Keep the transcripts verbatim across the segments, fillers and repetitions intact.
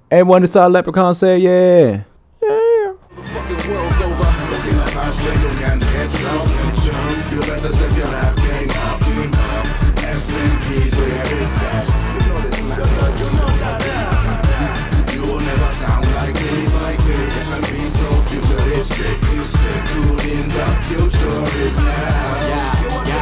And when it's our leprechaun, say yeah. Yeah. Fucking world's over. Looking like I straight and headstrong. You better step your rap game up. S M P's where it's at. You know this man. You know that. You will never sound like this. Like this. S M P's so futuristic. Tuned in, the future is now. Yeah,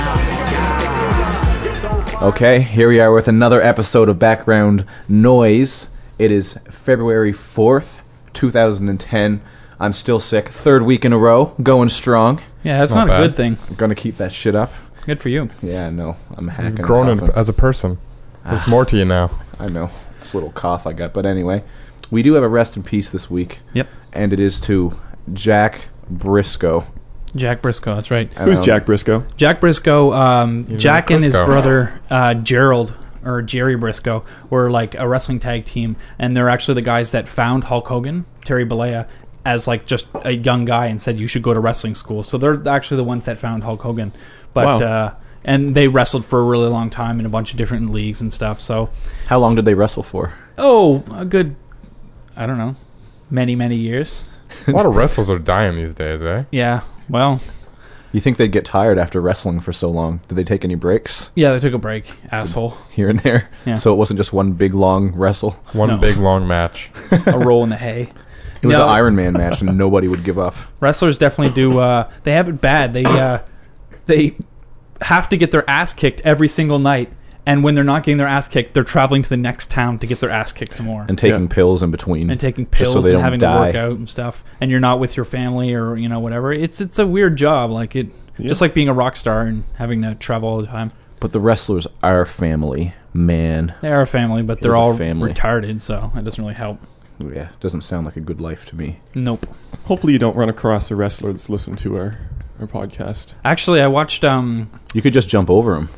yeah, yeah. Okay, here we are with another episode of Background Noise. It is February fourth, two thousand ten. I'm still sick. Third week in a row. Going strong. Yeah, that's not not, a bad. good thing. I'm going to keep that shit up. Good for you. Yeah, no. I'm hacking. You've grown and in, coughing. as a person. There's Ah. more to you now. I know. This little cough I got. But anyway, we do have a rest in peace this week. Yep. And it is to Jack Briscoe. Jack Briscoe, that's right. Who's Um, Jack Briscoe? Jack Briscoe, um, know Jack and his Crisco. brother uh, Gerald, or Jerry Briscoe, were like a wrestling tag team, and they're actually the guys that found Hulk Hogan, Terry Bollea, as like just a young guy and said you should go to wrestling school. So they're actually the ones that found Hulk Hogan. But Wow. uh, and they wrestled for a really long time in a bunch of different leagues and stuff. So How long did they wrestle for? oh, a good, I don't know, many many years. A lot of wrestlers are dying these days, eh? Yeah. Well, You think they'd get tired after wrestling for so long? Did they take any breaks yeah, they took a break, asshole. here and there? Yeah. So it wasn't just one big long wrestle? One No. big long match. A roll in the hay. It was No. an Iron Man match and nobody would give up. Wrestlers definitely do. Uh, they have it bad. They uh, they have to get their ass kicked every single night, and when they're not getting their ass kicked, they're traveling to the next town to get their ass kicked some more, And taking Yeah. pills in between. and taking just pills so they and don't having die. to work out and stuff. And you're not with your family or you know whatever. It's it's a weird job. Like it, Yeah. just like being a rock star and having to travel all the time. But the wrestlers are family, man. They are a family, but they're is a all family. retarded, so it doesn't really help. Yeah, doesn't sound like a good life to me. Nope. Hopefully you don't run across a wrestler that's listened to our, our podcast. Actually, I watched. Um, You could just jump over him.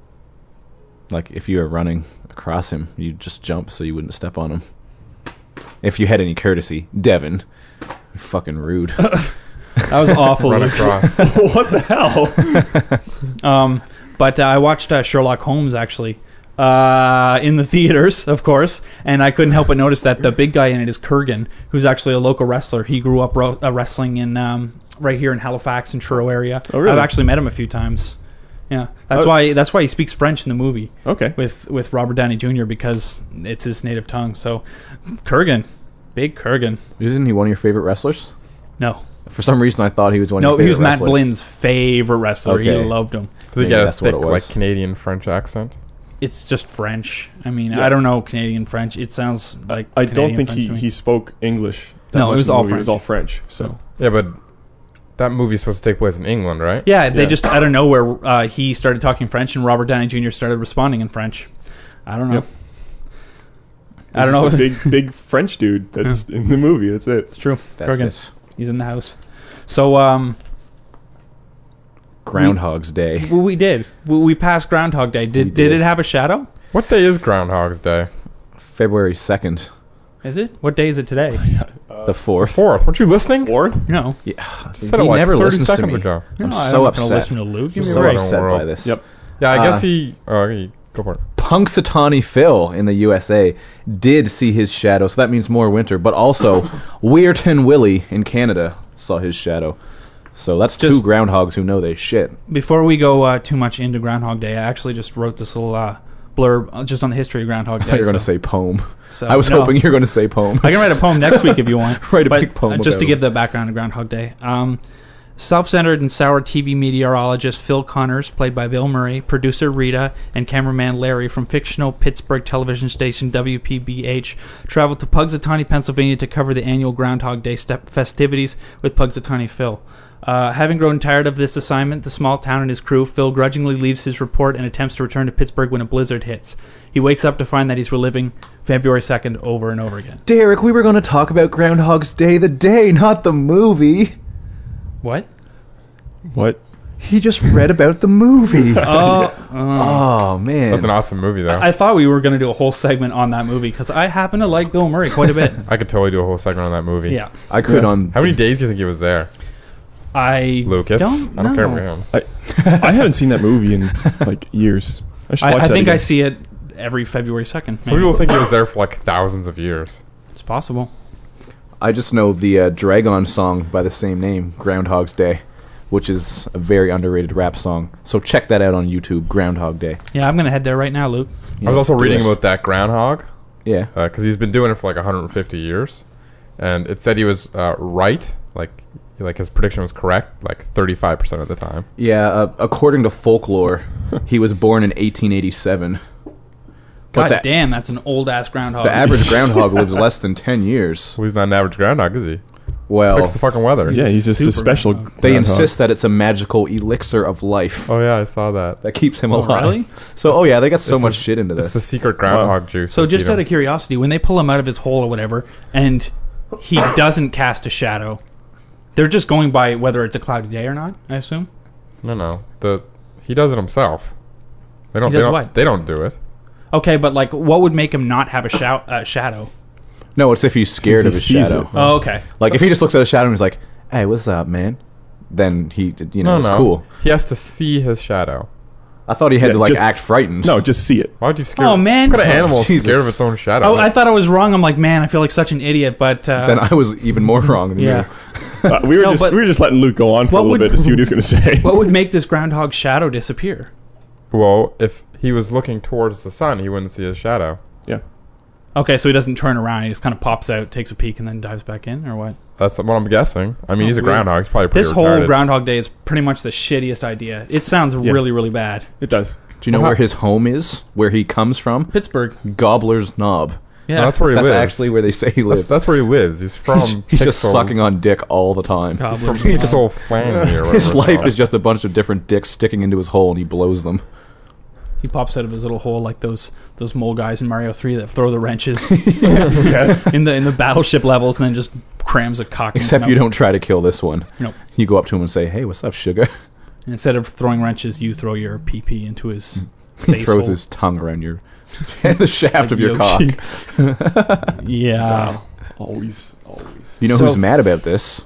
Like, if you were running across him, you'd just jump so you wouldn't step on him. If you had any courtesy. Devin. You're fucking rude. that was awful. Run Luke. across. What the hell? Um, but uh, I watched uh, Sherlock Holmes actually uh, in the theaters, of course, and I couldn't help but notice that the big guy in it is Kurgan, who's actually a local wrestler. He grew up ro- uh, wrestling in um, right here in Halifax and Truro area. Oh, really? I've actually met him a few times. Yeah, that's Oh. why that's why he speaks French in the movie Okay. with with Robert Downey Junior because it's his native tongue. So, Kurgan, big Kurgan. Isn't he one of your favorite wrestlers? No, For some reason, I thought he was one no, of your he was favorite Matt wrestlers. Blynn's favorite wrestler. Okay. He loved him. Does he Maybe get a that's what thick, it like, was. Canadian French accent? It's just French. I mean, Yeah. I don't know Canadian French. It sounds like I Canadian don't think French he, to me. he spoke English. that No, it much was in the all movie. It was French. all French. So Yeah, but that movie's supposed to take place in England, right? Yeah, they Yeah. just out of nowhere uh, he started talking French, and Robert Downey Junior started responding in French. I don't know. Yep. I don't He's know. just a big, big French dude that's in the movie. That's it. It's true. That's Kurgan. it. He's in the house. So um, Groundhog's Day. well, we did. We, we passed Groundhog Day. Did We did did. it have a shadow? What day is Groundhog's Day? February second. Is it? What day is it today? The fourth. Fourth. Weren't you listening? Fourth? No. Yeah. You said it he like never thirty listens to seconds me. ago. I'm no, so I'm not gonna upset. listen to Luke. Give me a So break. upset World. by this. Yep. Yeah, I Uh, guess he... Oh, okay, go for it. Punxsutawney Phil in the U S A did see his shadow, so that means more winter. But also, Weirton Willie in Canada saw his shadow. So that's Just- two groundhogs who know they shit. Before we go uh, too much into Groundhog Day, I actually just wrote this little uh, blurb uh, just on the history of Groundhog I Day. thought you were going to so- say poem. so- I was no. hoping you were going to say poem. I can write a poem next week if you want. Write a but, big poem uh, just about to it. give the background of Groundhog Day. Um, self-centered and sour T V meteorologist Phil Connors, played by Bill Murray, producer Rita, and cameraman Larry from fictional Pittsburgh television station W P B H traveled to Punxsutawney, Pennsylvania to cover the annual Groundhog Day step festivities with Punxsutawney Phil. Uh, having grown tired of this assignment, the small town and his crew, Phil grudgingly leaves his report and attempts to return to Pittsburgh when a blizzard hits. He wakes up to find that he's reliving February second over and over again. Derek, we were going to talk about Groundhog's Day, the day, not the movie. What? What? He just read about the movie. Oh, Oh, man. That's an awesome movie, though. I, I thought we were going to do a whole segment on that movie because I happen to like Bill Murray quite a bit. could totally do a whole segment on that movie. Yeah. I could Yeah. on... How many days do you think he was there? I Lucas? don't I don't care know. about him. I haven't seen that movie in like years. I should I, watch I that think again. I see it every February second. Some people think he was there for like thousands of years. It's possible. I just know the uh, Dragon song by the same name, Groundhog's Day, which is a very underrated rap song. So check that out on YouTube, Groundhog Day. Yeah, I'm gonna head there right now, Luke. I was also do reading it. about that groundhog Yeah. because he's been doing it for like one hundred fifty years, and it said he was uh, right, like like his prediction was correct, like thirty-five percent of the time. Yeah, uh, according to folklore, he was born in eighteen eighty-seven. But God the, damn, that's an old ass groundhog. the average groundhog lives less than ten years. Well, he's not an average groundhog, is he? Well, Fix the fucking weather. Yeah, he's just a Super special. groundhog. they groundhog. insist that it's a magical elixir of life Oh yeah, I saw that. that keeps him Oh, alive. really? So, oh yeah, they got so It's much the- shit into It's this. the secret groundhog juice. So they just feed out him. of curiosity, when they pull him out of his hole or whatever, and he doesn't cast a shadow, they're just going by whether it's a cloudy day or not, I assume? No, no. The he does it himself. They don't. He does they don't, what? They don't do it. Okay, but like, what would make him not have a shou- uh, shadow? No, it's if he's scared He of his sees shadow. it. Oh, okay. Like, if he just looks at a shadow and he's like, hey, what's up, man? Then he, you know, No, it's no. cool. He has to see his shadow. I thought he had Yeah, to, like, just- act frightened. No, just see it. Why would you scare? Oh, man. What kind of animal is Jesus. scared of its own shadow? Oh, I thought I was wrong. I'm like, man, I feel like such an idiot, but... Uh, Then I was even more wrong than yeah. you. Uh, we were No, just but- we were just letting Luke go on for What a little would- bit to see what he was going to say. What would make this groundhog shadow disappear? Well, if he was looking towards the sun, he wouldn't see his shadow. Yeah. Okay, so he doesn't turn around. He just kind of pops out, takes a peek, and then dives back in, or what? That's what I'm guessing. I mean, Oh, he's a weird. groundhog. He's probably pretty This whole retarded. Groundhog Day is pretty much the shittiest idea. It sounds Yeah. really, really bad. It does. Do you know Well, where how- his home is? Where he comes from? Pittsburgh. Gobbler's Knob. Yeah. No, that's where he That's lives. actually where they say he That's, lives. that's where he lives. He's from. he's he's just Pixel- sucking on dick all the time. Gobbler. From Pixel Flange or whatever His it's life called. is just a bunch of different dicks sticking into his hole, and he blows them. He pops out of his little hole like those those mole guys in Mario three that throw the wrenches Yes. in the in the battleship levels and then just crams a cock. in his Except you mouth. don't try to kill this one. Nope. You go up to him and say, "Hey, what's up, sugar?" And instead of throwing wrenches, you throw your pee pee into his He face throws hole. his tongue around your the shaft Like of your cock. Yoshi. Yeah. Always, always. You know So- who's mad about this?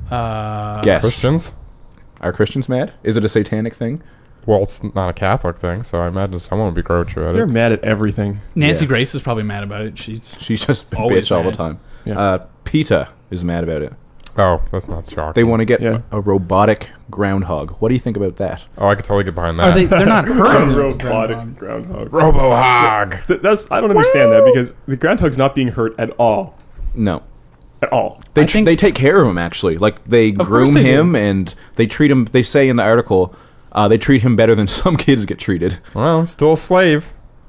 Uh, Guess. Christians. Are Christians mad? Is it a satanic thing? Well, it's not a Catholic thing, so I imagine someone would be grouchy about They're it. mad at everything. Nancy Yeah. Grace is probably mad about it. She's She's just a Always bitch all the mad. time. Yeah. Uh, PETA is mad about it. Oh, that's not shocking. They want to get Yeah. a robotic groundhog. What do you think about that? Oh, I could totally get behind that. are they? They're not hurting the Robotic groundhog. groundhog. Robohog. Th- That's I don't understand that because the groundhog's not being hurt at all. No. At all. They I tr- think- they take care of him actually. Like they course groom they do. him and they treat him. They say in the article uh, they treat him better than some kids get treated. Well, still a slave.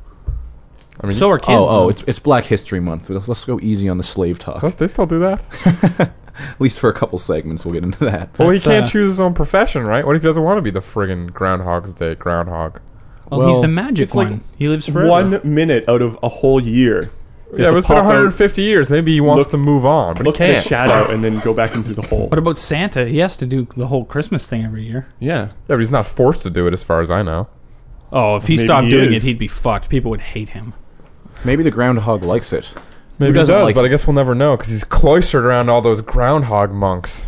I mean, So are kids. oh, oh, though. it's it's Black History Month. Let's, let's go easy on the slave talk. What? They still do that? At least for a couple segments, we'll get into that. Well, he That's, can't uh, choose his own profession, right? What if he doesn't want to be the friggin' Groundhog's Day groundhog? well, he's well, the magic it's like one. He lives forever. One minute out of a whole year. Yeah, but it's been one hundred fifty years. Maybe he wants look- to move on, but Look he at the can't. shadow and then go back into the hole. What about Santa? He has to do the whole Christmas thing every year. Yeah. Yeah, but he's not forced to do it, as far as I know. Oh, if he Maybe stopped he doing is. it, he'd be fucked. People would hate him. Maybe the groundhog likes it. Maybe he doesn't does, like but it? I guess we'll never know because he's cloistered around all those groundhog monks.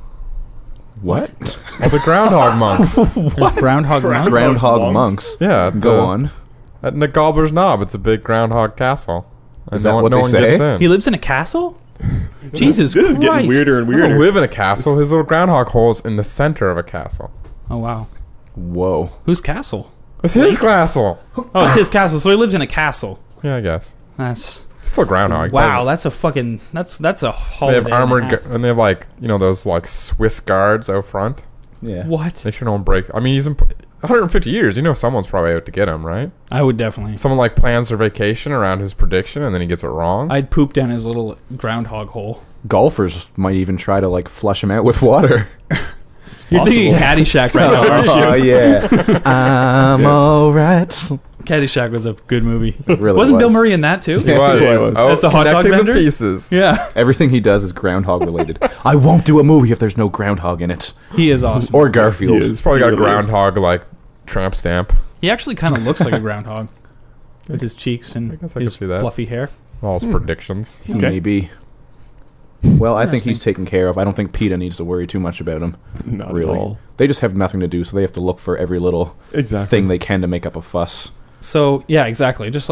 What? All the groundhog monks. There's groundhog monk. Groundhog monks? monks. Yeah, Go the- on. At the Gobbler's Knob, it's a big groundhog castle. And Is no that one, what no they one say? gets in. He lives in a castle. Jesus This is Christ! getting weirder and He doesn't weirder. live in a castle. His little groundhog hole is in the center of a castle. Oh wow, Whoa. whose castle? It's his castle. Oh, it's his castle. So he lives in a castle. Yeah, I guess. That's Still a groundhog. wow. That's a fucking. That's that's a They holiday. have and a armored, half. gu- and they have like you know those like Swiss guards out front. Yeah. What? They sure don't break. I mean, he's in one hundred fifty years. You know, someone's probably out to get him, right? I would definitely. Someone like plans their vacation around his prediction, and then he gets it wrong. I'd poop down his little groundhog hole. Golfers might even try to like flush him out with water. You're thinking Caddyshack right now, aren't Oh you? yeah. I'm alright. Caddyshack was a good movie. It really Wasn't Bill was. Murray in that too? He Yeah, was. he was. Oh, As the hot dog connecting vendor? the pieces. Yeah, Everything he does is groundhog related. I won't do a movie if there's no groundhog in it. he is awesome. Or Garfield. He is. He's probably got a He really is. groundhog like tramp stamp. He actually kind of looks like a groundhog with his cheeks and I guess I his could see that. fluffy hair. All his predictions. He Okay. may be. Well, I think he's taken care of. I don't think PETA needs to worry too much about him. Not Really. at all. They just have nothing to do, so they have to look for every little Exactly. thing they can to make up a fuss. So yeah, exactly. Just like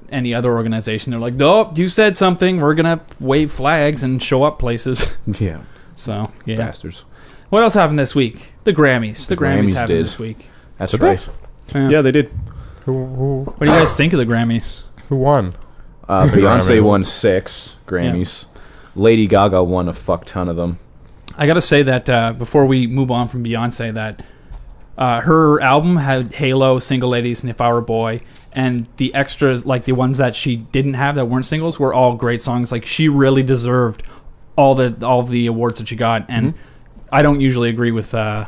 any other organization. They're like, "Oh, you said something. We're gonna wave flags and show up places." Yeah, So yeah. bastards. What else happened this week? The Grammys. The, The Grammys, Grammys happened did. this week. That's Did right. Yeah. Yeah, they did. Who who What do you guys think of the Grammys? who won? Uh, Beyonce Grammys. won six Grammys. Lady Gaga won a fuck ton of them. I got to say that uh, before we move on from Beyonce, that uh, her album had Halo, Single Ladies, and If I Were a Boy, and the extras, like the ones that she didn't have that weren't singles, were all great songs. Like she really deserved all the all of the awards that she got, and Mm-hmm. I don't usually agree with uh,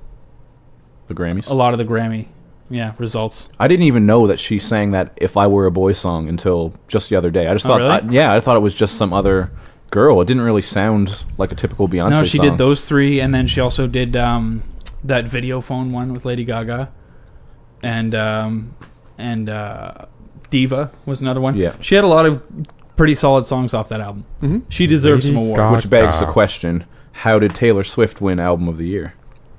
The Grammys. a lot of the Grammy, yeah, results. I didn't even know that she sang that "If I Were a Boy" song until just the other day. I just Oh, thought, really? I, yeah, I thought it was just some other girl. It didn't really sound like a typical Beyonce No, she song. did those three, and then she also did um, that video phone one with Lady Gaga, and um, and uh, Diva was another one. Yeah. She had a lot of pretty solid songs off that album. Mm-hmm. She deserves Lady some awards. Gaga. Which begs the Gaga. question: how did Taylor Swift win Album of the Year?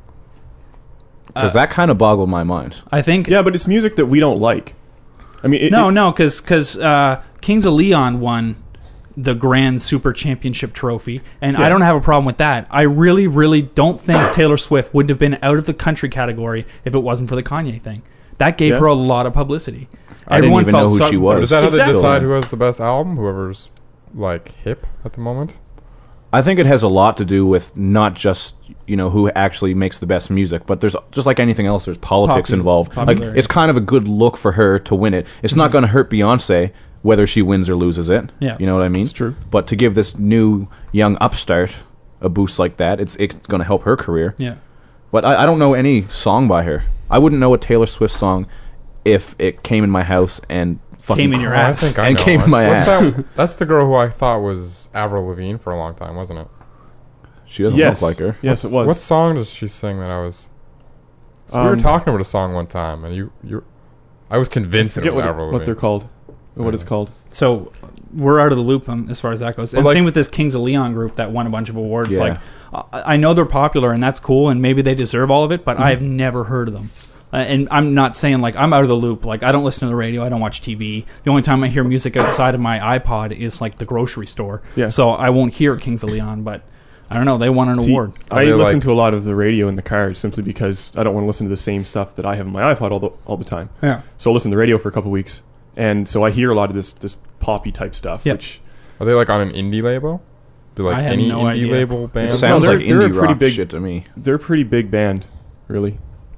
Because Uh, that kind of boggled my mind. I think. Yeah, but it's music that we don't like. I mean, it, No, it, no, because uh, Kings of Leon won the Grand Super Championship trophy, and I Yeah. don't have a problem with that. I really, really don't think Taylor Swift would have been out of the country category if it wasn't for the Kanye thing. That gave Yeah. her a lot of publicity. I didn't even know who so- she was. Is that how Exactly. they decide who has the best album? Whoever's like hip at the moment. I think it has a lot to do with not just, you know, who actually makes the best music, but there's just like anything else, there's politics Popu- involved. Like, popularity. it's kind of a good look for her to win it. It's not going to hurt Beyonce whether she wins or loses it. Yeah. You know what I mean? It's true. But to give this new young upstart a boost like that, it's it's going to help her career. Yeah. But I, I don't know any song by her. I wouldn't know a Taylor Swift song if it came in my house and fucking Came in your Oh, I ass. think I And know came it. in my What's ass. That? That's the girl who I thought was Avril Lavigne for a long time, wasn't it? She doesn't yes, look like her. Yes, it was. What song does she sing that I was? So we were Um, talking about a song one time, and you, you, I was convinced it Forget was what, Avril what Lavigne. they're called. Or what it's Yeah. called. So we're out of the loop um, as far as that goes. And like- same with this Kings of Leon group that won a bunch of awards. Yeah. Like, I I know they're popular and that's cool, and maybe they deserve all of it, but I've never heard of them. Uh, and I'm not saying like I'm out of the loop. Like I don't listen to the radio, I don't watch T V. The only time I hear music outside of my iPod is like the grocery store. Yeah. So I won't hear Kings of Leon, but I don't know. They won an See, award. Are I they listen like- to a lot of the radio in the car simply because I don't want to listen to the same stuff that I have on my iPod all the all the time. Yeah. So I listen to the radio for a couple of weeks, and so I hear a lot of this this poppy type stuff. Yep. Which Are they like on an indie label? Do like I have any no indie idea. label It band? No, sounds they're- like they're a indie pretty rock big- shit to me. they're a pretty big band, really.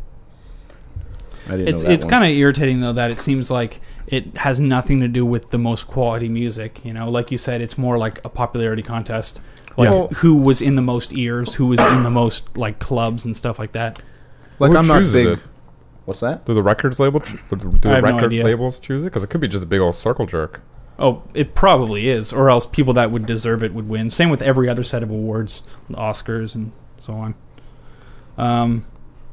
I didn't It's know that it's one. kind of irritating though that it seems like it has nothing to do with the most quality music. You know, like you said, it's more like a popularity contest. Like Yeah. who was in the most ears, who was in the most like clubs and stuff like that. like Who I'm not chooses big. it? What's that? Do the records label? Ch- do do I the have no record idea. labels choose it? Because it could be just a big old circle jerk. Oh, it probably is, or else people that would deserve it would win. Same with every other set of awards, the Oscars and so on. Um,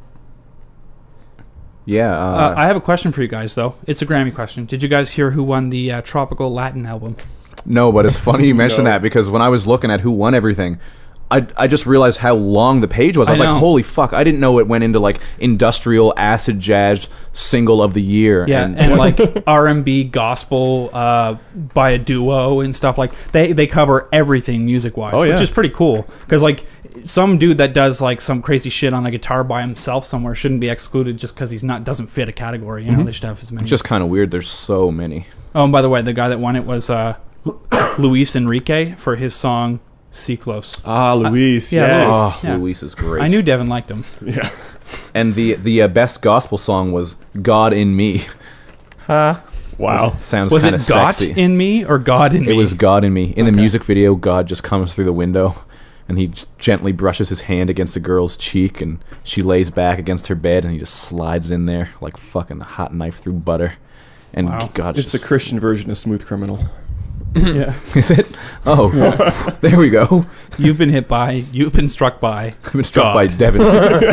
Yeah. uh, Uh, I have a question for you guys though. It's a Grammy question. Did you guys hear who won the uh, Tropical Latin album? no, but it's funny you mention No. that because when I was looking at who won everything, I, I just realized how long the page was. I I was like, know. holy fuck! I didn't know it went into like industrial acid jazz single of the year. Yeah, and, and, like R and B gospel uh, by a duo and stuff like they they cover everything music wise, Oh, yeah. which is pretty cool. Because like some dude that does like some crazy shit on a guitar by himself somewhere shouldn't be excluded just because he's not doesn't fit a category. You know, they should have as many. it's just kind of weird. There's so many. Oh, and by the way, the guy that won it was uh, Luis Enrique for his song "Ciclos." Ah, Luis. yeah, yes. Oh, Yeah. Luis is great. I knew Devin liked him. Yeah. And the the uh, best gospel song was "God in Me." Wow. Sounds Was kind it of "Got sexy. in Me" or "God in Me"? It was God in Me. In the Okay. music video, God just comes through the window and he just gently brushes his hand against the girl's cheek and she lays back against her bed and he just slides in there like fucking a hot knife through butter. And Wow. God, It's a just, Christian version of Smooth Criminal. Yeah. is it? Oh, there we go. You've been hit by. You've been struck by. I've been struck God. by Devin.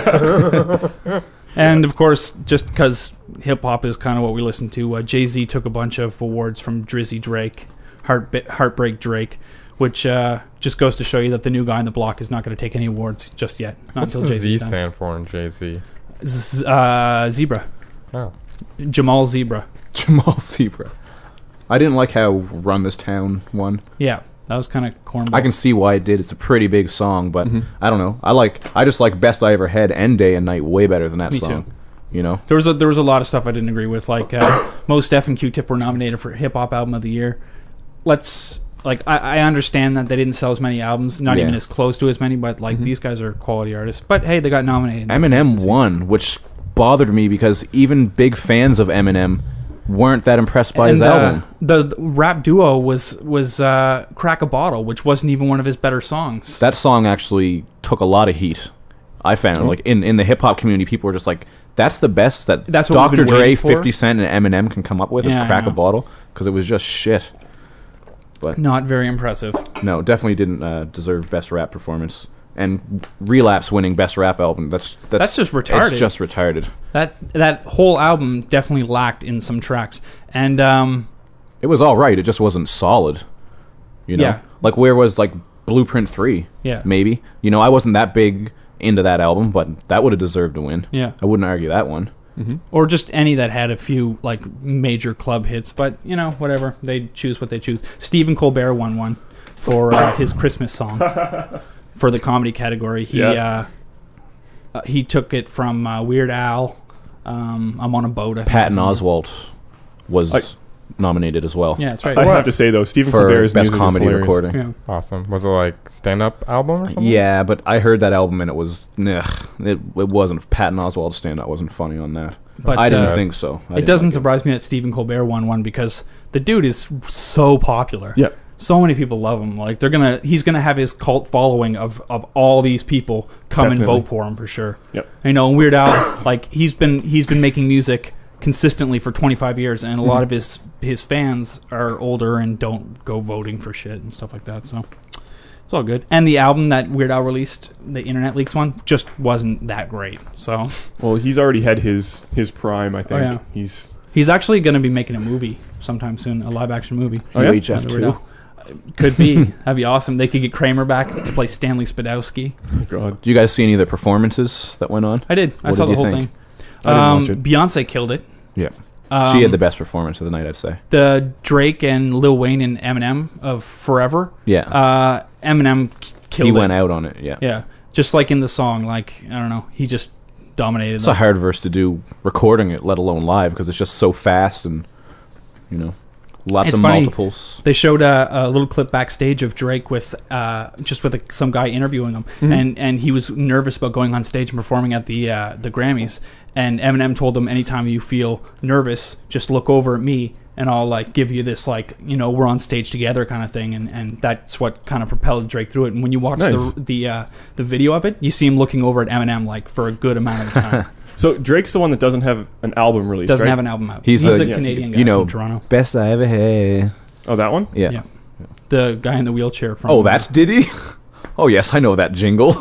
And of course, just because hip hop is kind of what we listen to, uh, Jay Z took a bunch of awards from Drizzy Drake, Heart Heartbreak Drake, which uh, just goes to show you that the new guy on the block is not going to take any awards just yet. Not What's until the Jay Z Z. stand for in Jay Z? Z- uh, Zebra, Oh, Jamal Zebra. Jamal Zebra. I didn't like how Run This Town won. Yeah, that was kind of cornball. I can see why it did. It's a pretty big song, but Mm-hmm. I don't know. I like. I just like Best I Ever Had and Day and Night way better than that Me song. too. You know. There was a, there was a lot of stuff I didn't agree with. Like uh, Mos Def and Q-Tip were nominated for Hip Hop Album of the Year. Let's like I, I understand that they didn't sell as many albums, not Yeah. even as close to as many, but like these guys are quality artists. But hey, they got nominated. Eminem won, which bothered me because even big fans of Eminem weren't that impressed by his And, uh, album. The, the rap duo was was uh, "Crack a Bottle," which wasn't even one of his better songs. That song actually took a lot of heat. I found like in, in the hip hop community, people were just like, "That's the best that That's what we've Doctor been Dre, waiting for." Fifty Cent, and Eminem can come up with is Yeah, I Crack a know. Bottle," because it was just shit. Not very impressive. No, definitely didn't uh, deserve best rap performance. And Relapse winning best rap album. That's that's, That's just retarded. It's just retarded. That that whole album definitely lacked in some tracks, and um, It was all right. It just wasn't solid. You know, Yeah. like where was like Blueprint three? Yeah. maybe. You know, I wasn't that big into that album, but that would have deserved a win. Yeah. I wouldn't argue that one. or just any that had a few like major club hits. But you know, whatever, they choose what they choose. Stephen Colbert won one for uh, his Christmas song for the comedy category. He Yeah. uh, uh, he took it from uh, Weird Al. Um, I'm on a boat. I think Patton or something. Oswalt was I- nominated as well. Yeah, that's right. I have to say though, Stephen for Colbert's best music comedy is hilarious. recording. Yeah. Awesome. Was it like stand-up album or something? Yeah, but I heard that album and it was, nah, it, it wasn't. Patton Oswalt stand up wasn't funny on that. But, I didn't uh, think so. I It didn't doesn't like surprise me that Stephen Colbert won one because the dude is so popular. Yeah. So many people love him. Like they're gonna, he's gonna have his cult following of, of all these people come and Definitely. vote for him for sure. Yep. You know, and Weird Al, like he's been he's been making music consistently for twenty-five years, and a lot of his his fans are older and don't go voting for shit and stuff like that. So it's all good. And the album that Weird Al released, the Internet Leaks one, just wasn't that great. So Well, he's already had his his prime. I think Oh, yeah. he's. he's actually going to be making a movie sometime soon, a live action movie. Oh, yeah? U H F Under Weird two. Al. Could be. That'd be awesome. They could get Kramer back to play Stanley Spadowski. Oh God. Do you guys see any of the performances that went on? I did. I What saw did the you whole think? thing. I didn't Um, watch it. Beyonce killed it. Yeah. Um, She had the best performance of the night, I'd say. the Drake and Lil Wayne and Eminem of Forever. Yeah. Uh, Eminem k- killed he it. went out on it, yeah. Yeah, just like in the song. Like I don't know, he just dominated. It's them. a hard verse to do recording it, let alone live, because it's just so fast and, you know, lots It's of funny. multiples. They showed a, a little clip backstage of Drake with uh, just with a, some guy interviewing him, and and he was nervous about going on stage and performing at the uh, the Grammys. And Eminem told him, anytime you feel nervous, just look over at me, and I'll like give you this like you know we're on stage together kind of thing. And, and that's what kind of propelled Drake through it. And when you watch Nice. the the uh, the video of it, you see him looking over at Eminem like for a good amount of time. So Drake's the one that doesn't have an album released. Doesn't right? have an album out. He's He's, a- the yeah, Canadian guy you know, from Toronto. Best I ever had. Oh, that one. Yeah. Yeah. The guy in the wheelchair from. Oh, that's Diddy? Oh, yes, I know that jingle.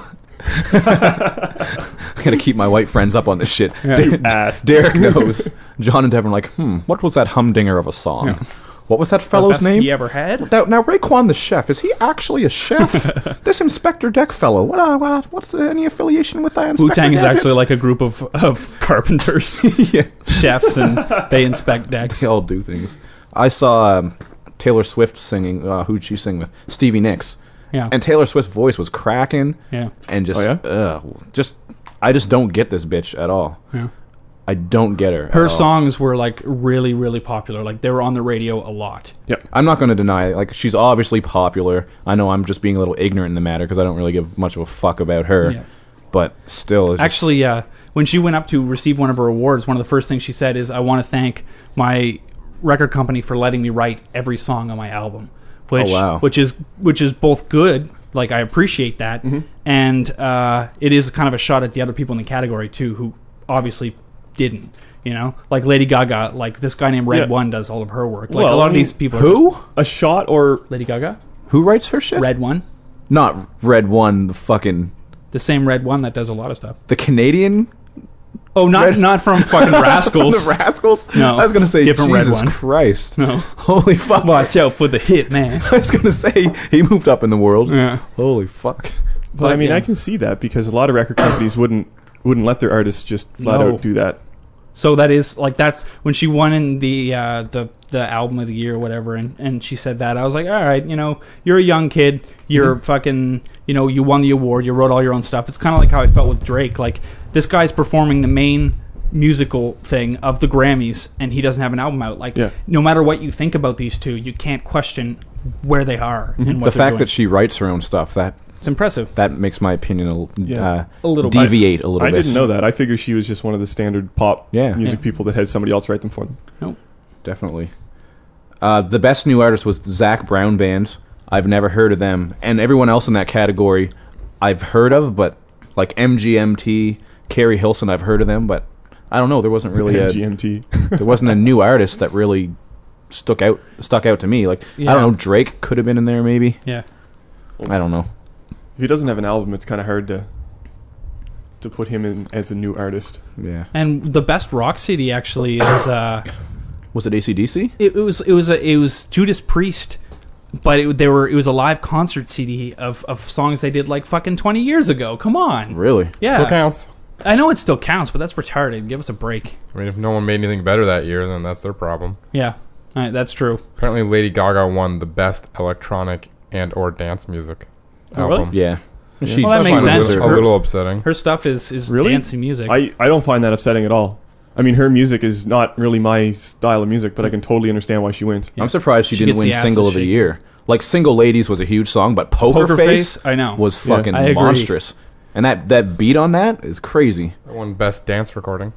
I gotta keep my white friends up on this shit. Yeah. Ass. Derek knows. John and Devin are like, hmm, what was that humdinger of a song? Yeah. What was that the fellow's best name? he ever had. Now, now, Raekwon the chef, is he actually a chef? This Inspector Deck fellow, what, uh, what, what's uh, any affiliation with that Inspector Wu Tang is Gadget? actually like a group of, of carpenters, yeah, chefs, and they inspect decks. they all do things. I saw um, Taylor Swift singing, uh, who'd she sing with? Stevie Nicks. Yeah, And Taylor Swift's voice was cracking, yeah, and just, Oh, yeah? uh, just, I just don't get this bitch at all. yeah. I don't get her. at Her all. songs were like really, really popular. Like they were on the radio a lot. I'm not going to deny it. Like, she's obviously popular. I know I'm just being a little ignorant in the matter because I don't really give much of a fuck about her. Yeah. But still, it's just- Actually, uh, when she went up to receive one of her awards, one of the first things she said is, "I want to thank my record company for letting me write every song on my album," which Oh, wow. which is which is both good. Like I appreciate that, and uh, it is kind of a shot at the other people in the category too, who obviously didn't. You know, like Lady Gaga, like this guy named Red Yeah. One does all of her work. Like Well, a lot I of mean, these people. Are who? just- A shot or Lady Gaga, Who writes her shit? Red One, Not Red One, the fucking... the same Red One that does a lot of stuff. The Canadian? Oh, not Red- not from fucking Rascals. The Rascals? No, I was going to say, different Red Jesus One. Christ. No. Holy fuck. Watch out for the hit, man. I was going to say, he moved up in the world. Yeah. Holy fuck. But I mean, yeah. I can see that because a lot of record companies wouldn't wouldn't let their artists just flat No. out do that. So that is like that's when she won in the uh, the the album of the year or whatever, and, and she said that I was like, all right, you know, you're a young kid, you're mm-hmm. fucking, you know, you won the award, you wrote all your own stuff. It's kind of like how I felt with Drake. Like this guy's performing the main musical thing of the Grammys, and he doesn't have an album out. Like yeah. no matter what you think about these two, you can't question where they are mm-hmm. and what the they're fact doing. that she writes her own stuff that. It's impressive. That makes my opinion a, yeah. uh, a little deviate bit. a little I bit. I didn't know that. I figured she was just one of the standard pop yeah. music yeah. people that had somebody else write them for them. Nope. Definitely. Uh, the best new artist was Zac Brown Band. I've never heard of them. And everyone else in that category I've heard of, but like M G M T, Carrie Hilson, I've heard of them, but I don't know. There wasn't really M G M T. a there wasn't a new artist that really stuck out stuck out to me. Like yeah. I don't know, Drake could have been in there maybe. Yeah. I don't know. If he doesn't have an album, it's kind of hard to to put him in as a new artist. Yeah. And the best rock C D actually is uh, was it A C D C? it, it was it was a, it was Judas Priest, but it, they were it was a live concert C D of, of songs they did like fucking twenty years ago. Come on. Really? Yeah. Still counts. I know it still counts, but that's retarded. Give us a break. I mean, if no one made anything better that year, then that's their problem. Yeah. All right, that's true. Apparently, Lady Gaga won the best electronic and or dance music Oh, really? album. Yeah. She, Well, that I makes find it sense. A Her- little upsetting. Her stuff is, is Really? dancey music. I, I don't find that upsetting at all. I mean, her music is not really my style of music, but I can totally understand why she wins. Yeah. I'm surprised she, She didn't gets win the asses Single of the shaken. Year. Like Single Ladies was a huge song, but Poker, Poker Face, Face, I know. was Yeah. fucking I agree. monstrous. And that, that beat on that is crazy. That won best dance recording.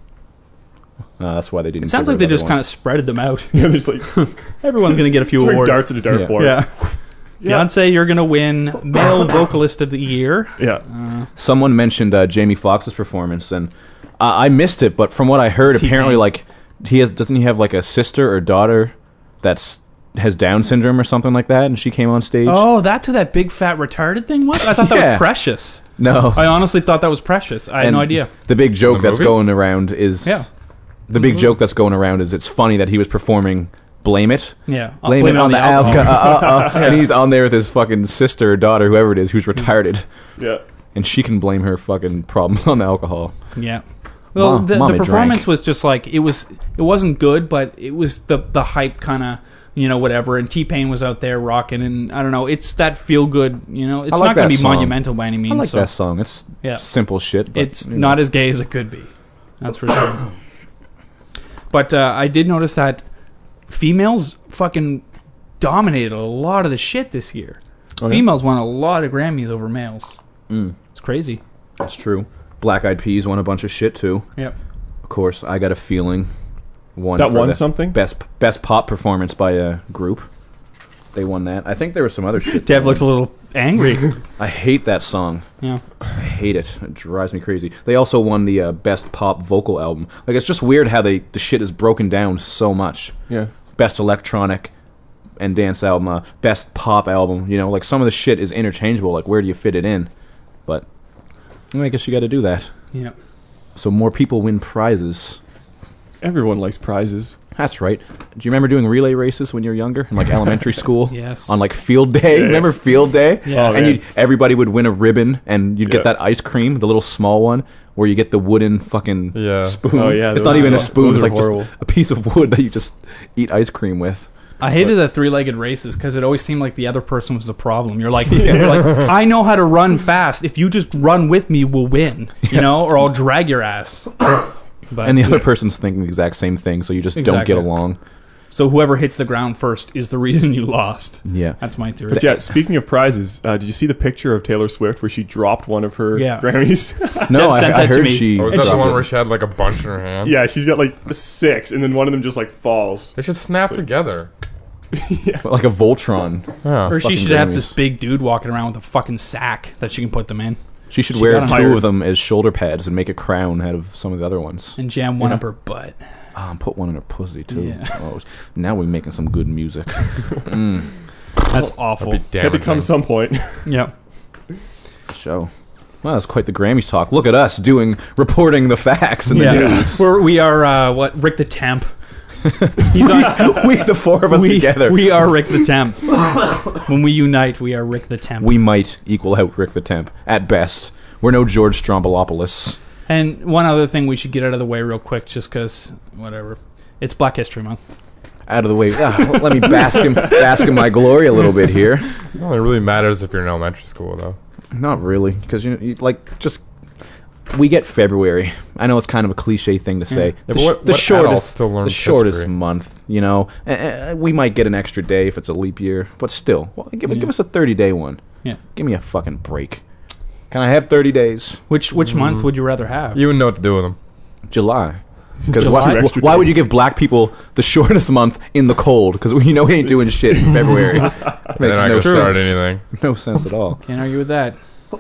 Uh, that's why they didn't. It sounds give her like they another just one. kind of spreaded them out. Yeah, there's like Everyone's going to get a few throwing awards. darts at a dartboard. Yeah. Yeah. Beyonce, you're going to win Male Vocalist of the Year. Yeah. Someone mentioned uh, Jamie Foxx's performance, and uh, I missed it. But from what I heard, T-Pain. apparently, like he has doesn't he have like a sister or daughter that's has Down syndrome or something like that, and she came on stage. Oh, that's who that big fat retarded thing was? I thought that Yeah. was Precious. No, I honestly thought that was Precious. I had And no idea. The big joke The that's movie? going around is Yeah. The big joke that's going around is it's funny that he was performing Blame It. Yeah. I'll Blame, it on, the alcohol. Uh, uh, uh. And he's on there with his fucking sister or daughter, whoever it is, who's retarded. Yeah. And she can blame her fucking problems on the alcohol. Yeah. Well, Mom- the, the Mommy performance drank. was just like it was. It wasn't good, but it was the the hype kind of, you know, whatever. And T-Pain was out there rocking, and I don't know. It's that feel good, you know. It's I like not going that to be song. monumental by any means. I like so that song. It's Yeah. simple shit. But, it's you know. not as gay as it could be. That's for sure. But uh, I did notice that females fucking dominated a lot of the shit this year. Oh, yeah? Females won a lot of Grammys over males. Mm, It's crazy. that's true. Black Eyed Peas won a bunch of shit too. Yep. Of course, I Got a Feeling. Won That for won the something? Best best pop performance by a group. They won that. I think there was some other shit. Dev looks a little angry. I hate that song. Yeah. I hate it. It drives me crazy. They also won the uh, best pop vocal album. Like it's just weird how they the shit is broken down so much. Yeah. Best electronic and dance album, uh, best pop album. You know, like some of the shit is interchangeable. Like where do you fit it in? But well, I guess you got to do that. Yeah. So more people win prizes. Everyone likes prizes. That's right. Do you remember doing relay races when you were younger in like elementary school? Yes. On like field day. Yeah. Remember field day? Yeah. Oh, and man. you'd, everybody would win a ribbon, and you'd get Yeah. that ice cream, the little small one, where you get the wooden fucking Yeah. spoon. Oh, yeah, It's those not are- even a those spoon. It's are like horrible. just a piece of wood that you just eat ice cream with. I hated the three-legged races because it always seemed like the other person was the problem. You're like, you're like, I know how to run fast. If you just run with me, we'll win. You know, or I'll drag your ass. But, And the other person's thinking the exact same thing, so you just don't Exactly. get along. so whoever hits the ground first is the reason you lost. Yeah. That's my theory. But yeah, speaking of prizes, uh, did you see the picture of Taylor Swift where she dropped one of her Yeah. Grammys? No, Dev I, sent I that to heard me. she. Or was that the dropped one it. where she had like a bunch in her hand? Yeah, she's got like six, and then one of them just like falls. They should snap together. Like a Voltron. Yeah. Or she fucking should have Grammys. this big dude walking around with a fucking sack that she can put them in She should She wear got two hired. of them as shoulder pads and make a crown out of some of the other ones. and jam one Yeah. up her butt. Ah, put one in her pussy too. Yeah. Oh, now we're making some good music. mm, That's awful. That'd be Had to come damaging. some point. Yeah. for show. Well, that's quite the Grammys talk. Look at us doing reporting the facts in the Yeah. news. We're, we are, uh, what, Rick the Temp. He's on, we, the four of us we, together, we are Rick the Temp. When we unite, we are Rick the Temp. we might equal out Rick the Temp at best. We're no George Stroumboulopoulos. And one other thing we should get out of the way real quick, just because, whatever. It's Black History Month. Out of the way. Ah, well, let me bask in, bask in my glory a little bit here. It only really matters if you're in elementary school, though. Not really, because you, you like just we get February. I know it's kind of a cliche thing to say. Yeah, the, but what- the what adult shortest, still learns the shortest history? month. You know, uh, uh, we might get an extra day if it's a leap year, but still, well, give, Yeah. give us a thirty day one. Yeah. Give me a fucking break. Can I have thirty days? Which which month would you rather have? You wouldn't know what to do with them. July. Because July? why, Two extra why would you days. give black people the shortest month in the cold? Because we know we ain't doing shit in February. They're Makes not no going to start sense. anything. No sense at all. Can't argue with that.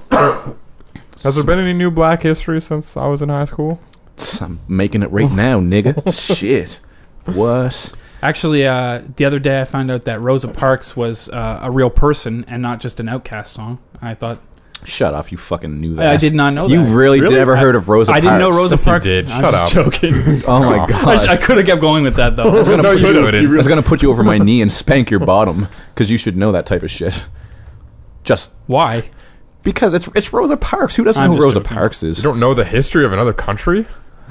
Has there been any new Black history since I was in high school? I'm making it right now, nigga. Shit. What? Actually, uh, the other day I found out that Rosa Parks was uh, a real person and not just an Outcast song. I thought Shut up! You fucking knew that. I, I did not know You that. really, Really? never heard of Rosa I Parks? didn't know Rosa Yes, you Parks. did. I'm Shut just up. joking. Oh my Oh. I, god! I could have kept going with that though. I was gonna, No, put, you you, wouldn't. I was gonna put you over my knee and spank your bottom because you should know that type of shit. Just Why? because it's it's Rosa Parks. Who doesn't I'm know who just Rosa joking. Parks is? You don't know the history of another country?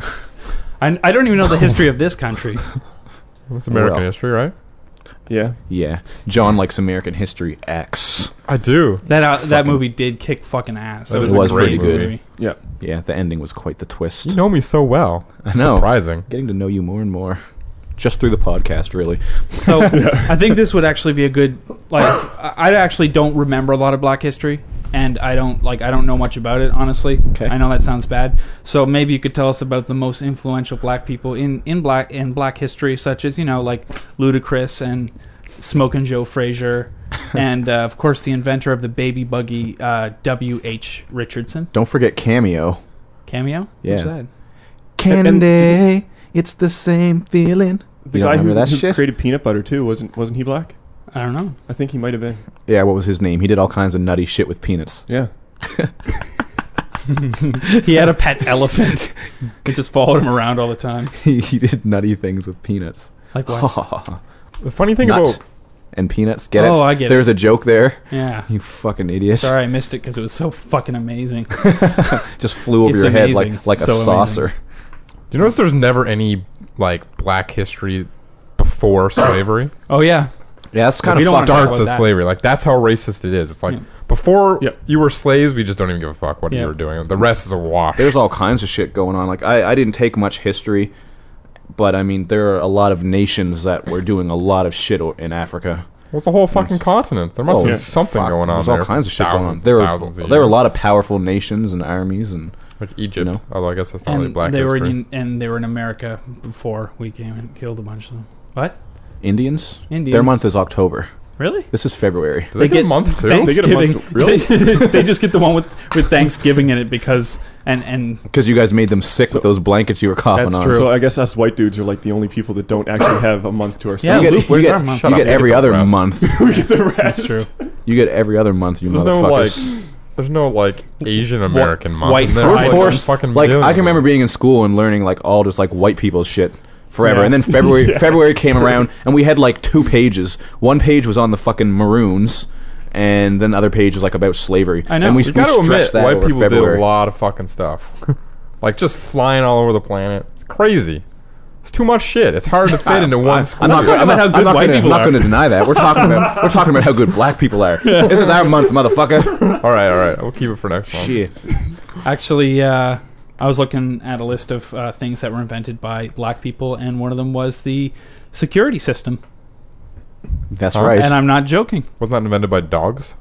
I, I don't even know the history of this country. It's American Well. history, right? Yeah. Yeah, John likes American History X. I do. That uh, that Fucking- movie did kick fucking ass. That It is It was a pretty great good. movie. Yeah. Yeah, the ending was quite the twist. You know me so well. I know. Surprising. Getting to know you more and more, just through the podcast, really. So I think this would actually be a good like. I I actually don't remember a lot of Black history, and I don't like I don't know much about it honestly. Okay. I know that sounds bad. So maybe you could tell us about the most influential Black people in in Black in Black history, such as you know like Ludacris and Smokin' Joe Frazier, and uh, of course the inventor of the baby buggy, uh, W H Richardson. Don't forget Cameo. Cameo. Yeah. What's that? Candy, it's the same feeling. The You don't guy who, remember that who shit? created peanut butter too wasn't wasn't he black? I don't know. I think he might have been. Yeah, what was his name? He did all kinds of nutty shit with peanuts. Yeah. He had a pet elephant. It just followed him around all the time. he did nutty things with peanuts. Like what? The funny thing Nuts about and peanuts. Get it? Oh, I get it. There's a joke there. Yeah. You fucking idiot. Sorry, I missed it because it was so fucking amazing. Just flew over It's your head amazing. like like So a saucer. amazing. Do you notice there's never any like Black history before slavery? Oh yeah, Yeah, that's kind We of don't wanna fucked talk up. Starts about as that. slavery. Like that's how racist it is. It's like Yeah. before Yep. you were slaves, we just don't even give a fuck what Yeah. you were doing. The rest is a wash. There's all kinds of shit going on. Like I, I didn't take much history, but I mean there are a lot of nations that were doing a lot of shit o- in Africa. Well, it's a whole fucking continent. There must Oh, have been yeah. something Fuck, going on There's there. all kinds of shit going on. Thousands There and were thousands of there were a years. lot of powerful nations and armies and like Egypt. you know. Although I guess that's not really and Black they history. were in and they were in America before we came and killed a bunch of them. What? Indians. Indians. Their month is October. Really? This is February. Do they, get a month too? They get a Thanksgiving. month to- really? They, they just get the one with, with Thanksgiving in it because and and Because you guys made them sick with those blankets you were coughing That's on. true. So I guess us white dudes are like the only people that don't actually have a month to yeah, ourselves. You get, Luke, you where's get, our month? Shut you up, get we every get the other rest. month. we get the rest. That's true. You get every other month, you There's no like, motherfuckers. there's no like Asian American month. white and there pride. are, We're like, forced. fucking Like millions I of can remember them. being in school and learning like all just like white people's shit forever, Yeah. and then February February came around and we had like two pages. One page was on the fucking Maroons, and then the other page was like about slavery. I know. And we, You we gotta stretched admit, that white over people February. did a lot of fucking stuff. Like just flying all over the planet. It's crazy. It's too much shit. It's hard to fit into one school. I'm not, talking gonna, I'm about not, how good I'm not white gonna, people I'm not are. gonna deny that. We're talking about we're talking about how good black people are. This is our month, motherfucker. all right, all right. We'll keep it for next month. Shit. Actually, uh, I was looking at a list of uh, things that were invented by black people, and one of them was the security system. That's Huh? right. And I'm not joking. Wasn't that invented by dogs?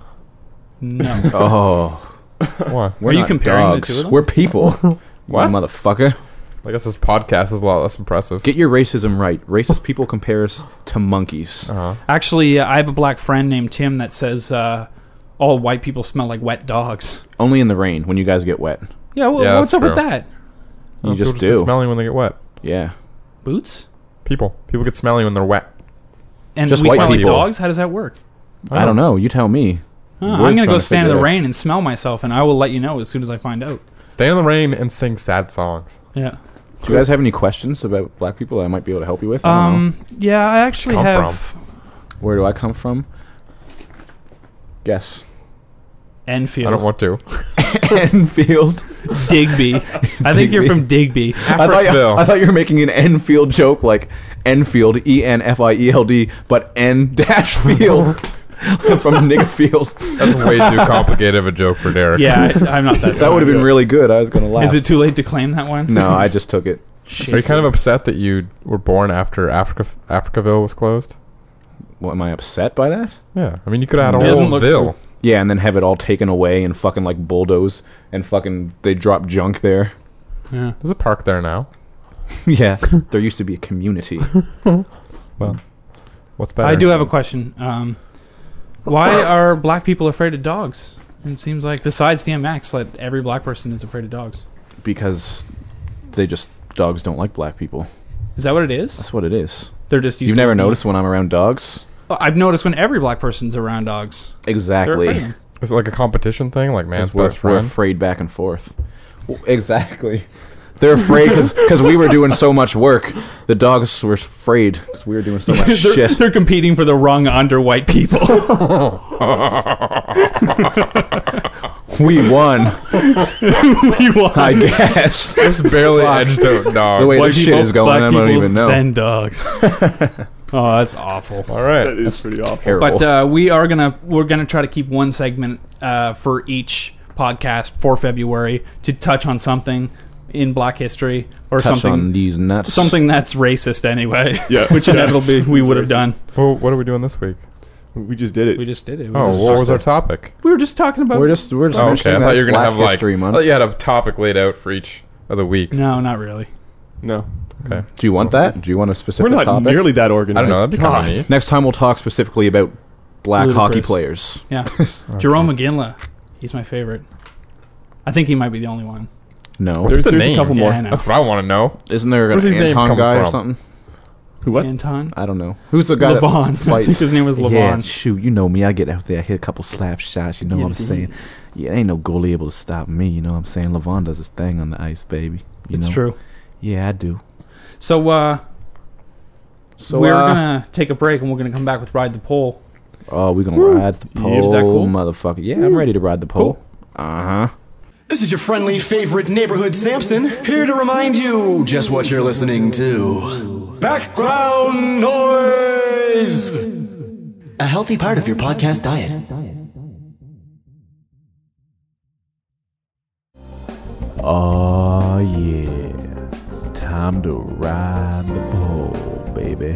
No. oh, Why? we're Are you not comparing the dogs. two of them? We're people. What? You motherfucker. I guess this podcast is a lot less impressive. Get your racism right. Racist people compare us to monkeys. Uh-huh. Actually, uh, I have a black friend named Tim that says uh, all white people smell like wet dogs. Only in the rain when you guys get wet. Yeah, well, Yeah, what's that's up with true. that? You Oh, just people get do. smelly when they get wet. Yeah. Boots? People. People get smelly when they're wet. And Just we white smell like people. dogs? How does that work? I don't know. You tell me. Huh, We're I'm going to trying go to stand in figure the it out. rain and smell myself, and I will let you know as soon as I find out. Stay in the rain and sing sad songs. Yeah. Do you guys have any questions about black people that I might be able to help you with? I don't know. Um. Yeah, I actually Come have Where do I come from? Guess. I Enfield. don't want to. Enfield. Digby. I think you're from Digby. I thought, you, Africville. I thought you were making an Enfield joke, like Enfield, E N F I E L D, but N dash Field from Niggerfield. That's way too complicated of a joke for Derek. Yeah, I, I'm not that. That would have been really good. I was going to laugh. Is it too late to claim that one? No, I just took it. Are you kind of upset that you were born after Africa Africaville was closed? What, am I upset by that? Yeah, I mean you could have had It a doesn't whole look ville. too- Yeah, and then have it all taken away and fucking like bulldoze and fucking they drop junk there. Yeah. There's a park there now. Yeah, there used to be a community. Well, what's better? I do have a question. Um, why are black people afraid of dogs? It seems like besides D M X, like every black person is afraid of dogs. Because they just dogs don't like black people. Is that what it is? That's what it is. They're just used You've to never being- noticed when I'm around dogs? Well, I've noticed when every black person's around dogs. They're Exactly. afraid of them. Is it like a competition thing, like man's 'Cause we're, best we're friend? afraid back and forth. Well, exactly. They're afraid because we were doing so much work. The dogs were afraid because we were doing so much they're, shit. they're competing for the rung under white people. We won, we won. I guess. Just barely edged out dog. The way White this shit people, is going, black I don't people, even know. Then dogs. Oh, that's awful. All right. That is pretty awful. Terrible. But uh, we are gonna we're gonna try to keep one segment uh, for each podcast for February to touch on something in Black history or Touch something on these nuts. something that's racist anyway. Yeah. which inevitably we would have Racist. done. Well, what are we doing this week? We just did it. We just did it. We, Oh, just- what was our topic? we were just talking about. We're just we're just Oh, okay. mentioning I thought that's you were gonna Black have like. History I Month. thought you had a topic laid out for each of the weeks. No, not really. No. Okay. Do you want that? Do you want a specific We're not topic? nearly that I organized. don't know. That'd be kind God. of neat. Next time we'll talk specifically about black Ludicrous. hockey players. Yeah, Jerome McGinley. He's my favorite. I think he might be the only one. No, There's, the there's a names? couple Yeah, more. I know. That's what I want to know. isn't there Where's an these names Anton coming guy or from? something? Who, what? Anton. I don't know. Who's the guy Levon. that I fights? think his name was Levon. Yeah, shoot, you know me. I get out there, hit a couple slap shots. You know Yeah, what I'm dude. saying? Yeah, ain't no goalie able to stop me. You know what I'm saying? Levon does his thing on the ice, baby. You It's know? true. Yeah, I do. So, uh, So we're uh, gonna take a break and we're gonna come back with Ride the Pole. Oh, we're gonna Woo. ride the Yeah, pole, is that cool? motherfucker. Yeah, I'm ready to ride the pole. Cool. Uh huh. This is your friendly favorite neighborhood Samson, here to remind you just what you're listening to. Background noise! A healthy part of your podcast diet. Oh yeah, it's time to ride the pole, baby.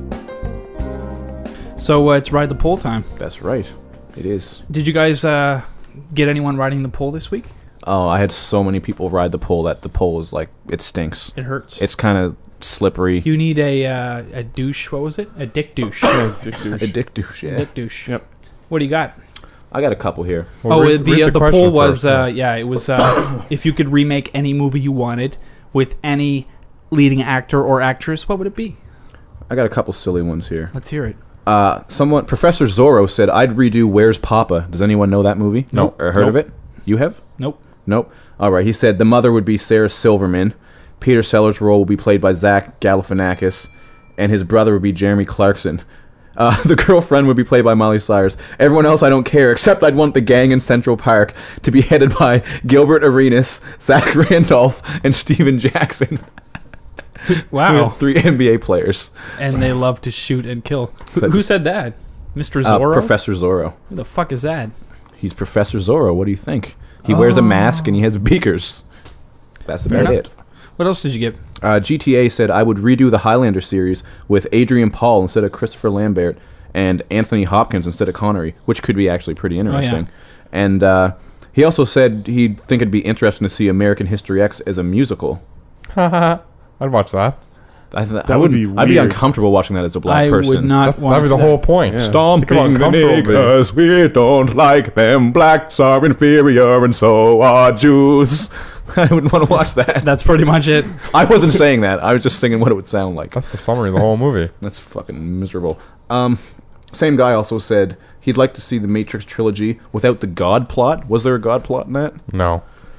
So uh, it's Ride the Pole time. That's right. It is. Did you guys uh, get anyone riding the pole this week? Oh, I had so many people ride the pole that the pole is like it stinks. It hurts. It's kind of slippery. you need a uh, a douche. What was it? A dick douche. Yeah, dick douche. A dick douche. Yeah. Dick douche. Yep. What do you got? I got a couple here. Well, oh, read- uh, the read uh, the, question poll was first, uh, yeah, it was uh, if you could remake any movie you wanted with any leading actor or actress, what would it be? I got a couple silly ones here. Let's hear it. Uh, someone, Professor Zorro said, "I'd redo Where's Papa." Does anyone know that movie? Nope. Or heard Nope. of it? You have? Nope. Nope. All right. He said the mother would be Sarah Silverman. Peter Sellers' role will be played by Zach Galifianakis, and his brother would be Jeremy Clarkson. Uh, the girlfriend would be played by Miley Cyrus. Everyone else I don't care, except I'd want the gang in Central Park to be headed by Gilbert Arenas, Zach Randolph, and Steven Jackson. Wow. Three N B A players. And they love to shoot and kill. Who, Said- who said that? Mister Uh, Zorro? Professor Zorro. Who the fuck is that? He's Professor Zorro. What do you think? He wears a mask and he has beakers. That's Fair about enough. it. What else did you get? Uh, G T A said I would redo the Highlander series with Adrian Paul instead of Christopher Lambert and Anthony Hopkins instead of Connery, which could be actually pretty interesting. And uh, he also said he'd think it'd be interesting to see American History X as a musical. I'd watch that. I, th- That I would wouldn't. be I'd be weird. uncomfortable watching that as a black I person. would not That's, want that'd be to the see whole that. point. Yeah. Stomping the uncomfortable, niggers, we don't like them. Blacks are inferior, and so are Jews. I wouldn't want to watch that. That's pretty much it. I wasn't saying that. I was just singing what it would sound like. That's the summary of the whole movie. That's fucking miserable. Um, same guy also said he'd like to see the Matrix trilogy without the God plot. Was there a God plot in that? No.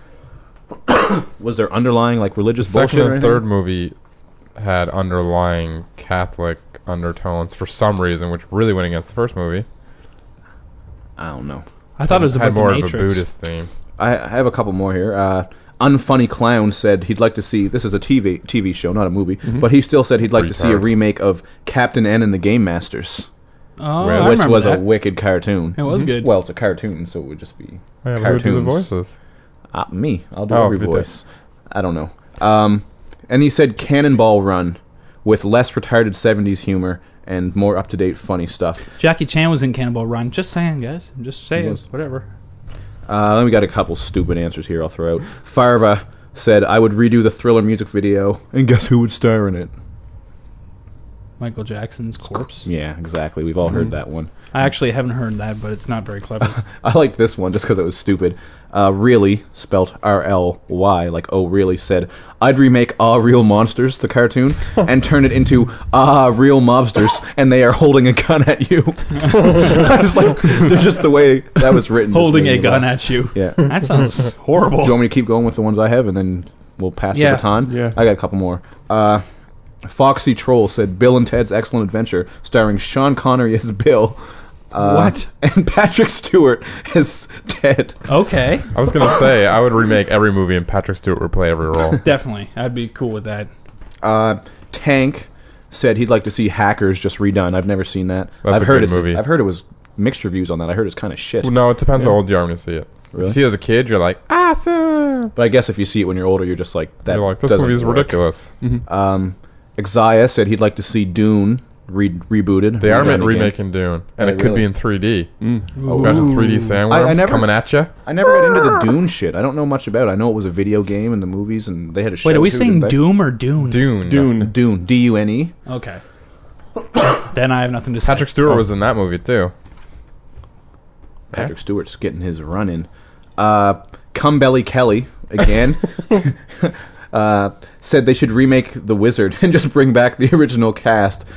Was there underlying like religious bullshit? Second or and anything? third movie had underlying Catholic undertones for some reason, which really went against the first movie. I don't know. I thought it was had about more the of Matrix. a Buddhist theme. I, I have a couple more here. Uh, Unfunny Clown said he'd like to see, this is a T V T V show, not a movie, but he still said he'd like to see a Retard. remake of Captain N and the Game Masters, Oh, Well, I which remember was that. a wicked cartoon. It was good. Well, it's a cartoon, so it would just be Oh, yeah, who would cartoons. do the voices? Uh, me. I'll do Oh, every good voice. I don't know. Um, and he said Cannonball Run with less retarded seventies humor and more up-to-date funny stuff. Jackie Chan was in Cannibal Run. Just saying, guys. I'm just saying. was. Whatever. Uh, then we got a couple stupid answers here I'll throw out. Farva said, I would redo the Thriller music video, and guess who would star in it? Michael Jackson's corpse. Yeah, exactly. We've all heard that one. I actually haven't heard that, but it's not very clever. I like this one just because it was stupid. Uh, really, spelt R L Y, like oh really, said, I'd remake Ah Real Monsters, the cartoon, and turn it into Ah Real Mobsters, and they are holding a gun at you. I was like, they're just the way that was written. just Holding made a me gun laugh. at you. Yeah. That sounds horrible. Do you want me to keep going with the ones I have, and then we'll pass Yeah. the baton? Yeah. I got a couple more. Uh, Foxy Troll said, Bill and Ted's Excellent Adventure, starring Sean Connery as Bill. Uh, What? And Patrick Stewart as Ted. Okay. I was gonna say I would remake every movie and Patrick Stewart would play every role. Definitely. I'd be cool with that. Uh, Tank said he'd like to see Hackers just redone. I've never seen that. That's I've a heard good it's, movie. I've heard it was mixed reviews on that. I heard it's kind of shit. Well, no, it depends how old you are when you see it. Really? If you see it as a kid, you're like, awesome. But I guess if you see it when you're older, you're just like, that You're like, this doesn't movie is work. ridiculous. Um, Exia said he'd like to see Dune re- rebooted. They are redone ma- again. remaking Dune, and Oh, it could really? be in three D. Ooh. Guys, the three D sandworms I- I never- coming at you. I never got into the Dune shit. I don't know much about it. I know it was a video game and the movies, and they had a show. Wait, are we too, saying didn't they? Doom or Dune? Dune. Dune. Dune. D U N E. Okay. Then I have nothing to say. Patrick Stewart was in that movie too. Patrick Stewart's getting his run in. Uh, Cumbelly Kelly, again, uh, said they should remake The Wizard and just bring back the original cast.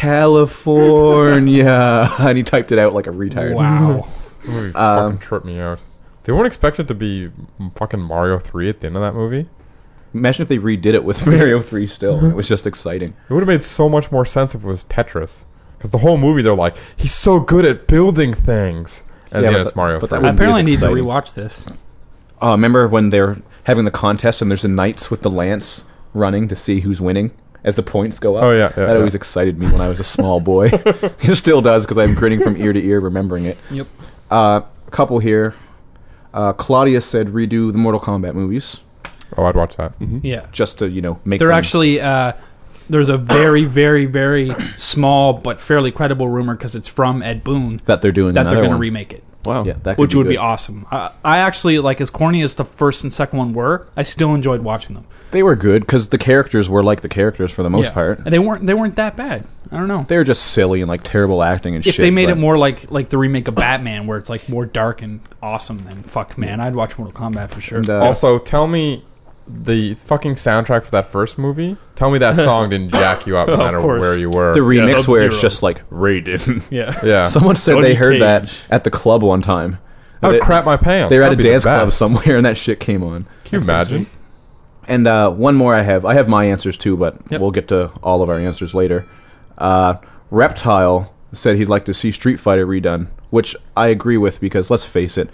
California. And he typed it out like a retard. Wow. That movie Um, fucking tripped me out. They weren't expected to be fucking Mario three at the end of that movie. Imagine if they redid it with Mario three still. It was just exciting. It would have made so much more sense if it was Tetris. Because the whole movie, they're like, he's so good at building things. And Yeah, then but it's the- Mario but that three. wouldn't be Apparently, I as need to exciting. rewatch this. Uh, remember when they're having the contest and there's the knights with the lance running to see who's winning as the points go up? Oh, yeah, yeah, That always yeah. excited me when I was a small boy. It still does because I'm grinning from ear to ear remembering it. Yep. Uh, a couple here. Uh, Claudia said redo the Mortal Kombat movies Oh, I'd watch that. Yeah. just to, you know, make They're them- actually, uh, there's a very, very, very small but fairly credible rumor because it's from Ed Boon that they're doing that they're another going to one. remake it. Wow. Yeah, that could Which would be good. awesome. I, I actually, like, as corny as the first and second one were, I still enjoyed watching them. They were good because the characters were like the characters for the most Yeah. part. And they weren't they weren't that bad. I don't know. They were just silly and like terrible acting and If shit. they made but- it more like like the remake of Batman, where it's like more dark and awesome, then fuck, man, I'd watch Mortal Kombat for sure. And, uh, Also, tell me the fucking soundtrack for that first movie. Tell me that song didn't jack you up no Of matter course. where you were. the remix Sub-Zero. where it's just like Raiden. Yeah. yeah. Someone said Tony they heard Cage. that at the club one time. I would They- crap my pants. They were at a That'd be the dance club best. somewhere, and that shit came on. Can you imagine? And uh, one more I have. I have my answers too, but Yep. we'll get to all of our answers later. Uh, Reptile said he'd like to see Street Fighter redone, which I agree with because let's face it,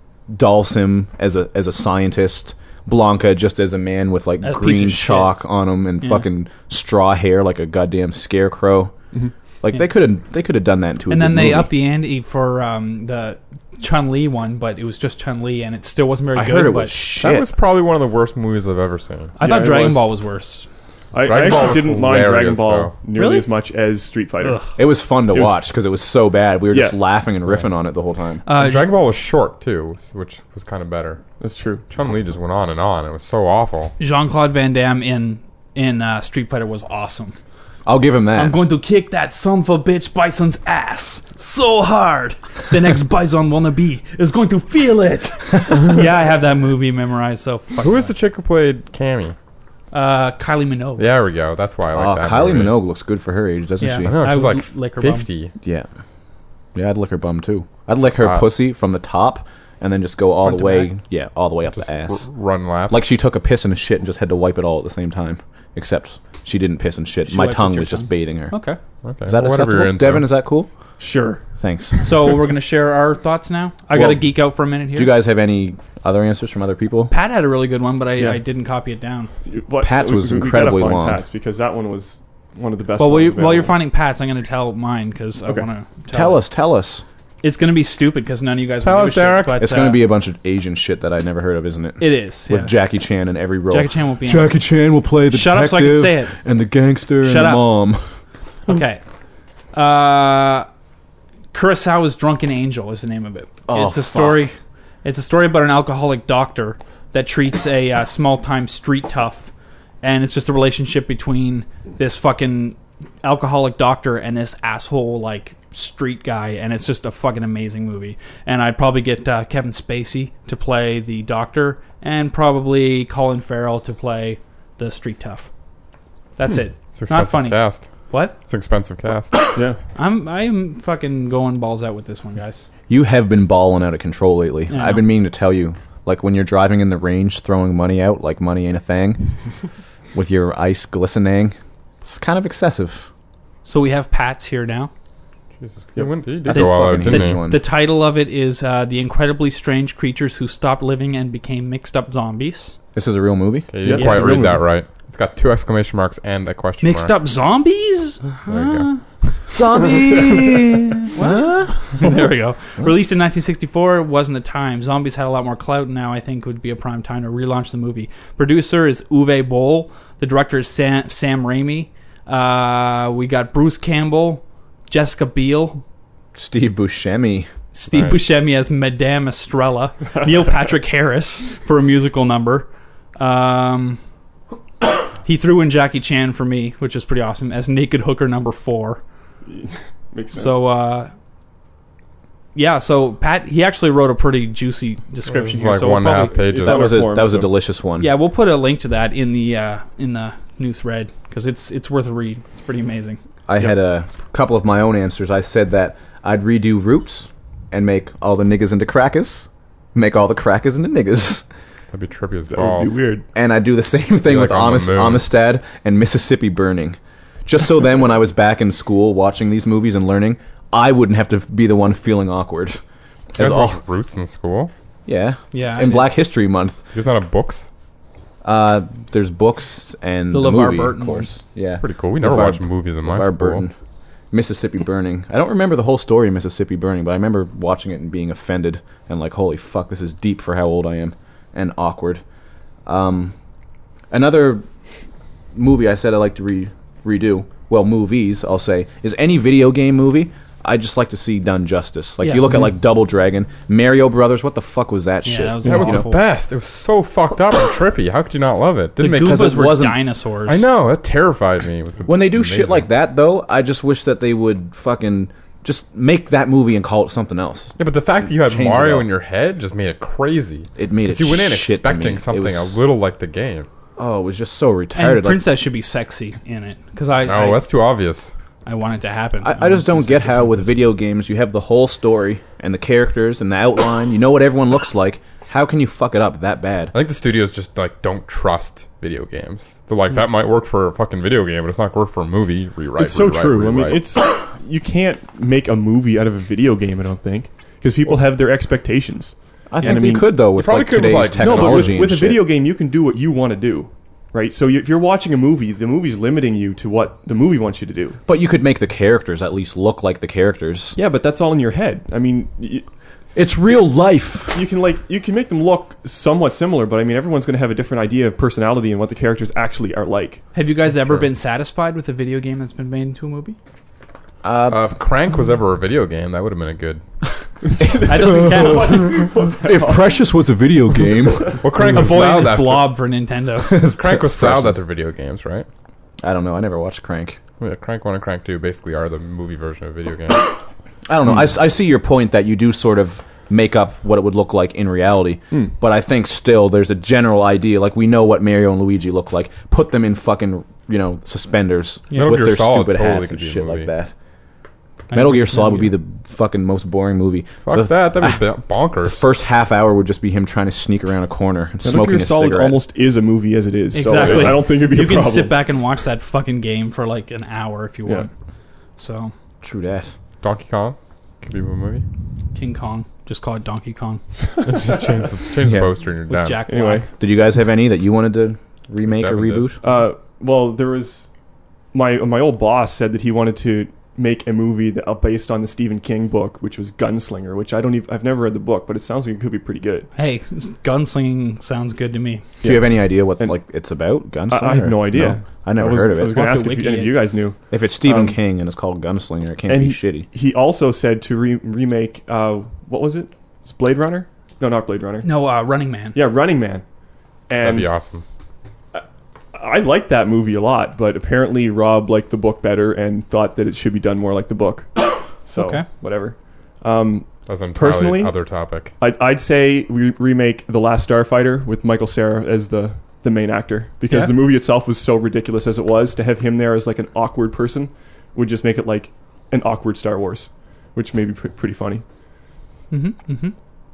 Dalsim as a as a scientist, Blanca just as a man with like A piece green of shit. chalk on him and Yeah. fucking straw hair like a goddamn scarecrow. Like they could have they could have done that into a And good then they movie. upped the ante for um, the Chun Li one, but it was just Chun Li, and it still wasn't very I good. heard it but was shit. That was probably one of the worst movies I've ever seen. I Yeah, thought it Dragon was. Ball was worse. I, I Dragon Ball actually was didn't mind Dragon hilarious, Ball though. nearly Really? as much as Street Fighter. Ugh. It was fun to It was- watch because it was so bad. We were just Yeah. laughing and riffing on it the whole time. Uh, And Dragon Ball was short too, which was kind of better. That's true. Chun Li just went on and on. It was so awful. Jean Claude Van Damme in in uh, Street Fighter was awesome. I'll give him that. I'm going to kick that son of a bitch Bison's ass so hard. The next Bison wannabe is going to feel it. Yeah, I have that movie memorized. So fuck Who is that. the chick who played Cammy? uh, Kylie Minogue? There we go. That's why I like Oh, that. Kylie movie. Minogue looks good for her age, doesn't Yeah. she? I know I she's would like lick her bum. fifty. Yeah. Yeah, I'd lick her bum too. I'd lick her Hot. pussy from the top and then just go all Front the to way, back? yeah, all the way up Just the ass. r- run laps. Like she took a piss and a shit and just had to wipe it all at the same time. Except she didn't piss and shit. She My wiped with tongue your was just tongue. baiting her. Okay. okay. Is that well, whatever acceptable? you're into. Devin, is that cool? Sure. Thanks. So we're going to share our thoughts now. I Well, got to geek out for a minute here. Do you guys have any other answers from other people? Pat had a really good one, but I, Yeah. I didn't copy it down. What, Pat's was we- we incredibly gotta find long. Pat's because that one was one of the best Well, while, ones. you, while you're available. finding Pat's, I'm going to tell mine because Okay. I want to Tell us, tell us. It's going to be stupid because none of you guys Tell will give us, a shit, Derek. but, It's going uh, to be a bunch of Asian shit that I never heard of, isn't it? It is. With yeah. Jackie Chan in every role. Jackie Chan won't be in it. Jackie Chan will play the Shut up so I detective can say it. and the gangster Shut and the up. mom. Okay. Uh, Kurosawa's Drunken Angel is the name of it. Oh, it's a story. fuck. It's a story about an alcoholic doctor that treats a uh, small-time street tough, and it's just a relationship between this fucking alcoholic doctor and this asshole like street guy, and it's just a fucking amazing movie. And I'd probably get uh, Kevin Spacey to play the doctor, and probably Colin Farrell to play the street tough. That's it. It's It's not expensive funny. cast. What? It's an expensive cast. Yeah. I'm I'm fucking going balls out with this one, guys. You have been balling out of control lately. Yeah. I've been meaning to tell you. Like when you're driving in the range, throwing money out like money ain't a thing, with your ice glistening, it's kind of excessive. So we have Pat's here now. Jesus, Yep. he went, he did That's go a all out, fucking didn't huge he? one. The title of it is uh, The Incredibly Strange Creatures Who Stopped Living and Became Mixed Up Zombies. This is a real movie? Okay, you Yeah, didn't it's quite a real read that movie. right. It's got two exclamation marks and a question Mixed mark. Up Zombies? There you go. Zombie! There we go. Released in nineteen sixty-four, wasn't the time. Zombies had a lot more clout, and now I think would be a prime time to relaunch the movie. Producer is Uwe Boll. The director is Sam, Sam Raimi. Uh, we got Bruce Campbell, Jessica Biel, Steve Buscemi. Steve Right. Buscemi as Madame Estrella, Neil Patrick Harris for a musical number. Um, he threw in Jackie Chan for me, which is pretty awesome, as Naked Hooker number four. Makes sense. So, uh, yeah, so Pat, he actually wrote a pretty juicy description It's here. like so one we'll and a half probably- pages. It's That on was our a form, that was a so- delicious one. Yeah, we'll put a link to that in the uh, in the new thread because it's it's worth a read. It's pretty amazing. I had a couple of my own answers. I said that I'd redo Roots and make all the niggas into crackers, make all the crackers into niggas, That'd be trippy as that balls. would be weird. and I'd do the same thing like with on the Amist- moon. Amistad and Mississippi Burning, just so then when I was back in school watching these movies and learning, I wouldn't have to be the one feeling awkward. You As guys all, watch Roots in school? yeah, Yeah, I in did. Black History Month, You guys not have books? uh, there's books and The the, LeVar movie, Burton of course. Yeah, Pretty cool. We never LeVar- watched movies in my LeVar school. Burton. Mississippi Burning. I don't remember the whole story of Mississippi Burning, but I remember watching it and being offended and like, holy fuck, this is deep for how old I am and awkward. Um, another movie I said I like to re- redo, well, movies, I'll say, is any video game movie I just like to see done justice. Like, Yeah. you look at, Mhm. like, Double Dragon, Mario Brothers, what the fuck was that Yeah, shit? that was That was awful. the best. It was so fucked up and trippy. How could you not love it? The Didn't make Because Goombas it were wasn't- dinosaurs. I know that terrified me. It was the When they do shit amazing. like that, though, I just wish that they would fucking just make that movie and call it something else. Yeah, but the fact that you had Change it Mario up. in your head just made it crazy. It made it 'Cause you went in shit to me. expecting It something was- a little like the games. Oh, it was just so And retarded. Like, Princess should be sexy in it because I, No, I that's too obvious. I want it to happen. I, I just don't get how with video games you have the whole story and the characters and the outline. You know what everyone looks like. How can you fuck it up that bad? I think the studios just like don't trust video games. They're like, that might work for a fucking video game, but it's not gonna work for a movie. Rewrite. It's so rewrite, true. I Rewrite. mean, it's you can't make a movie out of a video game. I don't think because people have their expectations. I think I you mean, could though with probably like could with, today's like- No, technology. but with, and with a shit. video game, you can do what you want to do, right? So you, if you're watching a movie, the movie's limiting you to what the movie wants you to do. But you could make the characters at least look like the characters. Yeah, but that's all in your head. I mean, y- It's real life. you can like you can make them look somewhat similar, but I mean, everyone's going to have a different idea of personality and what the characters actually are like. Have you guys ever true. been satisfied with a video game that's been made into a movie? Uh, Uh, if Crank was ever a video game, that would have been a good. That doesn't count. if Precious was a video game, Well, Crank A was boy and styled his after. blob for Nintendo. Crank was styled Precious. after video games, right? I don't know. I never watched Crank. Yeah, Crank One and Crank Two basically are the movie version of a video game. I don't know. I, s- I see your point that you do sort of make up what it would look like in reality, but I think still there's a general idea. Like we know what Mario and Luigi look like. Put them in fucking you know suspenders Yeah. with Metal Gear their Solid stupid totally hats could and be a shit like movie. that. I Metal agree Gear with Solid would be Metal the fucking most boring movie. Fuck the, that. That'd be The bonkers. first half hour would just be him trying to sneak around a corner and Metal smoking Gear a Solid cigarette. almost is a movie as it is. Exactly. So I don't think it'd be you a can problem. sit back and watch that fucking game for like an hour if you Yeah. want. So, True that. Donkey Kong could be a movie. King Kong. Just call it Donkey Kong Just change the, change Yeah. the poster and you're with down. Jack Black. Anyway, Did you guys have any that you wanted to remake or Devin did. reboot? uh, well, there was my my old boss said that he wanted to make a movie that, uh, based on the Stephen King book, which was Gunslinger, which I don't even I've never read the book, but it sounds like it could be pretty good. Hey, gunslinging sounds good to me. Do you have any idea what And- like it's about? Gunslinger? I, I have no or- idea. I never I was, heard of I was it. going to Off ask the if wiki, any of you guys knew. If it's Stephen um, King and it's called Gunslinger, it can't and be he, shitty. He also said to re- remake uh, what was it? It's Blade Runner? No, not Blade Runner. No, uh, Running Man. Yeah, Running Man. That'd And be awesome. I liked that movie a lot, but apparently Rob liked the book better and thought that it should be done more like the book. So, Okay. whatever. Um, That's an entirely personally, other topic. I'd, I'd say we remake The Last Starfighter with Michael Cera as the, the main actor, because Yeah. the movie itself was so ridiculous as it was. To have him there as like an awkward person would just make it like an awkward Star Wars, which may be pr- pretty funny. Mm-hmm, mm-hmm.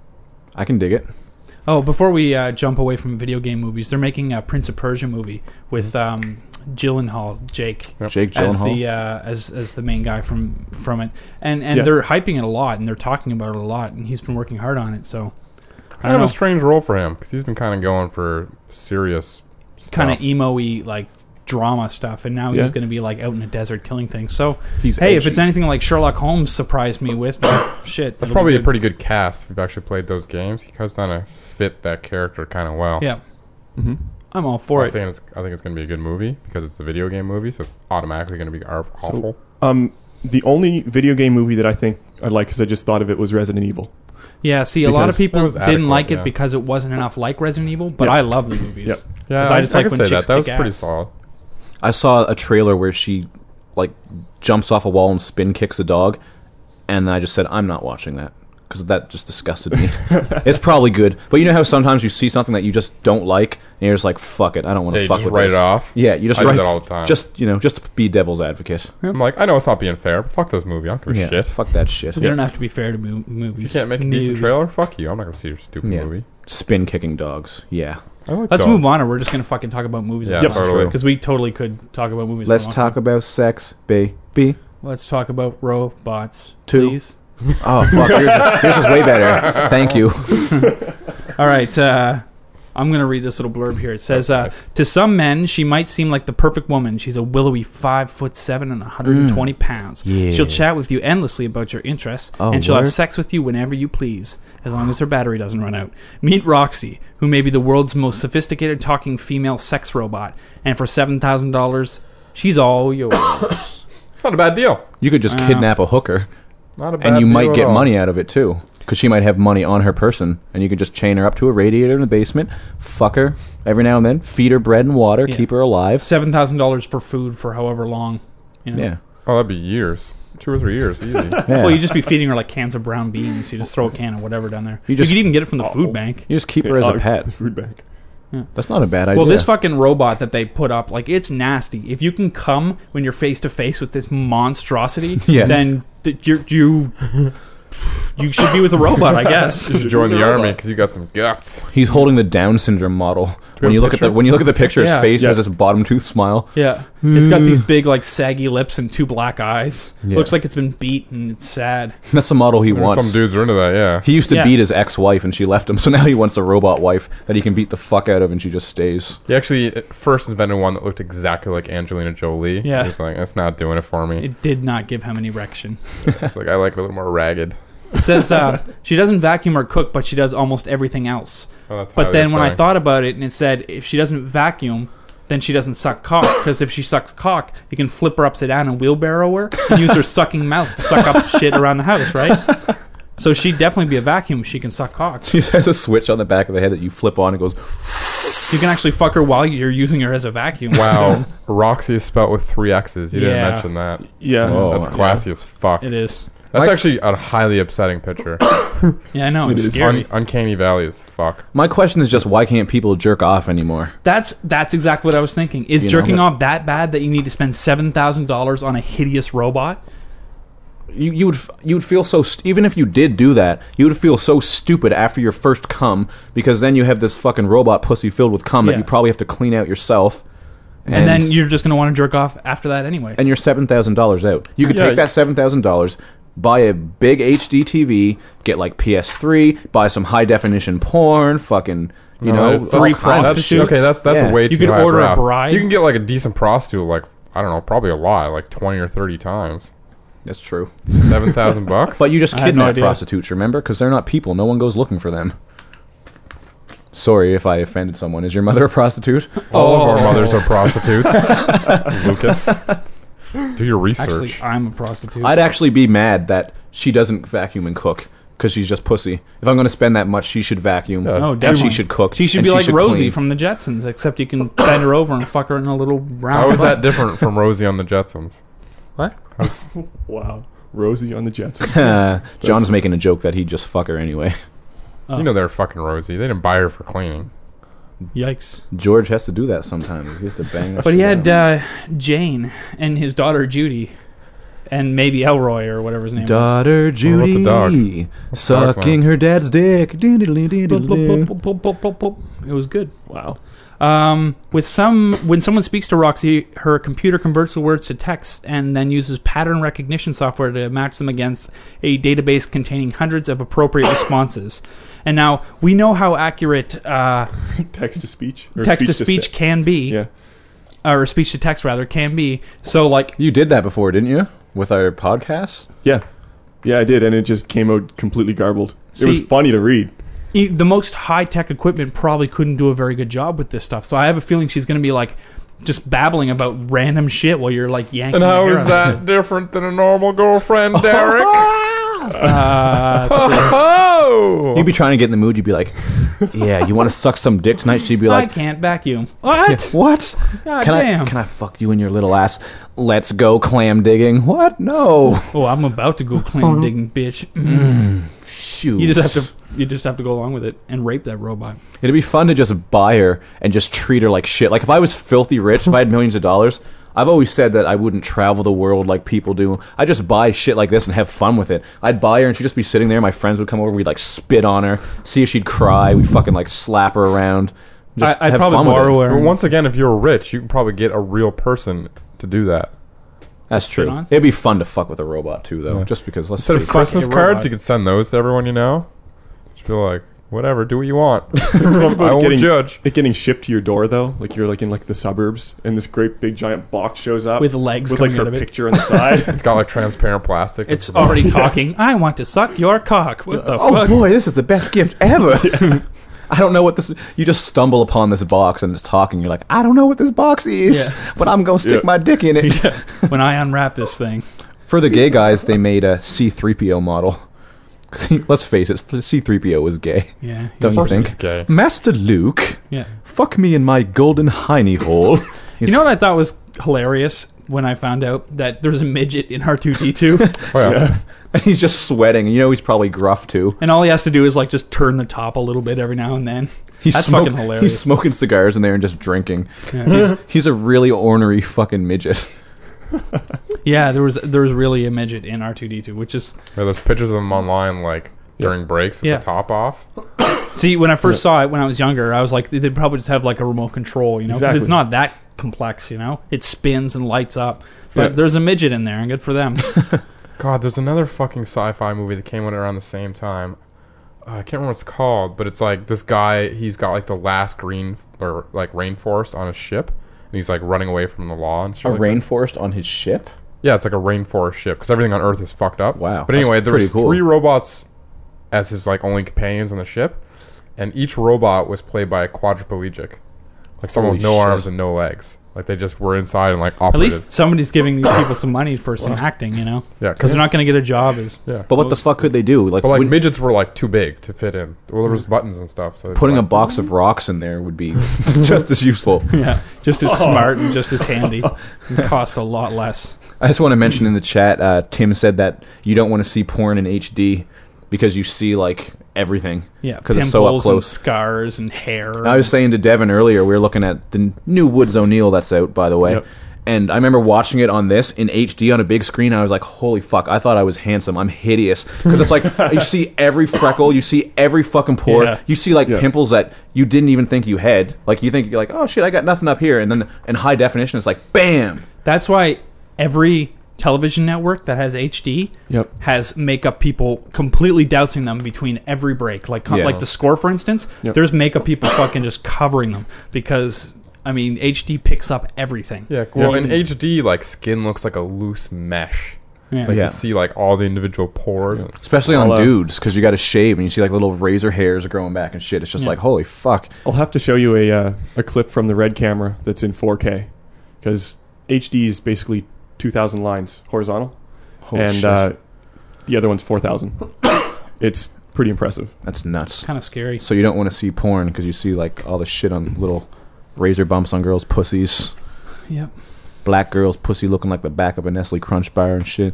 I can dig it. Oh, before we uh, jump away from video game movies, they're making a Prince of Persia movie with um, Gyllenhaal, Jake, Yep. Jake as Gyllenhaal. the uh, as as the main guy from from it, and and Yeah. they're hyping it a lot, and they're talking about it a lot, and he's been working hard on it. So I Kind don't of know, a strange role for him because he's been kind of going for serious kind of stuff. emo-y like drama stuff, and now Yeah. he's going to be like out in the desert killing things. So He's hey, if edgy. it's anything like Sherlock Holmes surprised me with, well, shit, That's it'll probably be a good. pretty good cast if you've actually played those games. He kind of fit that character kind of well. Yeah, Mm-hmm. I'm all I'm for not it. saying it's, I think it's going to be a good movie because it's a video game movie, so it's automatically going to be ar- So- awful. Um, the only video game movie that I think I like, because I just thought of it, was Resident Evil. Yeah, see, a lot of Because- people It was didn't adequate, like it yeah. because it wasn't enough like Resident Evil, but Yep. I love the movies. Yep. Yeah, 'Cause I just like could when say chicks that. That was kick pretty ass. solid. I saw a trailer where she like jumps off a wall and spin kicks a dog, and I just said, I'm not watching that because that just disgusted me. It's probably good, but you know how sometimes you see something that you just don't like, and you're just like, fuck it, I don't want Yeah, to you fuck just with write this. it off. Yeah, you just I do write that all the time. Just you know, just to be devil's advocate. I'm like, I know it's not being fair, but fuck this movie. I don't give a Yeah, shit. fuck that shit. You don't have to be fair to mo- movies. You can't make a decent Movies. trailer? Fuck you. I'm not going to see your stupid Yeah. movie. Spin kicking dogs. Yeah. I like Let's dogs. move on, or we're just gonna fucking talk about movies. Yeah, Yep. totally. Because we totally could talk about movies. for a Let's long talk time. about sex, baby. Let's talk about robots, Two. please. Oh fuck, yours, yours is way better. Thank you. All right, uh, I'm going to read this little blurb here. It says, uh, to some men, she might seem like the perfect woman. She's a willowy five foot seven and one hundred twenty pounds. Yeah. She'll chat with you endlessly about your interests, Oh, and she'll word? have sex with you whenever you please, as long as her battery doesn't run out. Meet Roxy, who may be the world's most sophisticated talking female sex robot, and for seven thousand dollars, she's all yours. It's not a bad deal. You could just Wow. kidnap a hooker, Not a bad and you deal might at get all. money out of it too, because she might have money on her person, and you could just chain her up to a radiator in the basement, fuck her every now and then, feed her bread and water, Yeah. keep her alive. seven thousand dollars for food for however long. You know? Yeah, Oh, that'd be years. Two or three years. Easy. yeah. Well, you just be feeding her like cans of brown beans. You just throw a can of whatever down there. You You, just- could even get it from the Oh. food bank. You just keep her as Uh, a pet. Food bank. That's not a bad idea. Well, this fucking robot that they put up, like, it's nasty. If you can come when you're face to face with this monstrosity, Yeah. then th- you're, you you should be with a robot, I guess. You should join the army because you got some guts. He's holding the Down syndrome model. we When have you a look at the picture? when you look at the picture, his Yeah. face Yeah. has this bottom tooth smile. Yeah, it's got these big, like, saggy lips and two black eyes. Yeah. Looks like it's been beat and it's sad. That's the model he There's wants. Some dudes are into that, yeah. He used to Yeah. beat his ex-wife, and she left him. So now he wants a robot wife that he can beat the fuck out of, and she just stays. He actually at first invented one that looked exactly like Angelina Jolie. Yeah. He's like, that's not doing it for me. It did not give him an erection. It's like, I like it a little more ragged. It says uh, she doesn't vacuum or cook, but she does almost everything else. Oh, that's But highly then when I upsetting. thought about it, and it said if she doesn't vacuum, then she doesn't suck cock. Because if she sucks cock, you can flip her upside down and wheelbarrow her and use her sucking mouth to suck up shit around the house, right? So she'd definitely be a vacuum if she can suck cock. She has a switch on the back of the head that you flip on and goes. You can actually fuck her while you're using her as a vacuum. Wow. Roxy is spelled with three X's. You Yeah. didn't mention that. Yeah. Oh. That's classy as fuck. It is. That's Mike- actually a highly upsetting picture. Yeah, I know. It It's is. scary. Un- uncanny Valley as fuck. My question is just why can't people jerk off anymore? That's that's exactly what I was thinking. Is You know, jerking but- off that bad that you need to spend seven thousand dollars on a hideous robot? you you would f- you would feel so st- even if you did do that, you would feel so stupid after your first cum because then you have this fucking robot pussy filled with cum Yeah. that you probably have to clean out yourself. And, then you're just going to want to jerk off after that anyway. and you're seven thousand dollars out. You could Yeah. take that seven thousand dollars, buy a big H D T V, get like P S three, buy some high definition porn, fucking you No, know, it's- three that's- that's- prostitutes. Okay, that's that's Yeah. a way You too could high order a brow. bride. You can get like a decent prostitute, like I don't know, probably a lot, like twenty or thirty times. That's true. Seven thousand bucks. But you just I had no kidnap idea. prostitutes, remember? Because they're not people. No one goes looking for them. Sorry if I offended someone. Is your mother a prostitute? all of our Oh. mothers are prostitutes. Lucas, do your research. Actually, I'm a prostitute. I'd actually be mad that she doesn't vacuum and cook because she's just pussy. If I'm going to spend that much, she should vacuum. Yeah. Oh, and definitely. she should cook. She should and be like Rosie clean. from the Jetsons, except you can bend her over and fuck her in a little round. How is butt. that different from Rosie on the Jetsons? What? Wow. Rosie on the Jetsons. Uh, John's That's- making a joke that he'd just fuck her anyway. Oh. You know they're fucking Rosie. They didn't buy her for cleaning. Yikes. George has to do that sometimes. He has to bang that But he shit had out. uh, Jane and his daughter Judy, and maybe Elroy or whatever his name Daughter about the Judy dog? What's the dog's sucking name? her dad's dick. was. It was good. Wow. Um, with some, when someone speaks to Roxy, her computer converts the words to text and then uses pattern recognition software to match them against a database containing hundreds of appropriate responses. And now we know how accurate uh, Text to speech. Or text to spe- speech can be, Yeah. or speech to text rather can be. So, like, You did that before, didn't you? With our podcast? Yeah. Yeah, I did, and it just came out completely garbled. it was See- funny to read. e- the most high tech equipment probably couldn't do a very good job with this stuff. So I have a feeling she's going to be like just babbling about random shit while you're like yanking. And how your is hair out. that different than a normal girlfriend, Derek? Uh, it's good. Oh! You'd be trying to get in the mood. You'd be like, "Yeah, you want to suck some dick tonight?" She'd be I like, can't vacuum. What? "What? God can damn. I can I fuck you in your little ass? Let's go clam digging." What? No. Oh, I'm about to go clam digging, bitch. Shoot. You just have to. You just have to go along with it and rape that robot. It'd be fun to just buy her and just treat her like shit. Like if I was filthy rich, if I had millions of dollars, I've always said that I wouldn't travel the world like people do. I just buy shit like this and have fun with it. I'd buy her and she'd just be sitting there. My friends would come over. We'd like spit on her, see if she'd cry. We'd fucking like slap her around. Just I, I'd have probably fun with borrow it. her. Well, once again, if you're rich, you can probably get a real person to do that. That's spit true. on? It'd be fun to fuck with a robot too, though. Yeah. Just because let's Instead of face it. Christmas a cards, robot. you could send those to everyone you know. Just be like, whatever, do what you want. About I won't getting- judge. It getting shipped to your door though, like you're like in like the suburbs, and this great big giant box shows up With legs with like coming her out of it. picture on the side. It's got like transparent plastic. It's It's already talking. I want to suck your cock. What the Oh fuck? boy, this is the best gift ever. I don't know what this. You just stumble upon this box and it's talking. You're like, I don't know what this box is, Yeah. but I'm gonna stick Yeah. my dick in it. When I unwrap this thing. For the gay guys, they made a C three P O model. 'Cause he- let's face it, C three P O is gay. Yeah. Don't Of you course think? it's gay. Master Luke, Yeah. fuck me in my golden hiney hole. You know what I thought was hilarious when I found out that there's a midget in R two D two, Oh, yeah. And he's just sweating. You know he's probably gruff too. and all he has to do is like just turn the top a little bit every now and then. He's That's smoke- fucking hilarious. He's smoking cigars in there and just drinking. Yeah. He's, he's a really ornery fucking midget. Yeah, there was there was really a midget in R two D two, which is Yeah, there's pictures of them online, like during breaks with Yeah. the top off. see when I first saw it when I was younger, I was like they'd probably just have like a remote control, you know, 'cause Exactly. it's not that complex, you know. It spins and lights up, but Yeah. there's a midget in there, and good for them. God, there's another fucking sci-fi movie that came out around the same time. Uh, I can't remember what it's called, but it's like this guy. He's got like the last green or like rainforest on his ship, and he's like running away from the law and A shit. like that. rainforest on his ship? Yeah, it's like a rainforest ship because everything on Earth is fucked up. Wow, But anyway, that's there was pretty cool. three robots as his like only companions on the ship, and each robot was played by a quadriplegic, like someone with Holy no shit. arms and no legs. Like they just were inside and like At operated. least somebody's giving these people some money for some acting, you know, yeah, because they're not going to get a job as Yeah, But what the fuck could they do? Like, but like wouldn't- midgets were like too big to fit in. Well, there was buttons and stuff. So putting a like, box of rocks in there would be just as useful. yeah, just as smart and just as handy. It cost a lot less. I just want to mention in the chat, uh, Tim said that you don't want to see porn in H D because you see like everything. Yeah, because it's so up pimples and close. scars and hair. I was saying to Devin earlier, we were looking at the new Woods O'Neill that's out, by the way, Yep. And I remember watching it on this in H D on a big screen. I was like, holy fuck, I thought I was handsome. I'm hideous. Because it's like, you see every freckle, you see every fucking pore, Yeah. you see like Yeah. pimples that you didn't even think you had. Like, you think, you're like, oh shit, I got nothing up here. And then in high definition, it's like, bam! That's why every television network that has H D Yep. has makeup people completely dousing them between every break. Like Yeah. like the score, for instance, Yep. there's makeup people fucking just covering them because, I mean, H D picks up everything. Yeah, well, Yeah. in H D, like, skin looks like a loose mesh. Yeah. Like, Yeah. you see, like, all the individual pores. and- Especially on I'll, uh, dudes, because you got to shave and you see like little razor hairs growing back and shit. It's just Yeah. like, holy fuck. I'll have to show you a uh, a clip from the Red camera that's in four K, because H D is basically two thousand lines horizontal, Holy and shit. uh, the other one's four thousand. It's pretty impressive. That's nuts. Kind of scary. So you don't want to see porn because you see like all the shit on little razor bumps on girls' pussies. Yep. Black girls' pussy looking like the back of a Nestle Crunch bar and shit.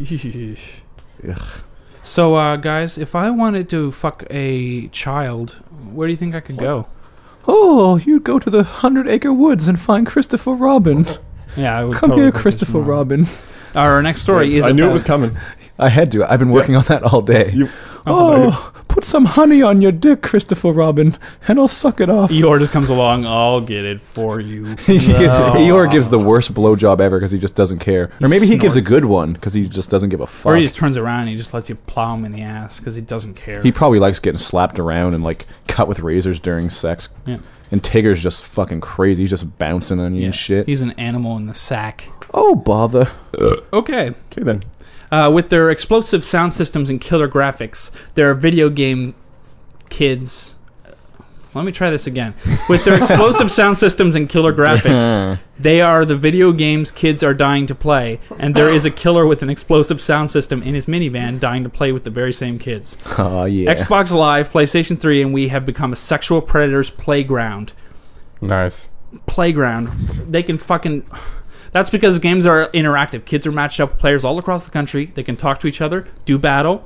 Ugh. So, uh, guys, if I wanted to fuck a child, where do you think I could go? Oh, you'd go to the Hundred Acre Woods and find Christopher Robin. Yeah, I would. Come totally here, fuck a Christopher child. Robin. Our next story Yes, is. I knew it about- was coming. I had to. I've been working on that all day. You- oh, put some honey on your dick, Christopher Robin, and I'll suck it off. Eeyore just comes along. I'll get it for you. Eeyore gives the worst blowjob ever because he just doesn't care. He Or maybe he gives a snorts. good one because he just doesn't give a fuck. Or he just turns around and he just lets you plow him in the ass because he doesn't care. He probably likes getting slapped around and like cut with razors during sex. Yeah. And Tigger's just fucking crazy. He's just bouncing on you Yeah. and shit. He's an animal in the sack. Oh, bother. Okay. Okay then. Uh, with their explosive sound systems and killer graphics, their video game kids. Let me try this again. With their explosive sound systems and killer graphics, they are the video games kids are dying to play, and there is a killer with an explosive sound system in his minivan dying to play with the very same kids. Oh, yeah. Xbox Live, PlayStation three, and we have become a sexual predator's playground. Nice. Playground. They can fucking... That's because games are interactive. Kids are matched up with players all across the country. They can talk to each other, do battle,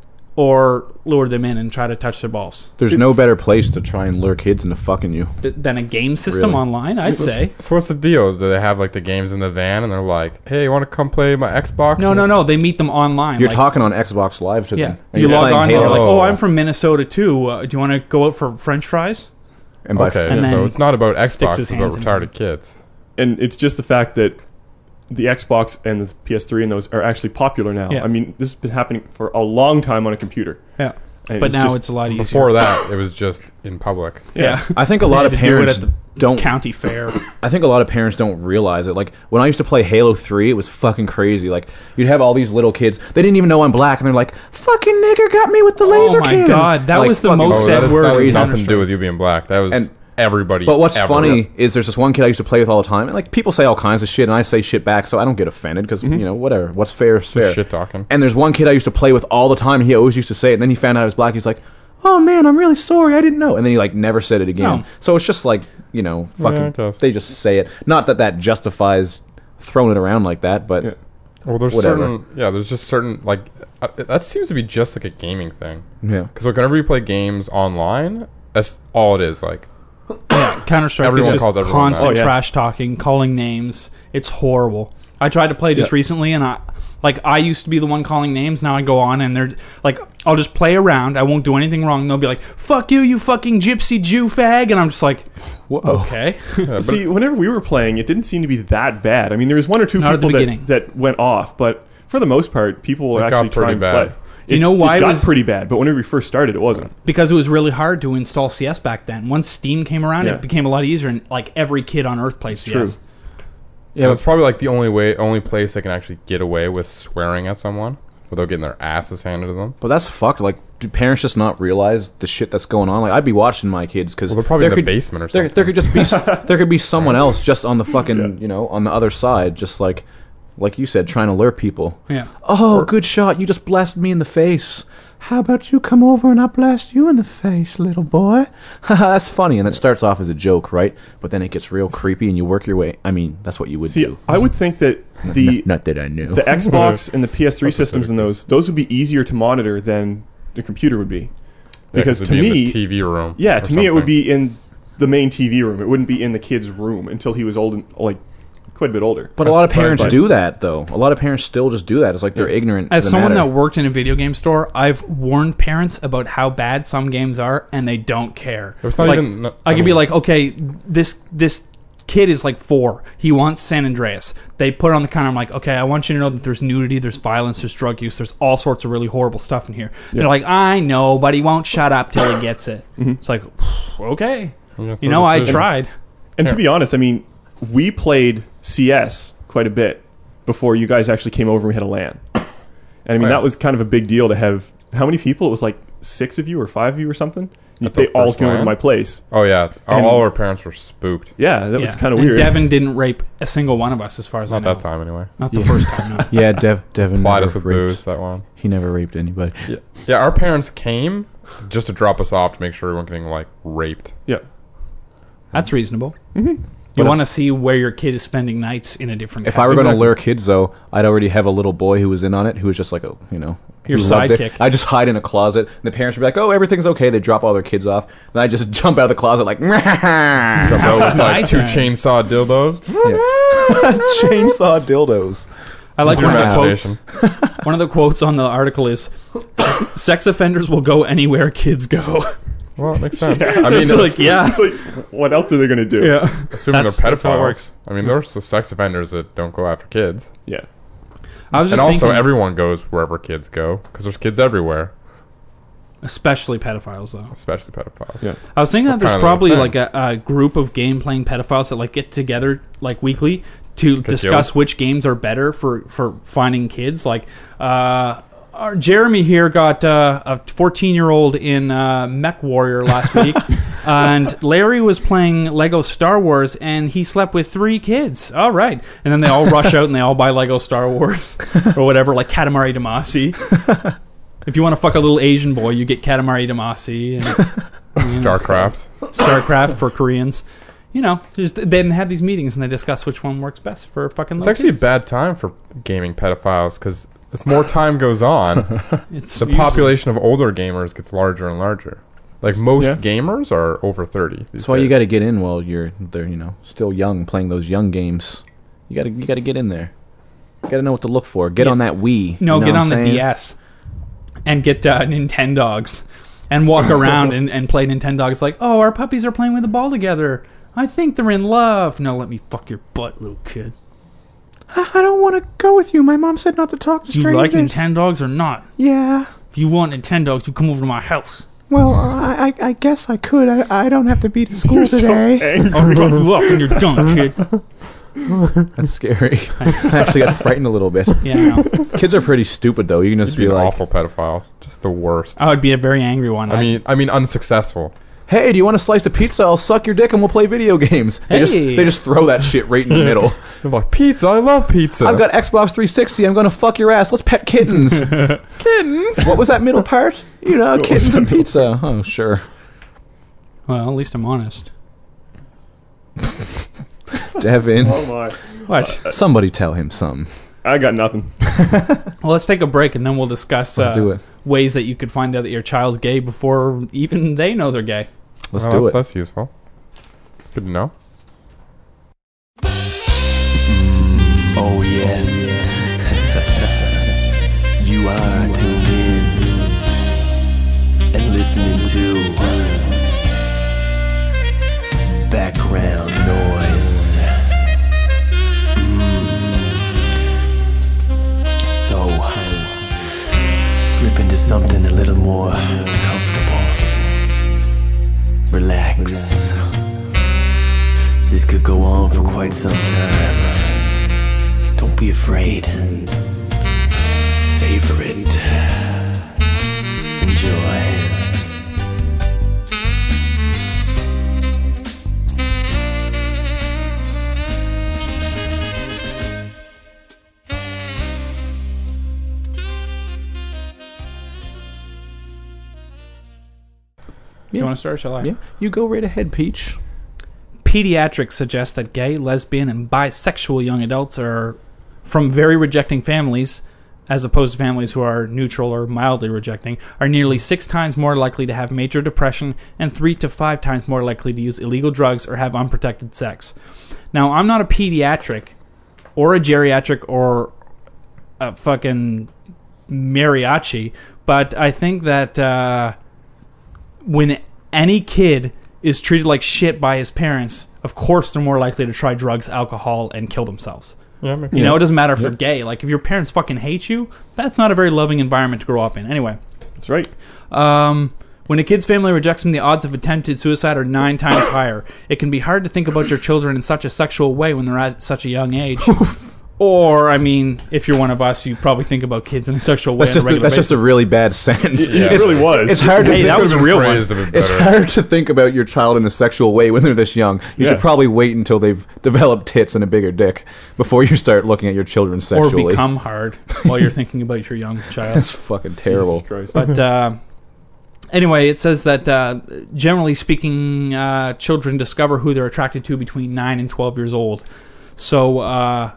or lure them in and try to touch their balls. There's no better place to try and lure kids into fucking you. Th- than a game system Really? online, I'd say. So what's the deal? Do they have, like, the games in the van, and they're like, hey, you want to come play my Xbox? No, And no, it's- no. They meet them online. You're like, talking on Xbox Live to Yeah. them. and You you're log playing on and you're Halo. like, Halo. oh, I'm from Minnesota too. Uh, do you want to go out for French fries? And by Okay, And so then it's not about sticks Xbox, his it's about hands into retarded it. kids. And it's just the fact that the Xbox and the P S three and those are actually popular now. Yeah. I mean, this has been happening for a long time on a computer. Yeah. And But now just- it's a lot easier. Before that, it was just in public. yeah. I think a lot of They had to do it parents at the don't. county fair. I think a lot of parents don't realize it. Like when I used to play Halo three, it was fucking crazy. Like you'd have all these little kids. They didn't even know I'm black, and they're like, "Fucking nigger got me with the laser Oh my cannon." God, that And, like, was the fucking- most Oh, said that, is, word that in has nothing to Counter-Strike. do with you being black. That was And- everybody. But what's ever. funny is there's this one kid I used to play with all the time, and like people say all kinds of shit, and I say shit back, so I don't get offended because you know whatever. What's fair is fair. Shit talking. And there's one kid I used to play with all the time, and he always used to say it. And then he found out I was black. He's like, "Oh man, I'm really sorry. I didn't know." And then he like never said it again. No. So it's just like you know, fucking. I guess. They just say it. Not that that justifies throwing it around like that, but Yeah. Well, there's Whatever. certain, yeah, there's just certain, like, uh, that seems to be just like a gaming thing. yeah. Because like, whenever you play games online, that's all it is. Like, Yeah, Counter Strike is Everyone just calls everyone constant that. Oh, yeah. trash talking, calling names. It's horrible. I tried to play just Yeah. recently, and I like I used to be the one calling names. Now I go on, and they're like, I'll just play around. I won't do anything wrong. And they'll be like, "Fuck you, you fucking gypsy Jew fag," and I'm just like, Whoa. okay. yeah, but See, whenever we were playing, it didn't seem to be that bad. I mean, there was one or two Not at the people beginning. that, that went off, but for the most part, people were It got actually pretty trying bad. to play. Do you It- know why it it got was- pretty bad? But whenever we first started, it wasn't. Because it was really hard to install C S back then. Once Steam came around, Yeah. it became a lot easier, and like every kid on Earth plays C S. True. yeah, it's probably like the only way, only place they can actually get away with swearing at someone without getting their asses handed to them. But that's fucked. Like, do parents just not realize the shit that's going on? Like, I'd be watching my kids because Well, they're probably in the basement or there, something. there could just be s- there could be someone else just on the fucking you know on the other side, just like like you said, trying to lure people. Yeah. Oh, good shot! You just blasted me in the face. How about you come over and I blast you in the face, little boy? Haha, that's funny, and it starts off as a joke, right? But then it gets real creepy, and you work your way. I mean, that's what you would See, do. I would think that the Not that I knew. the Xbox and the P S three systems and those those would be easier to monitor than the computer would be. Yeah, Because it'd to be in me, the T V room. yeah, or to me it would something. be in the main T V room. It wouldn't be in the kid's room until he was old and like quite a bit older. But a lot of parents but- do that, though. A lot of parents still just do that. It's like they're ignorant. As to the someone matter. that worked in a video game store, I've warned parents about how bad some games are, and they don't care. It's not like, even- no- I I could be mean- like, okay, this this kid is like four. He wants San Andreas. They put it on the counter. I'm like, okay, I want you to know that there's nudity, there's violence, there's drug use, there's all sorts of really horrible stuff in here. Yeah. They're like, I know, but he won't shut up till he gets it. It's like, okay, And that's you the know, I decision. tried. And to be honest, I mean, we played C S quite a bit before you guys actually came over and we had a LAN. And I mean, Oh, yeah. that was kind of a big deal to have. How many people? It was like six of you or five of you or something. You, At the they all first came over to LAN? my place. Oh yeah, And- all our parents were spooked. Yeah, that was Yeah. kind of And weird. Devin didn't rape a single one of us, as far as I Not know. that time anyway. Not the Yeah. first time. No. Yeah, Dev, Devin Plied never us with raped. booze that one. He never raped anybody. Yeah, yeah. Our parents came just to drop us off to make sure we weren't getting like raped. Yeah. That's reasonable. Mm-hmm. You But if- want to see where your kid is spending nights in a different. If I were going to Exactly. lure kids, though, I'd already have a little boy who was in on it, who was just like a, you know, Your who loved it. sidekick. I just hide in a closet, and the parents would be like, "Oh, everything's okay." They drop all their kids off, and I just jump out of the closet like, Jump out with my like two turn. chainsaw dildos. chainsaw dildos. I like Use your one of the quotes. imagination. One of the quotes on the article is, "Sex offenders will go anywhere kids go." Well, it makes sense. I mean, It's it's like, yeah, It's like, what else are they going to do? yeah. assuming That's- they're that's how it pedophiles. works. I mean, there's the sex offenders that don't go after kids, Yeah. I was just and also thinking, everyone goes wherever kids go because there's kids everywhere, especially pedophiles, though. especially pedophiles. Yeah. I was thinking That's that there's kind of the probably thing. like a, a group of game playing pedophiles that like get together like weekly to discuss you. which games are better for for finding kids. Like, uh, our Jeremy here got uh, a fourteen year old in uh, Mech Warrior last week, and Larry was playing Lego Star Wars, and he slept with three kids. All right, and then they all rush out and they all buy Lego Star Wars or whatever, like Katamari Damacy. If you want to fuck a little Asian boy, you get Katamari Damacy and StarCraft. StarCraft for Koreans. You know, just then have these meetings and they discuss which one works best for fucking It's little actually a kids. bad time for gaming pedophiles because as more time goes on, It's the usually- population of older gamers gets larger and larger. Like most Yeah. gamers are over thirty. these That's why you days. got to get in while you're there, you know, still young, playing those young games. You got to you got to get in there. You got to know what to look for. Get Yeah. on that Wii. No, you know get what on I'm the saying? D S and get uh, Nintendogs and walk around and, and play Nintendogs like, oh, our puppies are playing with a ball together. I think they're in love. No, let me fuck your butt, little kid. I don't want to go with you. My mom said not to talk to Do you like Nintendogs or not? Yeah. If you want Nintendogs, you come over to my house. Well, I, I I guess I could. I, I don't have to be to school You're so angry. I'll fuck you up when you're done, kid. That's scary. I actually got frightened a little bit. Yeah, I know. Kids are pretty stupid, though. You can just Be be an like, awful pedophile, just the worst. I would be a very angry one. I mean, I mean, unsuccessful. "Hey, do you want a slice of pizza? I'll suck your dick and we'll play video games." They just Hey. they just throw that shit right in the middle. They're like, pizza, I love pizza. I've got Xbox three sixty. I'm gonna fuck your ass. Let's pet kittens. kittens. What was that middle part? You know, kittens and pizza. Oh, sure. well, at least I'm honest. Devin, Oh my. What? somebody tell him something. I got nothing. Well, let's take a break and then we'll discuss Let's uh, do it. ways that you could find out that your child's gay before even they know they're gay. Let's Well, do that's, it. That's useful. Good to know. Oh yes, you are tuned in and listening to background noise. Mm. So, slip into something a little more comfortable. Relax. This could go on for quite some time. Don't be afraid. Savor it. Enjoy. You want to start, or shall I? Yeah, you go right ahead, Peach. Pediatrics suggest that gay, lesbian, and bisexual young adults are from very rejecting families, as opposed to families who are neutral or mildly rejecting, are nearly six times more likely to have major depression and three to five times more likely to use illegal drugs or have unprotected sex. Now, I'm not a pediatric, or a geriatric or a fucking mariachi. But I think that uh, when any kid is treated like shit by his parents, of course they're more likely to try drugs, alcohol, and kill themselves. Yeah, makes You sense. know, it doesn't matter if Yeah. they're gay. Like, if your parents fucking hate you, that's not a very loving environment to grow up in. Anyway, That's right. um, when a kid's family rejects them, the odds of attempted suicide are nine times higher. It can be hard to think about your children in such a sexual way when they're at such a young age. Or, I mean, if you're one of us, you probably think about kids in a sexual way. That's on just a a, regular that's just a basis. really bad sentence. Yeah, it It's- really was. It's hard to Hey, think that was a of- real one. Phrased a bit It's better. hard to think about your child in a sexual way when they're this young. You Yeah. should probably wait until they've developed tits and a bigger dick before you start looking at your children Or sexually. become hard while you're thinking about your young child. That's fucking terrible. Jesus Christ. But uh, anyway, it says that uh, generally speaking, uh, children discover who they're attracted to between nine and twelve years old. So uh,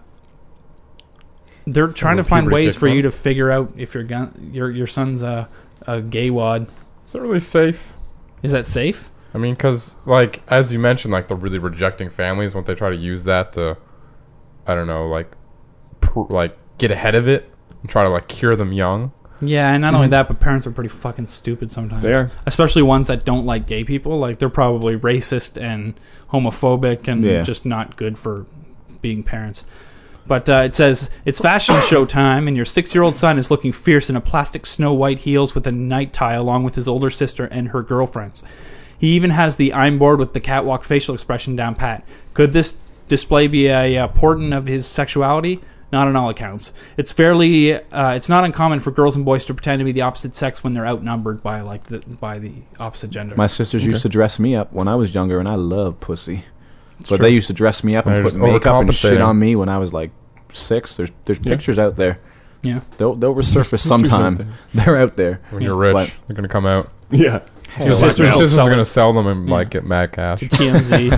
they're trying to when find puberty ways kicks for you in. to figure out if your gun, your your son's a, a gay wad. Is it really safe? Is that safe? I mean, because, like, as you mentioned, like, the really rejecting families, won't they try to use that to, I don't know, like, pr- like get ahead of it and try to, like, cure them young? Yeah, and not only that, but parents are pretty fucking stupid sometimes. They are. Especially ones that don't like gay people. Like, they're probably racist and homophobic and Yeah. just not good for being parents. But uh, it says, it's fashion show time, and your six-year-old son is looking fierce in a plastic snow-white heels with a night tie along with his older sister and her girlfriends. He even has the I'm bored with the catwalk facial expression down pat. Could this display be a, a portent of his sexuality? Not on all accounts. It's fairly, uh, it's not uncommon for girls and boys to pretend to be the opposite sex when they're outnumbered by like the, by the opposite gender. My sisters used to dress me up when I was younger, and I loved pussy. But true. they used to dress me up and They're put just makeup and shit overcompensating. on me when I was like six. There's there's Yeah. pictures out there. Yeah. They'll they'll resurface Pictures out sometime. there. They're out there. When Yeah. you're rich, But- they're going to come out. Yeah. Your Your sisters will sisters sell are going it to sell them and, Yeah. like, get mad cash. to T M Z.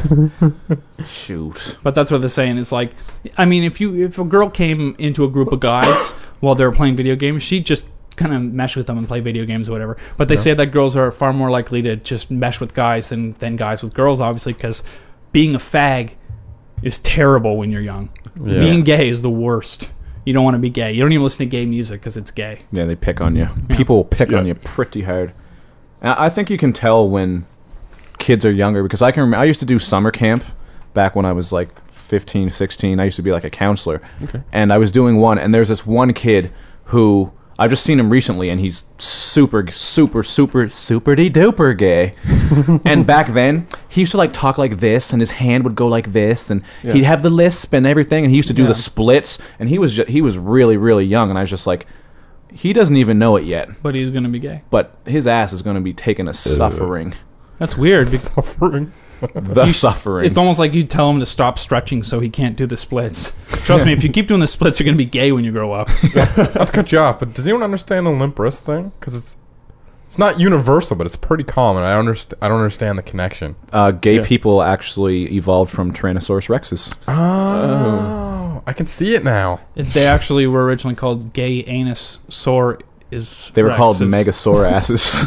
Shoot. But that's what they're saying. It's like, I mean, if you if a girl came into a group of guys while they were playing video games, she'd just kind of mesh with them and play video games or whatever. But they say that girls are far more likely to just mesh with guys than, than guys with girls, obviously, because being a fag is terrible when you're young. Yeah. Being gay is the worst. You don't want to be gay. You don't even listen to gay music because it's gay. Yeah, they pick on you. People will pick Yeah. on you pretty hard. And I think you can tell when kids are younger because I can remember I used to do summer camp back when I was like fifteen, sixteen. I used to be like a counselor. Okay. And I was doing one, and there's this one kid who I've just seen him recently, and he's super, super, super, super de duper gay. And back then, he used to like talk like this, and his hand would go like this, and Yeah. he'd have the lisp and everything, and he used to do Yeah. the splits, and he was ju- he was really, really young, and I was just like, he doesn't even know it yet, But he's going to be gay. but his ass is going to be taking a suffering, That's weird. be- Suffering. the suffering. It's almost like you tell him to stop stretching so he can't do the splits. Trust me, if you keep doing the splits, you're going to be gay when you grow up. Not to cut you off, but does anyone understand the limp wrist thing? Because it's it's not universal, but it's pretty common. I understand. I don't understand the connection. uh, gay Yeah. people actually evolved from Tyrannosaurus rexes. Oh, I can see it now. They actually were originally called gay anus sore is They were called rexes. megasaur asses.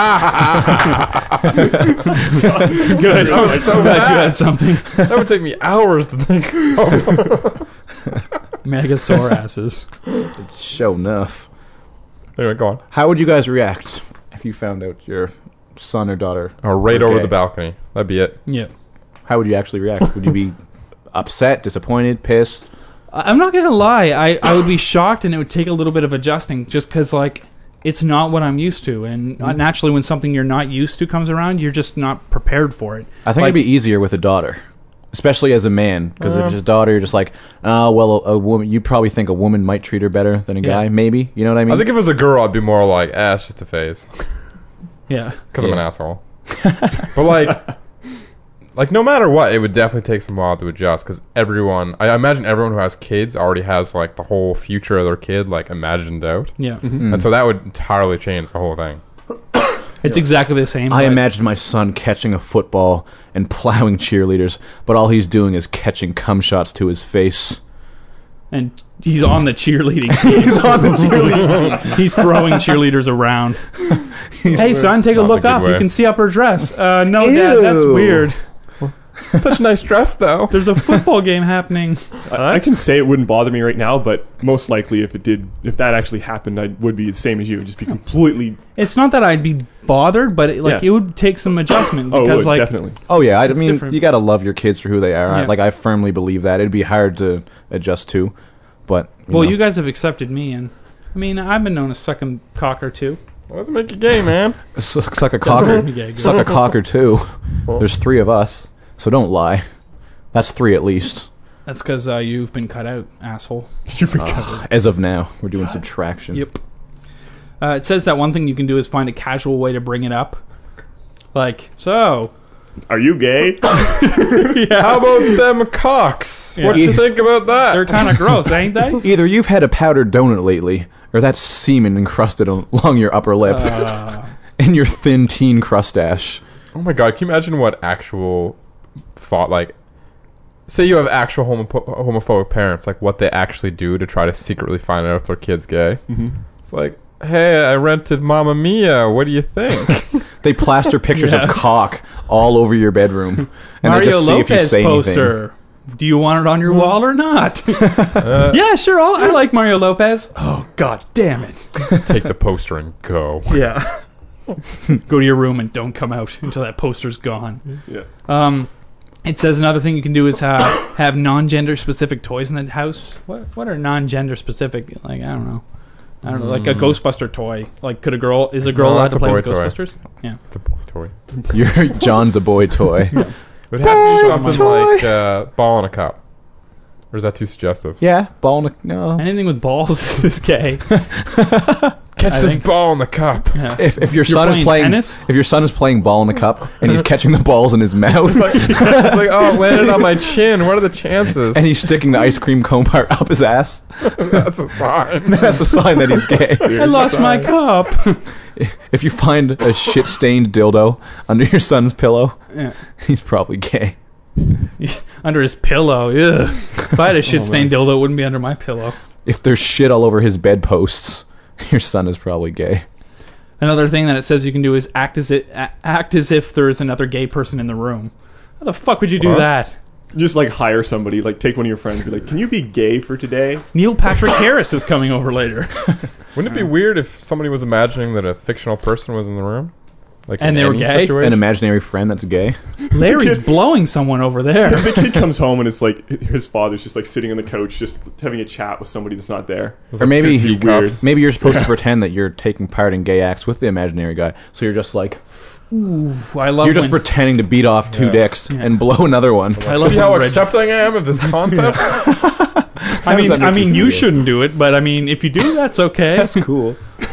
Good. I was so glad you had something. That would take me hours to think. of. Megasaur asses. Show enough. Anyway, go on. How would you guys react if you found out your son or daughter? Oh, right were over gay? the balcony. That'd be it. Yeah. How would you actually react? Would you be upset, disappointed, pissed? I- I'm not gonna lie. I, I would be shocked, and it would take a little bit of adjusting, just because like it's not what I'm used to, and uh naturally, when something you're not used to comes around, you're just not prepared for it. I think Like- it'd be easier with a daughter, especially as a man, because if it's a daughter, you're just like, oh, well, a, a woman. You probably think a woman might treat her better than a Yeah. guy, maybe. You know what I mean? I think if it was a girl, I'd be more like, ah, it's just a phase. Yeah. Because I'm an Yeah. asshole. But like, like no matter what, it would definitely take some while to adjust. Because everyone, I imagine everyone who has kids already has like the whole future of their kid like imagined out, Yeah. and so that would entirely change the whole thing. It's exactly the same. I but- imagine my son catching a football and plowing cheerleaders, but all he's doing is catching cum shots to his face. And he's on the cheerleading team. He's on the cheerleader. He's throwing cheerleaders around. Hey, son, take a Not in a look good up. way. You can see up her dress. Uh, no, Dad, that's Ew. weird. Such a nice dress, though. There's a football game happening. I, I can say it wouldn't bother me right now, but most likely if it did, if that actually happened, I would be the same as you. Just be completely. It's not that I'd be bothered, but it, like Yeah. it would take some adjustment Oh, it because would, like definitely. Oh yeah, I It's mean, different. you gotta love your kids for who they are. I, Yeah. like I firmly believe that it'd be hard to adjust to, but you well, know. you guys have accepted me, and I mean, I've been known to suck a cock or two. What doesn't make you gay, man? suck, suck a Doesn't make me cocker, gay, good. suck a cock or two. There's three of us, so don't lie. That's three at least. That's because uh, you've been cut out, asshole. As of now, we're doing subtraction. Yep. Uh, it says that one thing you can do is find a casual way to bring it up. Like, so. Are you gay? How about them cocks? Yeah. What do you think about that? They're kind of gross, ain't they? Either you've had a powdered donut lately, or that's semen encrusted al- along your upper lip Uh, and your thin teen crustache. Oh my god, can you imagine what actual thought, like, say you have actual homo- homophobic parents, like what they actually do to try to secretly find out if their kid's gay? Mhm. It's like, hey, I rented Mamma Mia, what do you think? They plaster pictures Yeah. of cock all over your bedroom, and Mario they just see if you Lopez say poster. Do you want it on your wall or not? yeah, sure. I'll, I like Mario Lopez. Oh, god damn it. Take the poster and go. Yeah. Go to your room and don't come out until that poster's gone. Yeah. Um, it says another thing you can do is uh, have non-gender specific toys in the house. What What are non-gender specific? Like, I don't know. I don't know. Like a Ghostbuster toy. Like, could a girl is a girl No, allowed that's to a play boy with toy. Ghostbusters? Yeah. It's a boy toy. You're John's a boy toy. It would have to be something toy. like uh, ball in a cup. Or is that too suggestive? Yeah, ball in a, no. Anything with balls is gay. Catch I this think- ball in the cup. Yeah. If, if your You're son is playing playing tennis? if your son is playing ball in the cup and he's catching the balls in his mouth It's like, it's like, oh, it landed on my chin. What are the chances? and he's sticking the ice cream cone part up his ass, That's a sign. that's a sign that he's gay. I lost my cup. If you find a shit stained dildo under your son's pillow, Yeah. he's probably gay. Under his pillow. Ugh. If I had a shit stained dildo, it wouldn't be under my pillow. If there's shit all over his bedposts, your son is probably gay. Another thing that it says you can do is act as it a- act as if there is another gay person in the room. How the fuck would you do What? that? Just like hire somebody, like take one of your friends, be like, "Can you be gay for today?" Neil Patrick Harris is coming over later, Wouldn't it be weird if somebody was imagining that a fictional person was in the room? Like And in they were any gay? situation? An imaginary friend that's gay. Larry's blowing someone over there. The kid comes home and it's like his father's just like sitting on the couch, just having a chat with somebody that's not there. There's Or like maybe two he- teacups. Maybe you're supposed to pretend that you're taking part in gay acts with the imaginary guy. So you're just like I love you're just when, pretending to beat off two Yeah. dicks Yeah. and blow another one. I love See how when Reg- accepting I am of this concept? I mean, does that I make mean, you you feel? shouldn't do it, but I mean, if you do, that's okay. That's cool.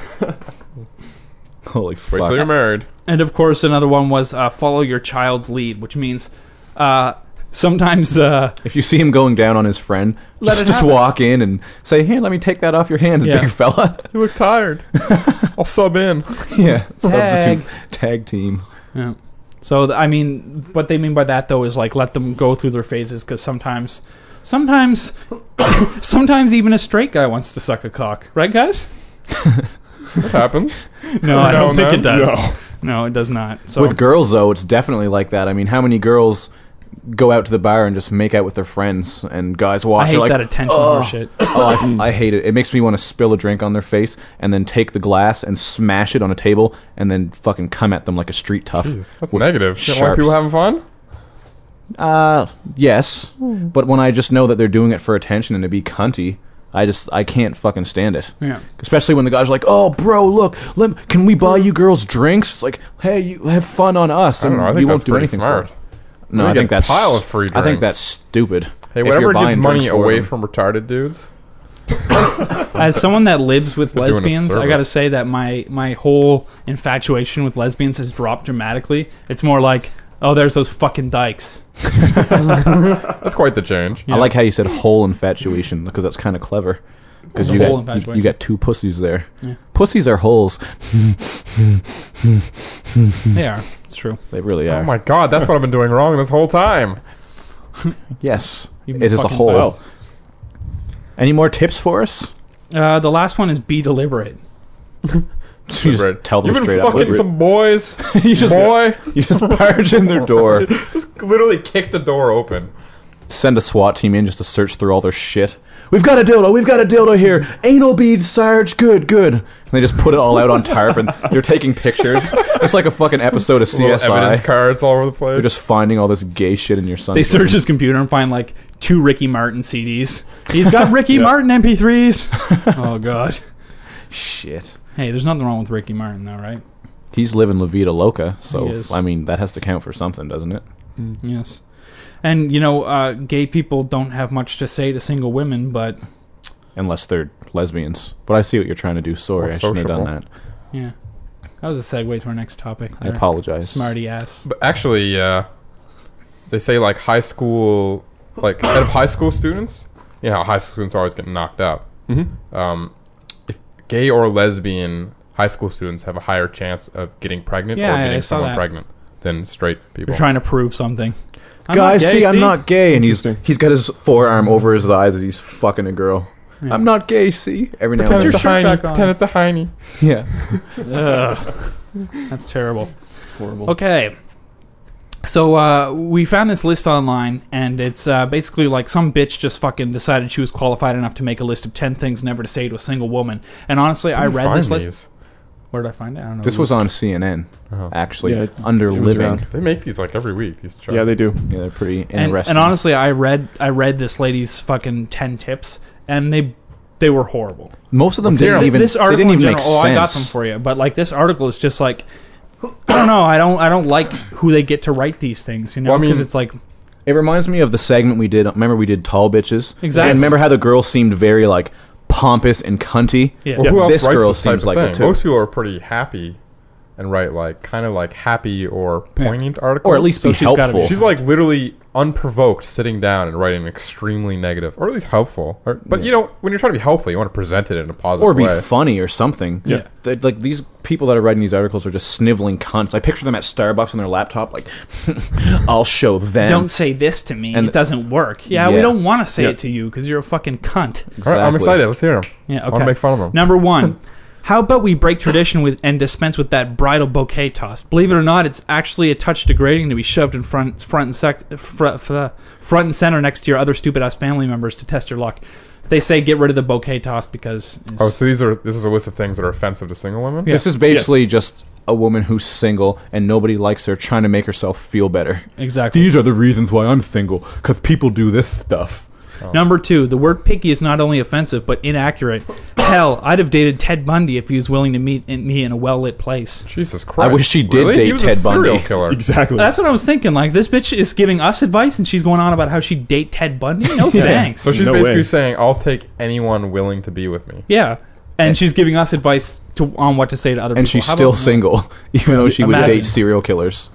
Holy Wait till you're fuck. married. And of course, another one was uh, follow your child's lead, which means uh, sometimes uh, If you see him going down on his friend, Let just, it just happen. walk in and say, "Hey, let me take that off your hands, Yeah. big fella." You look tired. I'll sub in. Yeah, Tag. substitute tag team. Yeah. So th- I mean, what they mean by that though is like let them go through their phases because sometimes, sometimes, sometimes even a straight guy wants to suck a cock, right, guys? What happens? No, I No, don't think man. it does. No. No, it does not. So With girls, though, it's definitely like that. I mean, how many girls go out to the bar and just make out with their friends, and guys I watch? hate They're like, that attention "Oh." horseshit. Oh, I, I hate it. It makes me want to spill a drink on their face and then take the glass and smash it on a table and then fucking come at them like a street tough. Jeez, that's with negative. You don't want sharps. people having fun? Uh, yes. But when I just know that they're doing it for attention and to be cunty, I just I can't fucking stand it. Yeah. Especially when the guys are like, "Oh, bro, look, let, can we buy you girls drinks?" It's like, "Hey, you have fun on us, I and don't know. I think you that's won't do pretty anything smart. for it." No, You I get think a that's pile of free I think drinks. that's stupid. Hey, If whatever you're gives buying money drinks for away them. from retarded dudes. As someone that lives with They're doing a lesbians, I service. gotta say that my my whole infatuation with lesbians has dropped dramatically. It's more like, oh, there's those fucking dykes. That's quite the change. Yeah. I like how you said whole infatuation because that's kind of clever. Because you Whole got you, infatuation. you got two pussies there. Yeah. Pussies are holes. They are. It's true. They really Oh are. my god, that's what I've been doing wrong this whole time. Yes, You've it been is a fucking hole. bad. Any more tips for us? Uh, the last one is be deliberate. You just tell them You've been straight up. fucking some boys, you just boy. you just barge in their door, Just literally kick the door open. send a SWAT team in just to search through all their shit. We've got a dildo. We've got a dildo here. Anal bead, Sarge. Good, good. And they just put it all out on tarp, and you're taking pictures. It's like a fucking episode of C S Little I. evidence cards all over the place. They're just finding all this gay shit in your son's They search room. his computer and find like two Ricky Martin C Ds. He's got Ricky Martin M P threes. Oh god. Shit. Hey, there's nothing wrong with Ricky Martin though, right? He's living La Vida Loca, so He is. I mean that has to count for something, doesn't it? Yes. And you know, uh, gay people don't have much to say to single women, but Unless they're lesbians. But I see what you're trying to do. Sorry, Or I shouldn't have done sociable. that. yeah. That was a segue to our next topic. I there. apologize. Smarty ass. But actually, uh, they say like high school, like out of high school students, you know, how high school students are always getting knocked up. Mm-hmm. Um, if gay or lesbian high school students have a higher chance of getting pregnant Yeah, or I- I getting saw someone that. pregnant than straight people. You're trying to prove something. I'm Guys, not gay, see, I'm not gay, and he's Interesting. he's got his forearm over his eyes as he's fucking a girl. Yeah. I'm not gay. See, every now Pretend and your it's then. a shirt hiney. back on. Pretend it's a hiney. Yeah. Ugh. That's terrible. Horrible. Okay. So uh, we found this list online, and it's uh, basically like some bitch just fucking decided she was qualified enough to make a list of ten things never to say to a single woman. And honestly, I Where do you read find this list. these? Where did I find it? I don't know. This was on C N N, Oh. actually, Yeah, it- under it was living. around. They make these like every week. These charts. Yeah, they do. Yeah, they're pretty and, interesting. and honestly, I read I read this lady's fucking ten tips, and they they were horrible. most of them Let's hear didn't 'em. even. this They article didn't in even general, make oh, sense. I got them for you, but like this article is just like, I don't know. I don't I don't like who they get to write these things, you know, Well, I mean- because it's like It reminds me of the segment we did. Remember, we did tall bitches. Exactly. And remember how the girl seemed very like pompous and cunty. yeah. Well, who else This writes girl this type seems of like it thing? too. Most people are pretty happy and write like kind of like happy or poignant articles, Or at least So be she's gotta helpful. be- she's like literally unprovoked sitting down and writing extremely negative, or at least helpful. Or, but you know, when you're trying to be helpful, you want to present it in a positive Or be way. funny or something. Yeah. They- like these people that are writing these articles are just sniveling cunts. I picture them at Starbucks on their laptop, like, I'll show them. Don't say this to me. And- it doesn't work. Yeah, we Yeah. don't want to say Yeah. it to you because you're a fucking cunt. Exactly. All right, I'm excited. Let's hear them. Yeah, I okay. want to make fun of them. Number one, how about we break tradition with and dispense with that bridal bouquet toss? Believe it or not, it's actually a touch degrading to be shoved in front, front and sec, front, front and center next to your other stupid ass family members to test your luck. They say get rid of the bouquet toss because it's, Oh, so these are this is a list of things that are offensive to single women. Yeah. This is basically just a woman who's single and nobody likes her, trying to make herself feel better. exactly. These are the reasons why I'm single, because people do this stuff. Number two, the word picky is not only offensive but inaccurate. Hell, I'd have dated Ted Bundy if he was willing to meet in, me in a well lit place. Jesus Christ! I wish she did Really? date he was Ted a serial Bundy. killer. Exactly. That's what I was thinking. Like, this bitch is giving us advice and she's going on about how she'd date Ted Bundy? No thanks. So she's No basically way. saying, "I'll take anyone willing to be with me." Yeah. And she's giving us advice to on what to say to other And people. she's How still about- single, even though she would Imagine. date serial killers.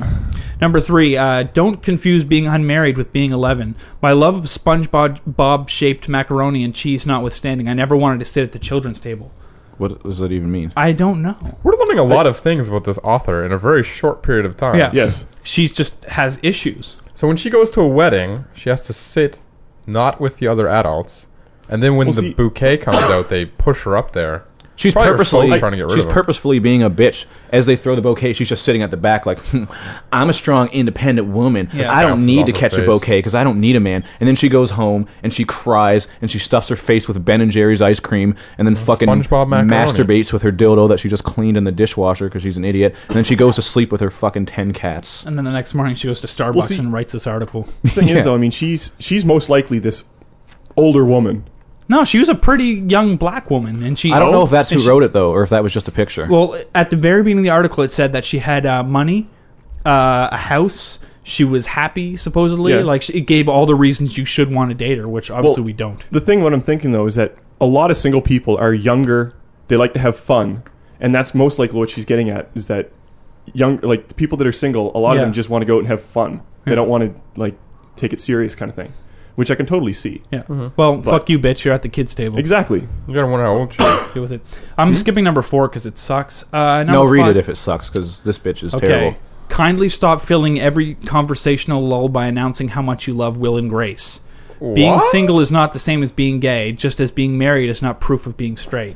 Number three, uh, don't confuse being unmarried with being eleven. My love of SpongeBob-shaped macaroni and cheese notwithstanding, I never wanted to sit at the children's table. What does that even mean? I don't know. We're learning a lot of things about this author in a very short period of time. Yeah. Yes. She just has issues. So when she goes to a wedding, she has to sit not with the other adults, and then when Well, the see- bouquet comes out, they push her up there. She's Probably her purposefully soul's trying to get rid she's of him. purposefully being a bitch. As they throw the bouquet, she's just sitting at the back like, hmm, I'm a strong, independent woman. Yeah. I don't Bounces need off to her catch a face. bouquet because I don't need a man. And then she goes home and she cries and she stuffs her face with Ben and Jerry's ice cream and then fucking SpongeBob macaroni. masturbates with her dildo that she just cleaned in the dishwasher because she's an idiot. And then she goes to sleep with her fucking ten cats. And then the next morning she goes to Starbucks Well, see- and writes this article. The thing Yeah. is, though, I mean, she's she's most likely this older woman. No, she was a pretty young black woman. and she. I don't know if that's who and she- wrote it though, or if that was just a picture. Well, at the very beginning of the article, it said that she had uh, money, uh, a house. She was happy, supposedly. Yeah. Like, she, it gave all the reasons you should want to date her, which obviously Well, we don't. The thing, what I'm thinking though, is that a lot of single people are younger. They like to have fun, and that's most likely what she's getting at. Is that young, like the people that are single, a lot Yeah. of them just want to go out and have fun. They Yeah. don't want to like take it serious, kind of thing, which I can totally see. Yeah. Well, But- fuck you, bitch. You're at the kids' table. Exactly. You gotta wonder how old she is. Deal with it. I'm skipping number four because it sucks. Uh, no, number read five- it if it sucks because this bitch is Okay. terrible. Kindly stop filling every conversational lull by announcing how much you love Will and Grace. Being What? single is not the same as being gay, just as being married is not proof of being straight.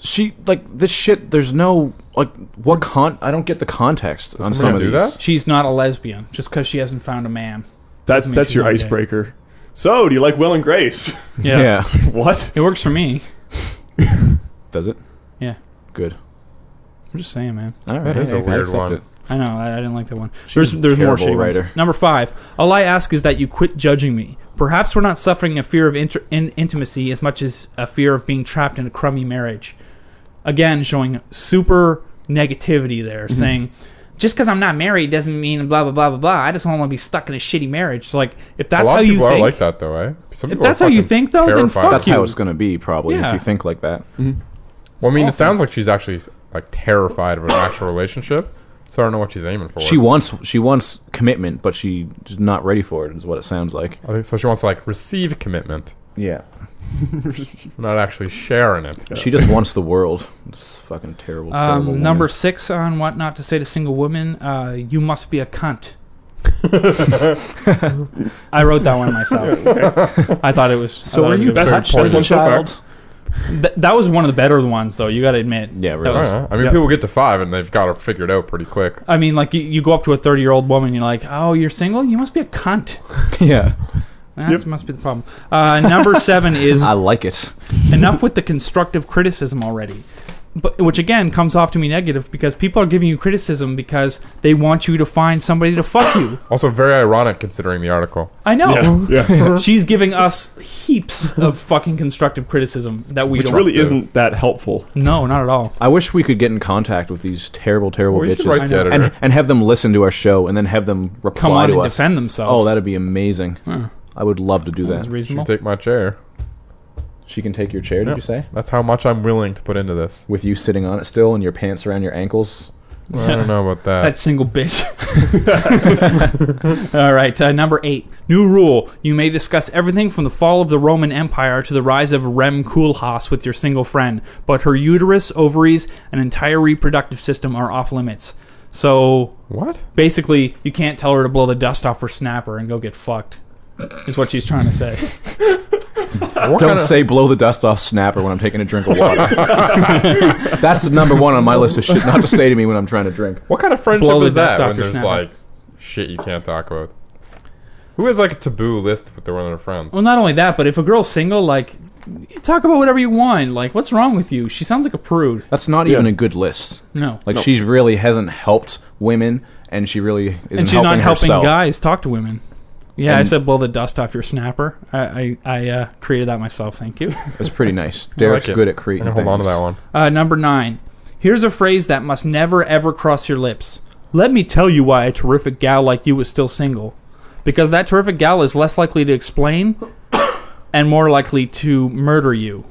she like this shit. There's no like what con. I don't get the context on some of do these. that? She's not a lesbian just because she hasn't found a man. That's mean that's she's your not gay. icebreaker. So, do you like Will and Grace? Yeah. Yeah. What? It works for me. Does it? Yeah. Good. I'm just saying, man. All right. That is a I weird accept one. it. I know. I, I didn't like that one. She's There's there's a more terrible shitty ones. writer. Number five. All I ask is that you quit judging me. Perhaps we're not suffering a fear of inter- in- intimacy as much as a fear of being trapped in a crummy marriage. Again, showing super negativity there, Mm-hmm. saying just because I'm not married doesn't mean blah blah blah blah blah. I just don't want to be stuck in a shitty marriage. It's like if that's a lot how of you people think. are like that, though, eh? Some If people are that's how you fucking think, though, then terrified. fuck That's you. how it's going to be, probably, Yeah. if you think like that. Well, I mean, it awful. sounds like she's actually like terrified of an actual relationship. So I don't know what she's aiming for. She wants she wants commitment, but she's not ready for it. Is what it sounds like. I think so. She wants to like receive commitment, Yeah. not actually sharing it. She just wants the world. It's fucking terrible. terrible Um, woman. number six on what not to say to single women. Uh, you must be a cunt. I wrote that one myself. I thought it was. I So thought are it was you a good That's- touched that's as a one so far. child? Th- that was one of the better ones, though. You got to admit. Yeah, That really. was- Uh, I mean, Yeah. people get to five and they've got it figured out pretty quick. I mean, like you, you go up to a thirty-year-old woman, you're like, "Oh, you're single? You must be a cunt." Yeah. That Yep. must be the problem. Uh, number seven is I like it. enough with the constructive criticism already. But which again comes off to me negative because people are giving you criticism because they want you to find somebody to fuck you. Also, very ironic considering the article. I know. Yeah. yeah. She's giving us heaps of fucking constructive criticism that we Which don't. really isn't that helpful. No, not at all. I wish we could get in contact with these terrible, terrible Well, you should bitches write the I know. editor. and and have them listen to our show and then have them reply Come on to and us. defend themselves. Oh, that'd be amazing. Huh. I would love to do That's that. She reasonable. can take my chair. She can take your chair. Did Yeah. you say? That's how much I'm willing to put into this. With you sitting on it still and your pants around your ankles. I don't know about that. That single bitch. All right, uh, number eight. New rule. You may discuss everything from the fall of the Roman Empire to the rise of Rem Koolhaas with your single friend, but her uterus, ovaries, and entire reproductive system are off limits. So, what? basically, you can't tell her to blow the dust off her snapper and go get fucked, is what she's trying to say. What Don't kinda- say blow the dust off snapper when I'm taking a drink of water. That's the number one on my list of shit not to say to me when I'm trying to drink. What kind of friendship Blow the is that dust off when your there's snapper. like shit you can't talk about? Who has like a taboo list with their one of their friends? Well, not only that, but if a girl's single, like, you talk about whatever you want. Like, what's wrong with you? She sounds like a prude. That's not Yeah. even a good list. No. Like No. she really hasn't helped women, and she really isn't and she's helping not helping herself. guys talk to women. Yeah, I And- said blow the dust off your snapper. I I, I uh, created that myself. Thank you. It's pretty nice. Derek's it. good at I'm creating gonna things. hold on to that one. Uh, number nine. Here's a phrase that must never ever cross your lips. Let me tell you why a terrific gal like you is still single. Because that terrific gal is less likely to explain and more likely to murder you.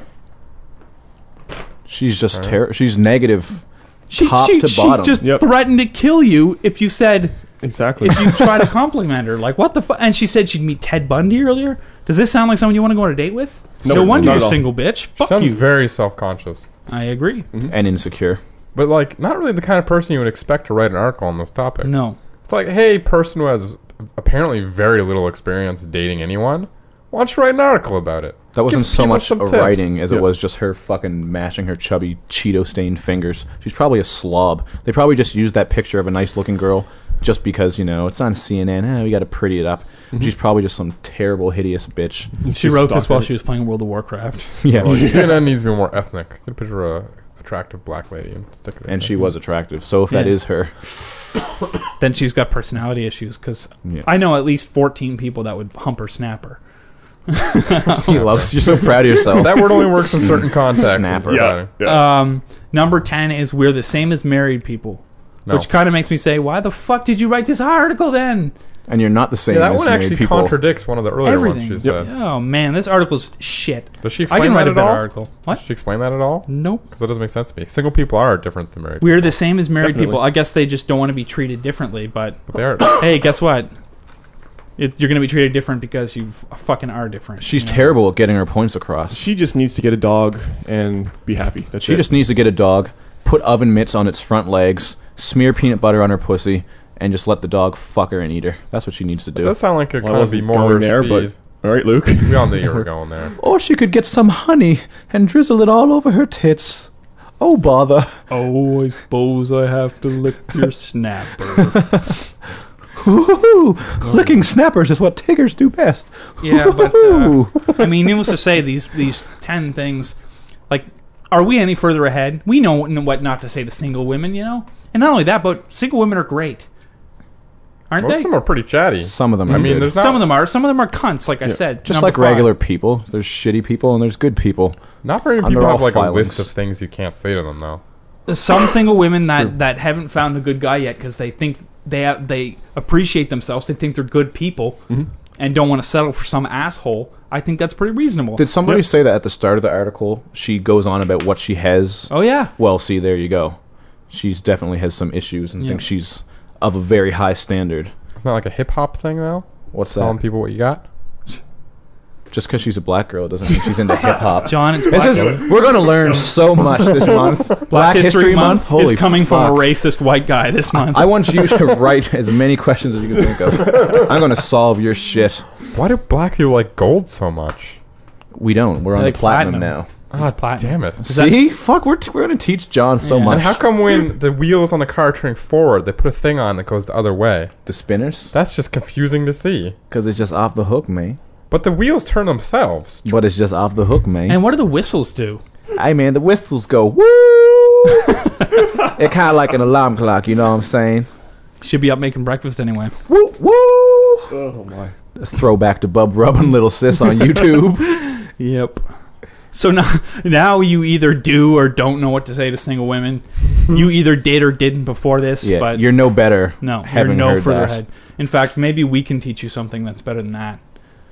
She's just ter- she's negative. She, Top she, to she bottom. just Yep. threatened to kill you if you said Exactly. if you try to compliment her. Like, what the fuck? And she said she'd meet Ted Bundy earlier. Does this sound like someone you want to go on a date with? No, no wonder not you're at all. single, bitch. Fuck Sounds you. very self-conscious, I agree. and insecure. but like not really the kind of person you would expect to write an article on this topic. No. It's like, hey, person who has apparently very little experience dating anyone, why don't you write an article about it? That wasn't Gives so people much some a tips. writing as it Yeah. was just her fucking mashing her chubby Cheeto-stained fingers. She's probably a slob. They probably just used that picture of a nice-looking girl just because, you know, it's on C N N. Eh, we got to pretty it up. She's probably just some terrible, hideous bitch. She wrote this while she was playing World of Warcraft. Yeah, Well, C N N needs to be more ethnic. Get a picture of a attractive black lady and stick it in and there. she was attractive. So if that Yeah. is her, Then she's got personality issues because yeah. I know at least fourteen people that would hump her snapper. he loves. You're so proud of yourself. That word only works in certain contexts. Snapper. Yeah. yeah. Um, number ten is we're the same as married people. No. Which kind of makes me say, why the fuck did you write this article then? And you're not the same Yeah, that as one married actually people. contradicts one of the earlier Everything. ones she Yep. said. Oh man, this article's shit. Does she I explain can write that a at better all? article. What? Does she explain that at all? Nope. Because that doesn't make sense to me. Single people are different than married. We're the same as married Definitely. people. I guess they just don't want to be treated differently. But But they are. hey, guess what? It, you're going to be treated different because you f- fucking are different. She's you know? terrible at getting her points across. She just needs to get a dog and be happy. That's She it. just needs to get a dog, put oven mitts on its front legs, smear peanut butter on her pussy, and just let the dog fuck her and eat her. That's what she needs to It do. does sound like it Well, I kind of be wasn't more going her there, speed. but all right, Luke. We all knew you were going there. Or she could get some honey and drizzle it all over her tits. Oh, bother. Oh, I suppose I have to lick your snapper. Ooh, licking snappers is what Tiggers do best. Yeah, but uh, Ooh. I mean, needless to say, these these ten things, like, are we any further ahead? We know what not to say to single women, you know? And not only that, but single women are great. Aren't Most they? of them are pretty chatty. Some of them are I mean, good. there's not, Some of them are. Some of them are cunts, like I said. Just Number like five. regular people. There's shitty people and there's good people. not very many And people they're have all like a filings. list of things you can't say to them, though. Some single women that, true. that haven't found a good guy yet because they think they have, they appreciate themselves. They think they're good people and don't want to settle for some asshole. I think that's pretty reasonable. Did somebody Yep. say that at the start of the article? She goes on about what she has. oh, yeah. Well, see, there you go. She's definitely has some issues and Yeah. thinks she's of a very high standard. It's not like a hip hop thing, though. What's Telling that? people what you got. Just because she's a black girl doesn't mean she's into hip hop. John, it's This Black, is we're going to learn so much this month. Black History, Month, Holy is coming fuck. from a racist white guy this month. I want you to write as many questions as you can think of. I'm going to solve your shit. Why do black people like gold so much? We don't. We're on Like the platinum, platinum. now. It's Ah, platinum. damn it. Is that- See? Fuck, we're, t- we're going to teach John so Yeah. much. And how come when the wheels on the car are turning forward, they put a thing on that goes the other way? The spinners? That's just confusing to see. Because it's just off the hook, man. But the wheels turn themselves. But it's just off the hook, man. And what do the whistles do? Hey, man, the whistles go woo! It kind of like an alarm clock, you know what I'm saying? Should be up making breakfast anyway. Woo, woo! Oh my. Throwback to Bub Rub and Little Sis on YouTube. Yep. So now, now you either do or don't know what to say to single women. You either did or didn't before this, Yeah, but you're no better. no, you're having no heard further that. ahead. In fact, maybe we can teach you something that's better than that.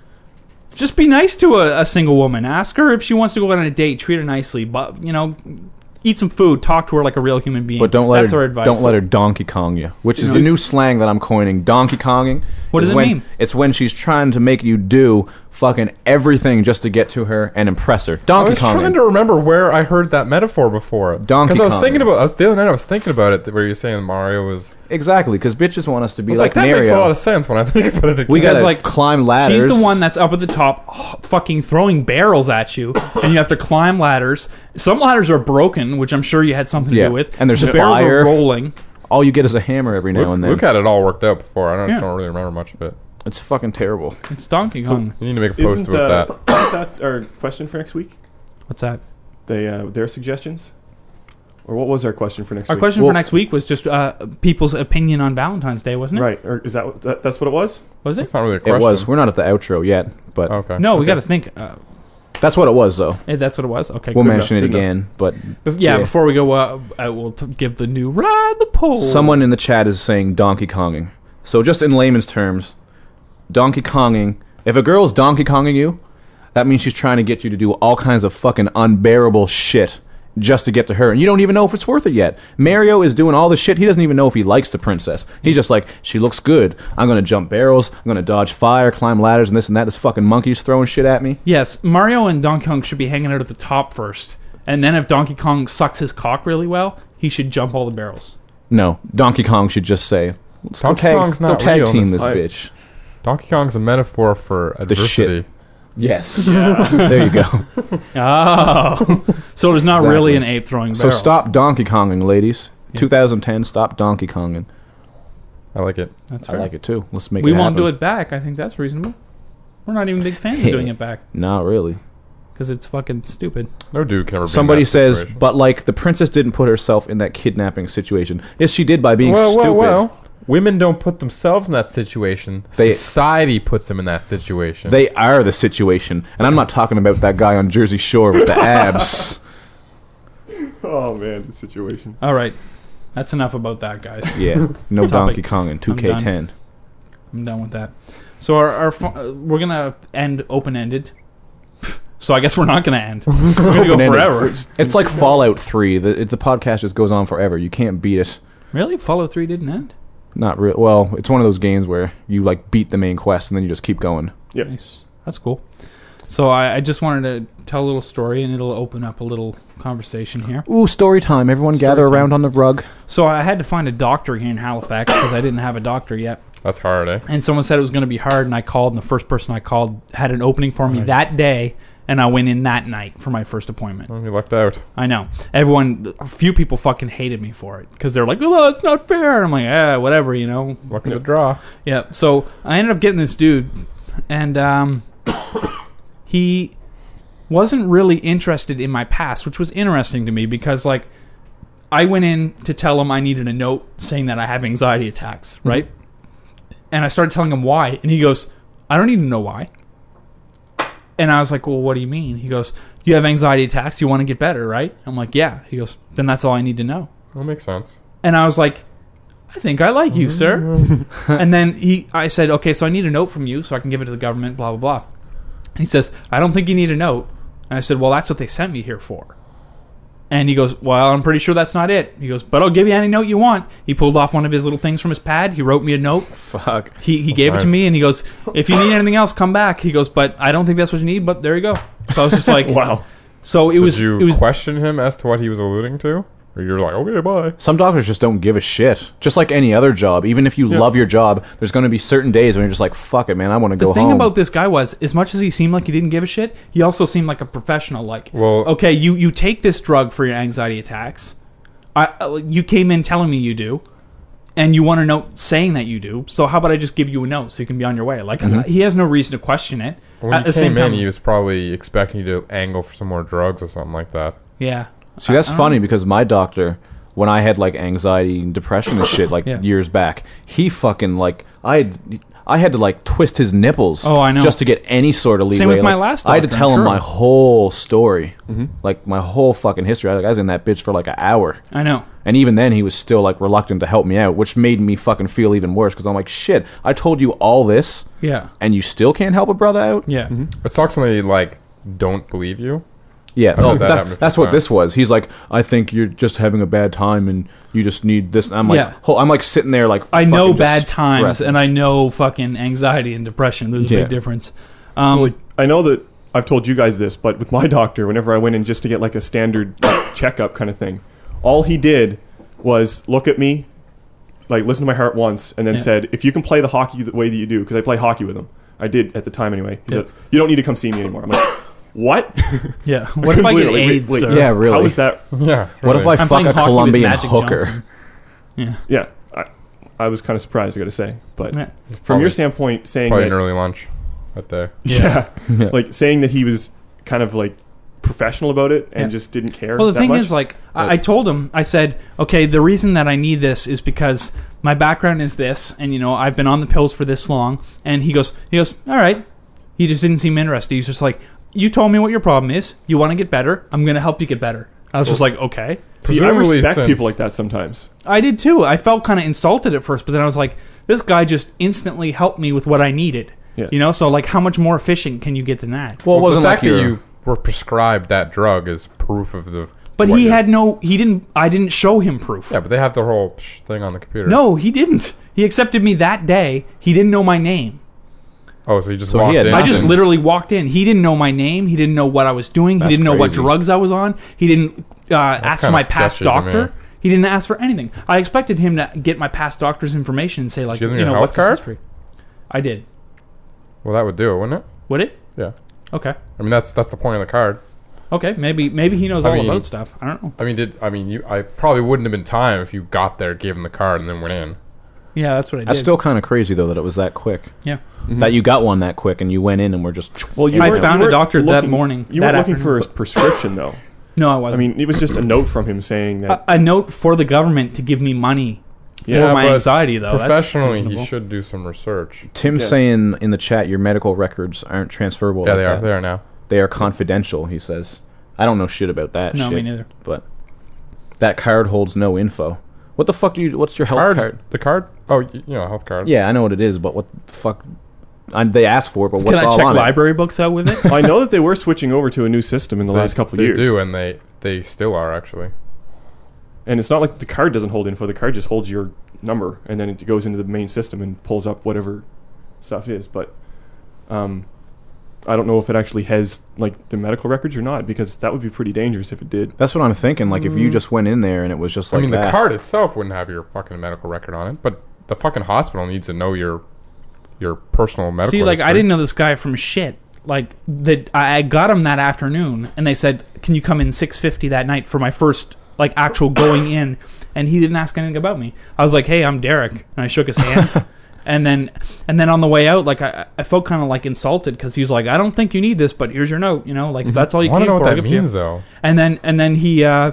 Just be nice to a, a single woman. Ask her if she wants to go on a date. Treat her nicely, but you know, eat some food. Talk to her like a real human being. But don't let that's her our advice. don't let her Donkey Kong you, which is No. the new slang that I'm coining. Donkey Konging. What does is it when, mean? It's when she's trying to make you do fucking everything just to get to her and impress her. I Donkey was trying Konging. to remember where I heard that metaphor before. Donkey Because I was Kong. thinking about, I was the other night I was thinking about it, where you're saying Mario was. Exactly, because bitches want us to I be was like, like, that makes a lot Mario. of sense when I think about it. Again. We gotta Because, like, climb ladders. She's the one that's up at the top, oh, fucking throwing barrels at you, and you have to climb ladders. Some ladders are broken, which I'm sure you had something to Yeah, do with. and there's the barrels fire. are rolling. All you get is a hammer every now Luke, and then. Luke had it all worked out before. I don't, Yeah. don't really remember much of it. It's fucking terrible. It's Donkey Kong. You need to make a post Isn't about uh, that. isn't that our question for next week? What's that? They uh, their suggestions, or what was our question for next Our week? question Well- for next week was just uh, people's opinion on Valentine's Day, wasn't it? Right, or is that, what- that that's what it was? Was it? That's not really a question. It was. We're not at the outro yet, but Okay. No, we Okay. got to think. Uh, that's what it was, though. eh, that's what it was. Okay. We'll good mention enough, it good again, but Bef- yeah, yeah. before we go, uh, I will t- give the new ride the pole. someone in the chat is saying Donkey Konging. So just in layman's terms, Donkey Konging. If a girl's Donkey Konging you, that means she's trying to get you to do all kinds of fucking unbearable shit just to get to her, and you don't even know if it's worth it yet. Mario is doing all the shit. He doesn't even know if he likes the princess. He's just like, she looks good. I'm gonna jump barrels. I'm gonna dodge fire, climb ladders, and this and that. This fucking monkey's throwing shit at me. Yes, Mario and Donkey Kong should be hanging out at the top first, and then if Donkey Kong sucks his cock really well, he should jump all the barrels. No, Donkey Kong should just say, let's go Donkey tag, Kong's go not tag real. team this I- bitch. Donkey Kong's a metaphor for adversity. shit. Yes. There you go. Oh, so there's not Exactly. really an ape throwing So barrels. stop Donkey Konging, ladies. Yeah. twenty ten, stop Donkey Konging. I like it. That's I fair. like it too. Let's make We it won't do happen. it back. I think that's reasonable. We're not even big fans of doing it back Not really. because it's fucking stupid. No dude can ever be in Somebody that says, situation. but like the princess didn't put herself in that kidnapping situation. Yes, she did by being well, stupid. well, well. Women don't put themselves in that situation. They- Society puts them in that situation. They are the situation, and I'm not talking about that guy on Jersey Shore with the abs. Oh man, the situation. All right, that's enough about that, guys. Yeah, no Topic. Donkey Konging. two K ten. I'm done with that. So our, our fu- uh, we're gonna end open ended. So I guess we're not gonna end. We're gonna go Open-ended. forever. It's like Fallout three. The, it, the podcast just goes on forever. You can't beat it. Really, Fallout three didn't end. Not real. Well, it's one of those games where you like beat the main quest and then you just keep going. Yep. Nice. That's cool. So I, I just wanted to tell a little story, and it'll open up a little conversation here. Ooh, story time! Everyone Story gather time. around on the rug. So I had to find a doctor here in Halifax because I didn't have a doctor yet. That's hard, eh? And someone said it was going to be hard, and I called, and the first person I called had an opening for me that day, and I went in that night for my first appointment. Well, you lucked out. I know. Everyone, a few people fucking hated me for it because they're like, "Oh, that's not fair." I'm like, "Ah, whatever, you know." Luck of the draw. Yeah. So I ended up getting this dude, and um, he wasn't really interested in my past, which was interesting to me because, like, I went in to tell him I needed a note saying that I have anxiety attacks, right? Mm-hmm. And I started telling him why, and he goes, "I don't need to know why." And I was like, "Well, what do you mean?" He goes, "You have anxiety attacks. You want to get better, right?" I'm like, "Yeah." He goes, "Then that's all I need to know." That makes sense. And I was like, "I think I like you, sir." And then he, I said, "Okay, so I need a note from you so I can give it to the government, blah, blah, blah." And he says, "I don't think you need a note." And I said, "Well, that's what they sent me here for." And he goes, "Well, I'm pretty sure that's not it." He goes, "But I'll give you any note you want." He pulled off one of his little things from his pad. He wrote me a note. Fuck. He he gave Nice. it to me, and he goes, "If you need anything else, come back." He goes, "But I don't think that's what you need, but there you go." So I was just like, Wow. So it Did was, you it was, question him as to what he was alluding to? Or you're like, okay, bye. Some doctors just don't give a shit. Just like any other job. Even if you love your job, there's going to be certain days when you're just like, fuck it, man, I want to the go thing home. about this guy was, as much as he seemed like he didn't give a shit, he also seemed like a professional. Like, Well- okay, you, you take this drug for your anxiety attacks. I, uh, you came in telling me you do, and you want a note saying that you do. So how about I just give you a note so you can be on your way? Like, uh, he has no reason to question it. When At he the same came in, time, he was probably expecting you to angle for some more drugs or something like that. yeah. See, that's funny because my doctor, when I had like anxiety and depression and shit like Yeah. years back, he fucking like I had, I had to like twist his nipples. Oh, I know. Just to get any sort of leeway. Same with my Like, last I had to doctor, tell I'm him sure. my whole story, like my whole fucking history. I, like, I was in that bitch for like an hour, I know. and even then he was still like reluctant to help me out, which made me fucking feel even worse because I'm like, shit, I told you all this, Yeah. and you still can't help a brother out. Yeah. It sucks when they, like, don't believe you. Yeah, I've oh, had that that- happen a few that's what times. this was. He's like, I think you're just having a bad time, and you just need this. And I'm like, Yeah. ho- I'm like sitting there, like I know fucking just bad times, stressing. and I know fucking anxiety and depression. There's a Yeah. big difference. Um, Well, I know that I've told you guys this, but with my doctor, whenever I went in just to get like a standard like, checkup kind of thing, all he did was look at me, like listen to my heart once, and then Yeah. said, "If you can play the hockey the way that you do," because I play hockey with him. I did at the time anyway. He Yeah. said, "You don't need to come see me anymore." I'm like, "What?" yeah. What if I get Wait, wait, AIDS? wait. sir? Yeah, really. How is that? Yeah. What if I really. I'm fuck playing a hockey with Colombian Magic hooker? Johnson. Yeah. Yeah, I, I was kind of surprised. I got to say, but Yeah. from Probably- your standpoint, saying Probably that, an early lunch that day. yeah, Yeah. like saying that he was kind of like professional about it and Yeah. just didn't care. Well, the that thing much. is, like, But- I, I told him, I said, okay, the reason that I need this is because my background is this, and you know, I've been on the pills for this long. And he goes, he goes, all right. He just didn't seem interested. He's just like, you told me what your problem is. You want to get better. I'm going to help you get better. I was just like, okay. See, I Presumably respect since- people like that sometimes. I did too. I felt kind of insulted at first, but then I was like, this guy just instantly helped me with what I needed. Yeah. You know, so like, how much more efficient can you get than that? Well, it wasn't the like fact that you're- you were prescribed that drug is proof of the. But what he you're- had no, he didn't, I didn't show him proof. Yeah, but they have the whole psh thing on the computer. No, he didn't. He accepted me that day. He didn't know my name. Oh, so you just So he walked had in. I just Nothing. literally walked in. He didn't know my name. He didn't know what I was doing. That's he didn't know what crazy. drugs I was on. He didn't uh, ask for kinda my past sketchy to me. doctor. He didn't ask for anything. I expected him to get my past doctor's information and say, like, Did you you give him know, your what's health his card? history. I did. Well, that would do it, wouldn't it? Would it? Yeah. Okay. I mean, that's that's the point of the card. Okay. Maybe maybe he knows I all mean- about stuff. I don't know. I mean, did I mean you? I probably wouldn't have been time if you got there, gave him the card, and then went in. Yeah, that's what I did. That's still kind of crazy though that it was that quick. yeah. That you got one that quick and you went in and were just. Well, you I weren't- found you a weren't doctor that looking- morning, You that weren't looking for a afternoon. prescription, though. No, I I wasn't. mean, it was just a note from him saying that. a, a note for the government to give me money for Yeah, my but anxiety, though. That's Professionally, reasonable. he should do some research. Tim's Yes. saying in the chat your medical records aren't transferable. Yeah, like they are. that. They are now. They are confidential. He says. I don't know shit about that. No, shit, me neither. But that card holds no info. What the fuck do you? What's your health Cards, card? The card? Oh, y- you know, health card. Yeah, I know what it is, but what the fuck? I, they asked for it, but what's Can I all check on library books out with it? I know that they were switching over to a new system in the They, last couple of they years. do, and they they still are actually. And it's not like the card doesn't hold info. The card just holds your number, and then it goes into the main system and pulls up whatever stuff is. But um, I don't know if it actually has like the medical records or not, because that would be pretty dangerous if it did. it? That's what I'm thinking. Like if you just went in there and it was just like I mean, that. the card itself wouldn't have your fucking medical record on it, but the fucking hospital needs to know your your personal medical. See, like, I history. didn't know this guy from shit. like that I got them that afternoon, and they said, "Can you come in six fifty that night for my first like actual going in?" And he didn't ask anything about me. I was like, "Hey, I'm Derek," and I shook his hand. And then, and then on the way out, like I, I felt kind of like insulted because he was like, "I don't think you need this, but here's your note." You know, like if that's all you I want came to know for, what I'll that give it to you. means, though. And then, and then he, uh,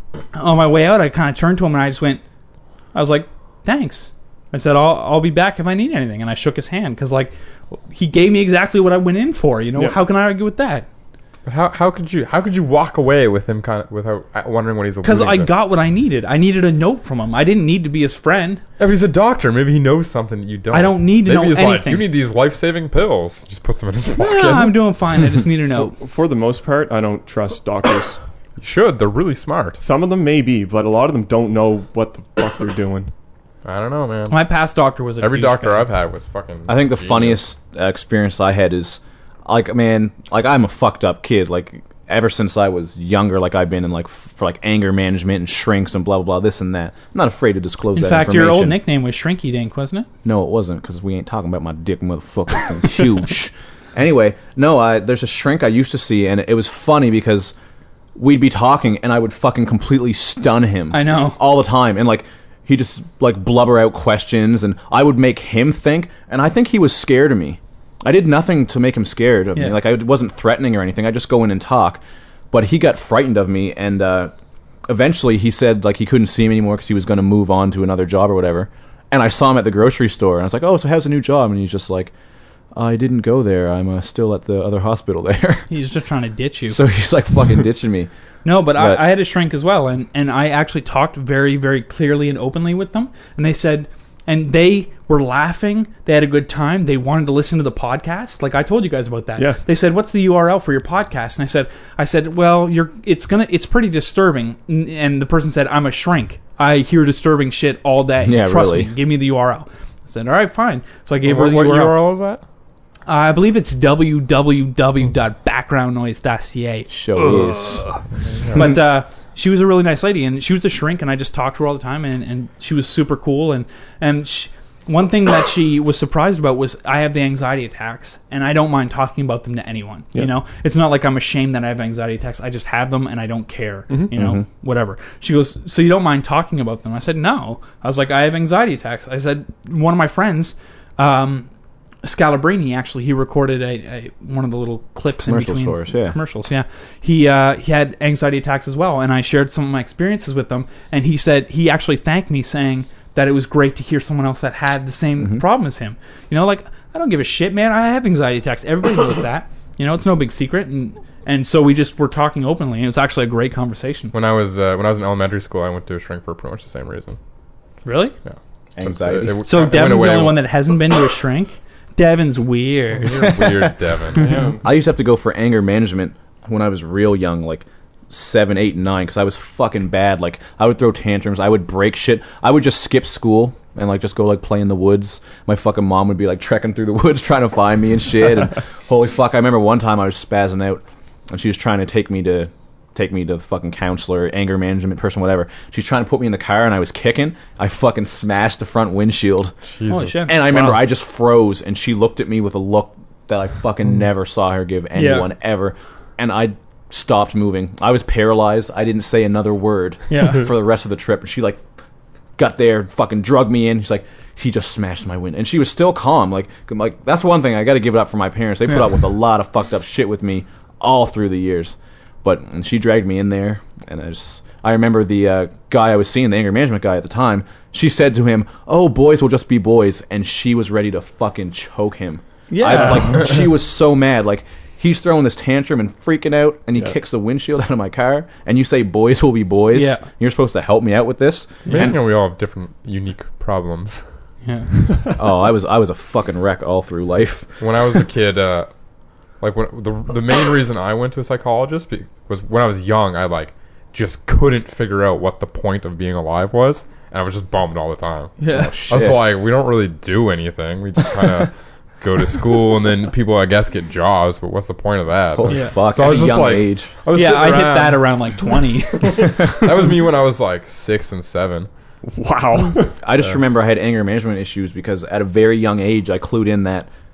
on my way out, I kind of turned to him and I just went, I was like, "Thanks." I said, "I'll I'll be back if I need anything." And I shook his hand because like he gave me exactly what I went in for. You know, Yeah. how can I argue with that? But how how could you how could you walk away with him kind of without wondering what he's Because alluding I to? got what I needed. I needed a note from him. I didn't need to be his friend. If he's a doctor, maybe he knows something that you don't. I don't need to maybe know he's like, anything. "You need these life saving pills." Just puts them in his pocket. Yeah, I'm doing fine. I just need a note. For, for the most part, I don't trust doctors. You should. They're really smart. Some of them may be, but a lot of them don't know what the fuck they're doing. I don't know, man. My past doctor was a Every doctor douchebag. I've had was fucking. I think the genius. funniest uh, experience I had is, like, man, like I'm a fucked up kid. Like ever since I was younger, like I've been in like f- for like anger management and shrinks and blah blah blah, this and that. I'm not afraid to disclose In that fact, information. your old nickname was Shrinky Dink, wasn't it? No, it wasn't, because we ain't talking about my dick, motherfucker. Thing huge. Anyway, no, I, there's a shrink I used to see, and it was funny because we'd be talking, and I would fucking completely stun him. I know. all the time, and like he just like blubber out questions, and I would make him think, and I think he was scared of me. I did nothing to make him scared of Yeah. me. Like I wasn't threatening or anything. I just go in and talk, but he got frightened of me, and uh, eventually he said like he couldn't see me anymore because he was going to move on to another job or whatever. And I saw him at the grocery store, and I was like, "Oh, so how's the new job?" And he's just like, "I didn't go there. I'm uh, still at the other hospital there." He's just trying to ditch you. So he's like fucking ditching me. No, but, But- I, I had a shrink as well, and, and I actually talked very, very clearly and openly with them. And they said, and they were laughing. They had a good time. They wanted to listen to the podcast. Like I told you guys about that. Yeah. They said, "What's the U R L for your podcast?" And I said, I said, "Well, you're. It's gonna. It's pretty disturbing." N- And the person said, "I'm a shrink. I hear disturbing shit all day. Yeah, Trust really. me. Give me the U R L." I said, "All right, fine." So I gave What, her the what U R L. U R L is that? Uh, I believe it's w w w dot background noise dot c a. Show is. But uh, she was a really nice lady, and she was a shrink, and I just talked to her all the time, and, and she was super cool. And and she, one thing that she was surprised about was I have the anxiety attacks, and I don't mind talking about them to anyone. Yeah. You know, it's not like I'm ashamed that I have anxiety attacks. I just have them, and I don't care. Mm-hmm. You know, whatever. She goes, "So you don't mind talking about them?" I said, "No." I was like, "I have anxiety attacks." I said, "One of my friends." Um, Scalabrini, actually, he recorded a, a one of the little clips Commercials in between for us, yeah. commercials. Yeah, he uh, he had anxiety attacks as well, and I shared some of my experiences with him. And he said he actually thanked me, saying that it was great to hear someone else that had the same Mm-hmm. problem as him. You know, like I don't give a shit, man. I have anxiety attacks. Everybody knows that. You know, it's no big secret. And and so we just were talking openly. And it was actually a great conversation. When I was uh, when I was in elementary school, I went to a shrink for pretty much the same reason. Really? Yeah. Anxiety. It- it- So it went Devin's the away only when- one that hasn't been to a shrink. Devin's weird. You're weird, Devin. Yeah. I used to have to go for anger management when I was real young, like seven, eight, and nine, because I was fucking bad. Like I would throw tantrums, I would break shit, I would just skip school and like just go like play in the woods. My fucking mom would be like trekking through the woods trying to find me and shit. And holy fuck, I remember one time I was spazzing out, and she was trying to take me to take me to the fucking counselor, anger management person, whatever. She's trying to put me in the car, and I was kicking. I fucking smashed the front windshield. Holy shit. And I remember Wow. I just froze, and she looked at me with a look that I fucking never saw her give anyone ever. And I stopped moving. I was paralyzed. I didn't say another word Yeah. for the rest of the trip. And she like got there, fucking drugged me in. She's like, she just smashed my window, and she was still calm. Like, like that's one thing I got to give it up for my parents. They put Yeah. up with a lot of fucked up shit with me all through the years. But and she dragged me in there, and I just I remember the uh, guy I was seeing, the anger management guy at the time. She said to him, "Oh, boys will just be boys," and she was ready to fucking choke him. Yeah. I, like she was so mad. Like he's throwing this tantrum and freaking out, and he Yeah. kicks the windshield out of my car. And you say, "Boys will be boys." Yeah. You're supposed to help me out with this. Amazing And- how we all have different, unique problems. Yeah. oh, I was I was a fucking wreck all through life. When I was a kid, uh, like when, the the main reason I went to a psychologist be, was when I was young. I like just couldn't figure out what the point of being alive was, and I was just bummed all the time. Yeah. I was Shit. like, we don't really do anything. We just kind of go to school, and then people, I guess, get jobs. But what's the point of that? Holy Yeah. fuck! So I at was a just young like- age. I was Yeah, sitting I hit around- that around like twenty. That was me when I was like six and seven. Wow. I just remember I had anger management issues because at a very young age I clued in that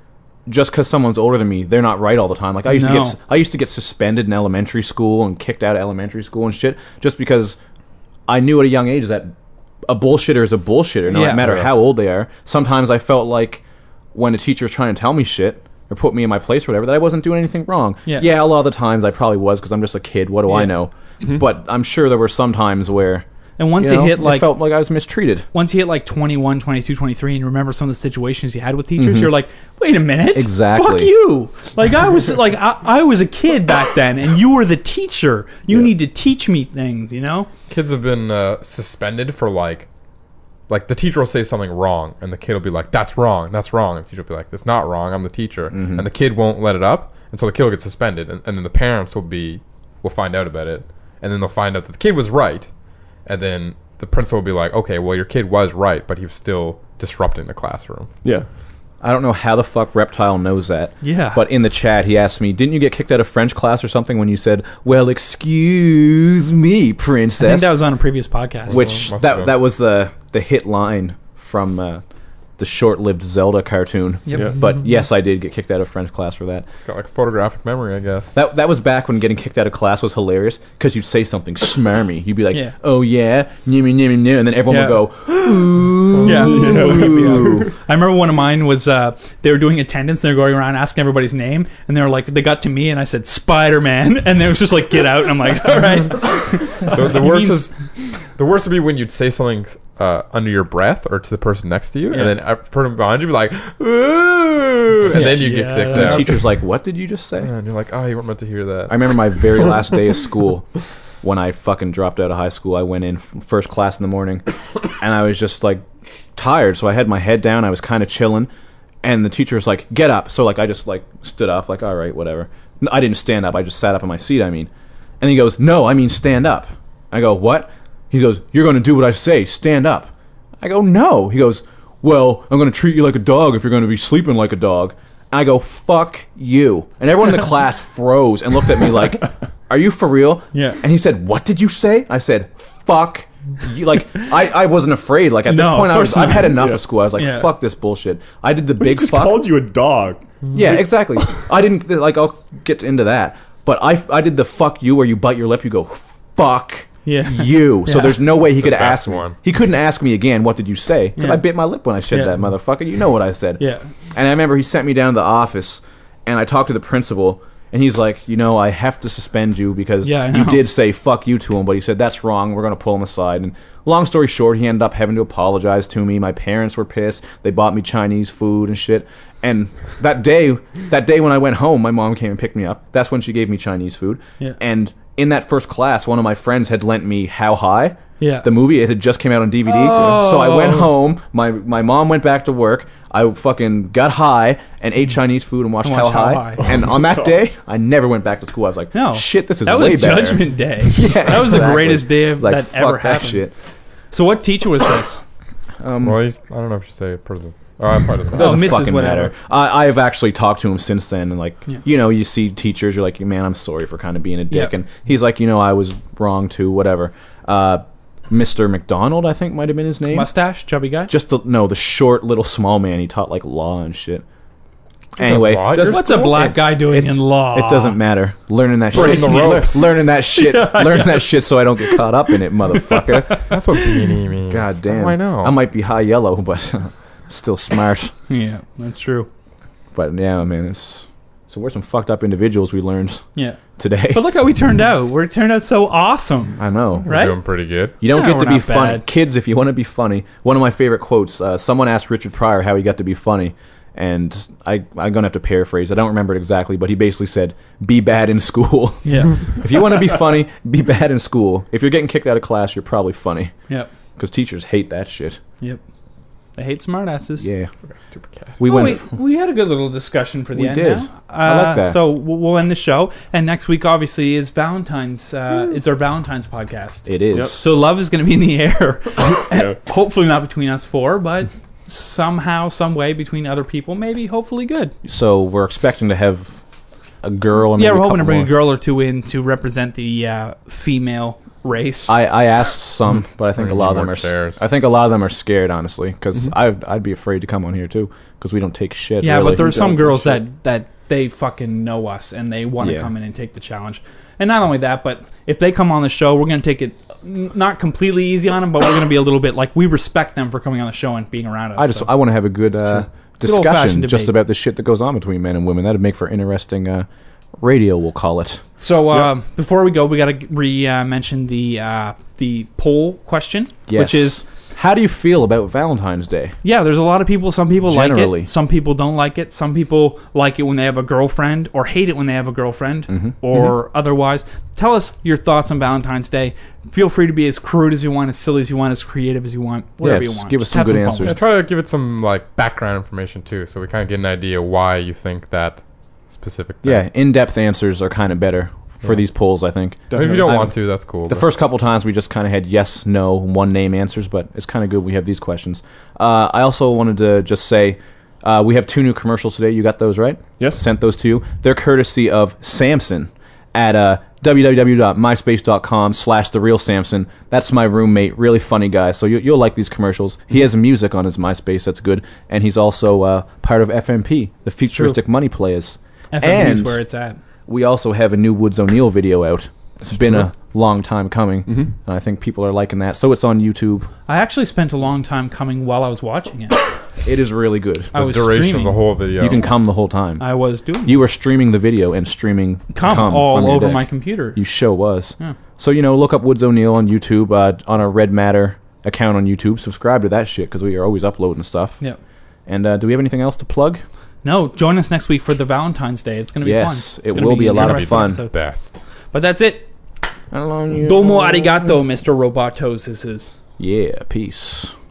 just because someone's older than me, they're not right all the time. Like I used No. to get, I used to get suspended in elementary school and kicked out of elementary school and shit, just because I knew at a young age that a bullshitter is a bullshitter, no Yeah. matter Yeah. how old they are. Sometimes I felt like when a teacher was trying to tell me shit or put me in my place or whatever, that I wasn't doing anything wrong. Yeah. yeah, a lot of the times I probably was because I'm just a kid. What do I Yeah. know? But I'm sure there were some times where And once you, you, know, hit like it felt like I was mistreated. once you hit like twenty-one, twenty-two, twenty-three and you remember some of the situations you had with teachers, you're like, wait a minute. Exactly. Fuck you. Like I was like I, I was a kid back then and you were the teacher. You Yeah. need to teach me things, you know? Kids have been uh, suspended for like, like the teacher will say something wrong, and the kid will be like, "That's wrong, that's wrong." And the teacher will be like, "That's not wrong. I'm the teacher," and the kid won't let it up, and so the kid will get suspended, and, and then the parents will be will find out about it, and then they'll find out that the kid was right, and then the principal will be like, "Okay, well your kid was right, but he was still disrupting the classroom." Yeah. I don't know how the fuck Reptile knows that. Yeah. But in the chat, he asked me, didn't you get kicked out of French class or something when you said, well, excuse me, I princess? think that was on a previous podcast. Which, Must have that been. that was the, the hit line from uh, the short-lived Zelda cartoon. Yep. Yeah. But yes, I did get kicked out of French class for that. It's got like photographic memory, I guess. That that was back when getting kicked out of class was hilarious because you'd say something smarmy. You'd be like, Yeah. oh yeah, nimmy nimmy nimmy, and then everyone Yeah. would go, ooh. Yeah. Yeah. I remember one of mine was uh, they were doing attendance. And they were going around asking everybody's name, and they were like, they got to me, and I said Spider Man, and they was just like, get out. And I'm like, all right. the, the He worst means- is the worst would be when you'd say something uh, under your breath or to the person next to you, Yeah. and then a person behind you be like, "Ooh," and then you Yeah. get kicked And the out. teacher's like, what did you just say? And you're like, "Oh, you weren't meant to hear that." I remember my very last day of school when I fucking dropped out of high school. I went in f- first class in the morning, and I was just like tired, so I had my head down. I was kind of chilling, and the teacher was like, "Get up." So like I just like stood up, like all right, whatever. No, I didn't stand up. I just sat up in my seat. I mean, and he goes, "No, I mean stand up." I go, "What?" He goes, "You're going to do what I say. Stand up." I go, "No." He goes, "Well, I'm going to treat you like a dog if you're going to be sleeping like a dog." And I go, "Fuck you." And everyone in the class froze and looked at me like, "Are you for real?" Yeah. And he said, "What did you say?" I said, "Fuck you." Like, I, I wasn't afraid. Like, at this No, of point, I was, course I've not. had enough Yeah. of school. I was like, Yeah. fuck this bullshit. I did the He big just fuck. called you a dog. Yeah, exactly. I didn't, like, I'll get into that. But I, I did the fuck you where you bite your lip, you go, fuck Yeah. you. So Yeah. there's no way he The could have best asked me. one. He couldn't ask me again, what did you say? Because Yeah. I bit my lip when I said Yeah. that, motherfucker. You know what I said. Yeah. And I remember he sent me down to the office, and I talked to the principal, and he's like, you know, I have to suspend you because Yeah, I you know. did say fuck you to him, but he said, that's wrong, we're going to pull him aside. And long story short, he ended up having to apologize to me. My parents were pissed. They bought me Chinese food and shit. And that day, that day when I went home, my mom came and picked me up. That's when she gave me Chinese food. Yeah. And in that first class, one of my friends had lent me How High, Yeah. the movie. It had just came out on D V D. Oh. So I went home. My my mom went back to work. I fucking got high and ate Chinese food and watched, And watched How, How High. High. And on that day, I never went back to school. I was like, No. shit, this is that way was better. Judgment Day. Yeah, that was the exactly. greatest day of, Like, that fuck ever that happened. shit. So what teacher was this? Um, Well, I don't know if you say prison. Oh, I probably doesn't doesn't Oh, Missus fucking whatever. matter. I, I've actually talked to him since then, and like, Yeah. you know, you see teachers, you're like, man, I'm sorry for kind of being a dick, Yeah. and he's like, you know, I was wrong too, whatever. Uh, Mister McDonald, I think, might have been his name. Mustache, chubby guy. Just the no, the short little small man. He taught like law and shit. Anyway, law at does- your What's a black guy doing in law? it doesn't matter. Learning that Breaking shit, the ropes. learning that shit, learning that shit, so I don't get caught up in it, motherfucker. That's what beanie means. God damn, Oh, I know. I might be high yellow, but still smart. Yeah, that's true. But yeah, man, it's so we're some fucked up individuals we learned Yeah. today. But look how we turned out. We turned out so awesome. I know. We're right? doing pretty good. You don't No, get to we're be not funny. bad. Kids, if you want to be funny, one of my favorite quotes, uh, someone asked Richard Pryor how he got to be funny, and I, I'm going to have to paraphrase. I don't remember it exactly, but he basically said, be bad in school. Yeah. If you want to be funny, be bad in school. If you're getting kicked out of class, you're probably funny. Yep. Because teachers hate that shit. Yep. They hate smartasses. Yeah. Stupid cat. We Oh, went... wait, we had a good little discussion for the We end did. now. I like Uh, that. So we'll we'll end the show, and next week obviously is Valentine's. Uh, is our Valentine's podcast. It is. Yep. So love is going to be in the air. Yeah. Hopefully not between us four, but somehow, some way between other people, maybe. Hopefully good. So we're expecting to have a girl and Yeah, maybe we're hoping to couple bring more. a girl or two in to represent the uh, female race. I, I asked some, but I think I a need lot of more them are. chairs. I think a lot of them are scared, honestly, because I'd I'd be afraid to come on here too, because we don't take shit. yeah, really. but there's some don't girls do shit. that that they fucking know us and they want to Yeah. come in and take the challenge. And not only that, but if they come on the show, we're going to take it n- not completely easy on them, but we're going to be a little bit like we respect them for coming on the show and being around us. I just so. I want to have a good uh, Good discussion old-fashioned just debate. about the shit that goes on between men and women. That'd make for interesting uh, radio. We'll call it. So uh, before we go, we got to re uh, mention the uh, the poll question, Yes. which is how do you feel about Valentine's Day? yeah. There's a lot of people. Some people like Generally. it. Some people don't like it. Some people like it when they have a girlfriend, or hate it when they have a girlfriend, Mm-hmm. or otherwise. Tell us your thoughts on Valentine's Day. Feel free to be as crude as you want, as silly as you want, as creative as you want, whatever Yeah, you just want. give us Just some have good fun answers. with Yeah, it. try to give it some like background information too, so we kind of get an idea why you think that specific thing. Yeah, in-depth answers are kind of better for Yeah. these polls, I think. I mean, if you don't I'm- want to, that's cool. The but- first couple times we just kind of had yes, no, one name answers, but it's kind of good we have these questions. Uh, I also wanted to just say uh, we have two new commercials today. You got those, right? Yes. Sent those to you. They're courtesy of Samson at uh, www.myspace.com slash the real Samson. That's my roommate. Really funny guy. So you, you'll like these commercials. He has music on his MySpace. That's good. And he's also uh, part of F M P, the Futuristic Money Players. F M P is And- where it's at. We also have a new Woods O'Neill video out. It's been a long time coming. Mm-hmm. And I think people are liking that. So it's on YouTube. I actually spent a long time coming while I was watching it. It is really good. I the was duration streaming. of the whole video. You can come the whole time. I was doing You were streaming the video and streaming come, cum all from your over dick. my computer. You show was. Yeah. So, you know, look up Woods O'Neill on YouTube, uh, on our Red Matter account on YouTube. Subscribe to that shit because we are always uploading stuff. Yep. And uh, do we have anything else to plug? No, join us next week for the Valentine's Day. It's going to be Yes, fun. it It's gonna will be a an lot of interesting fun. episode. best. But that's it. How long you- Domo arigato, Mister Robotos. This is. Yeah, peace.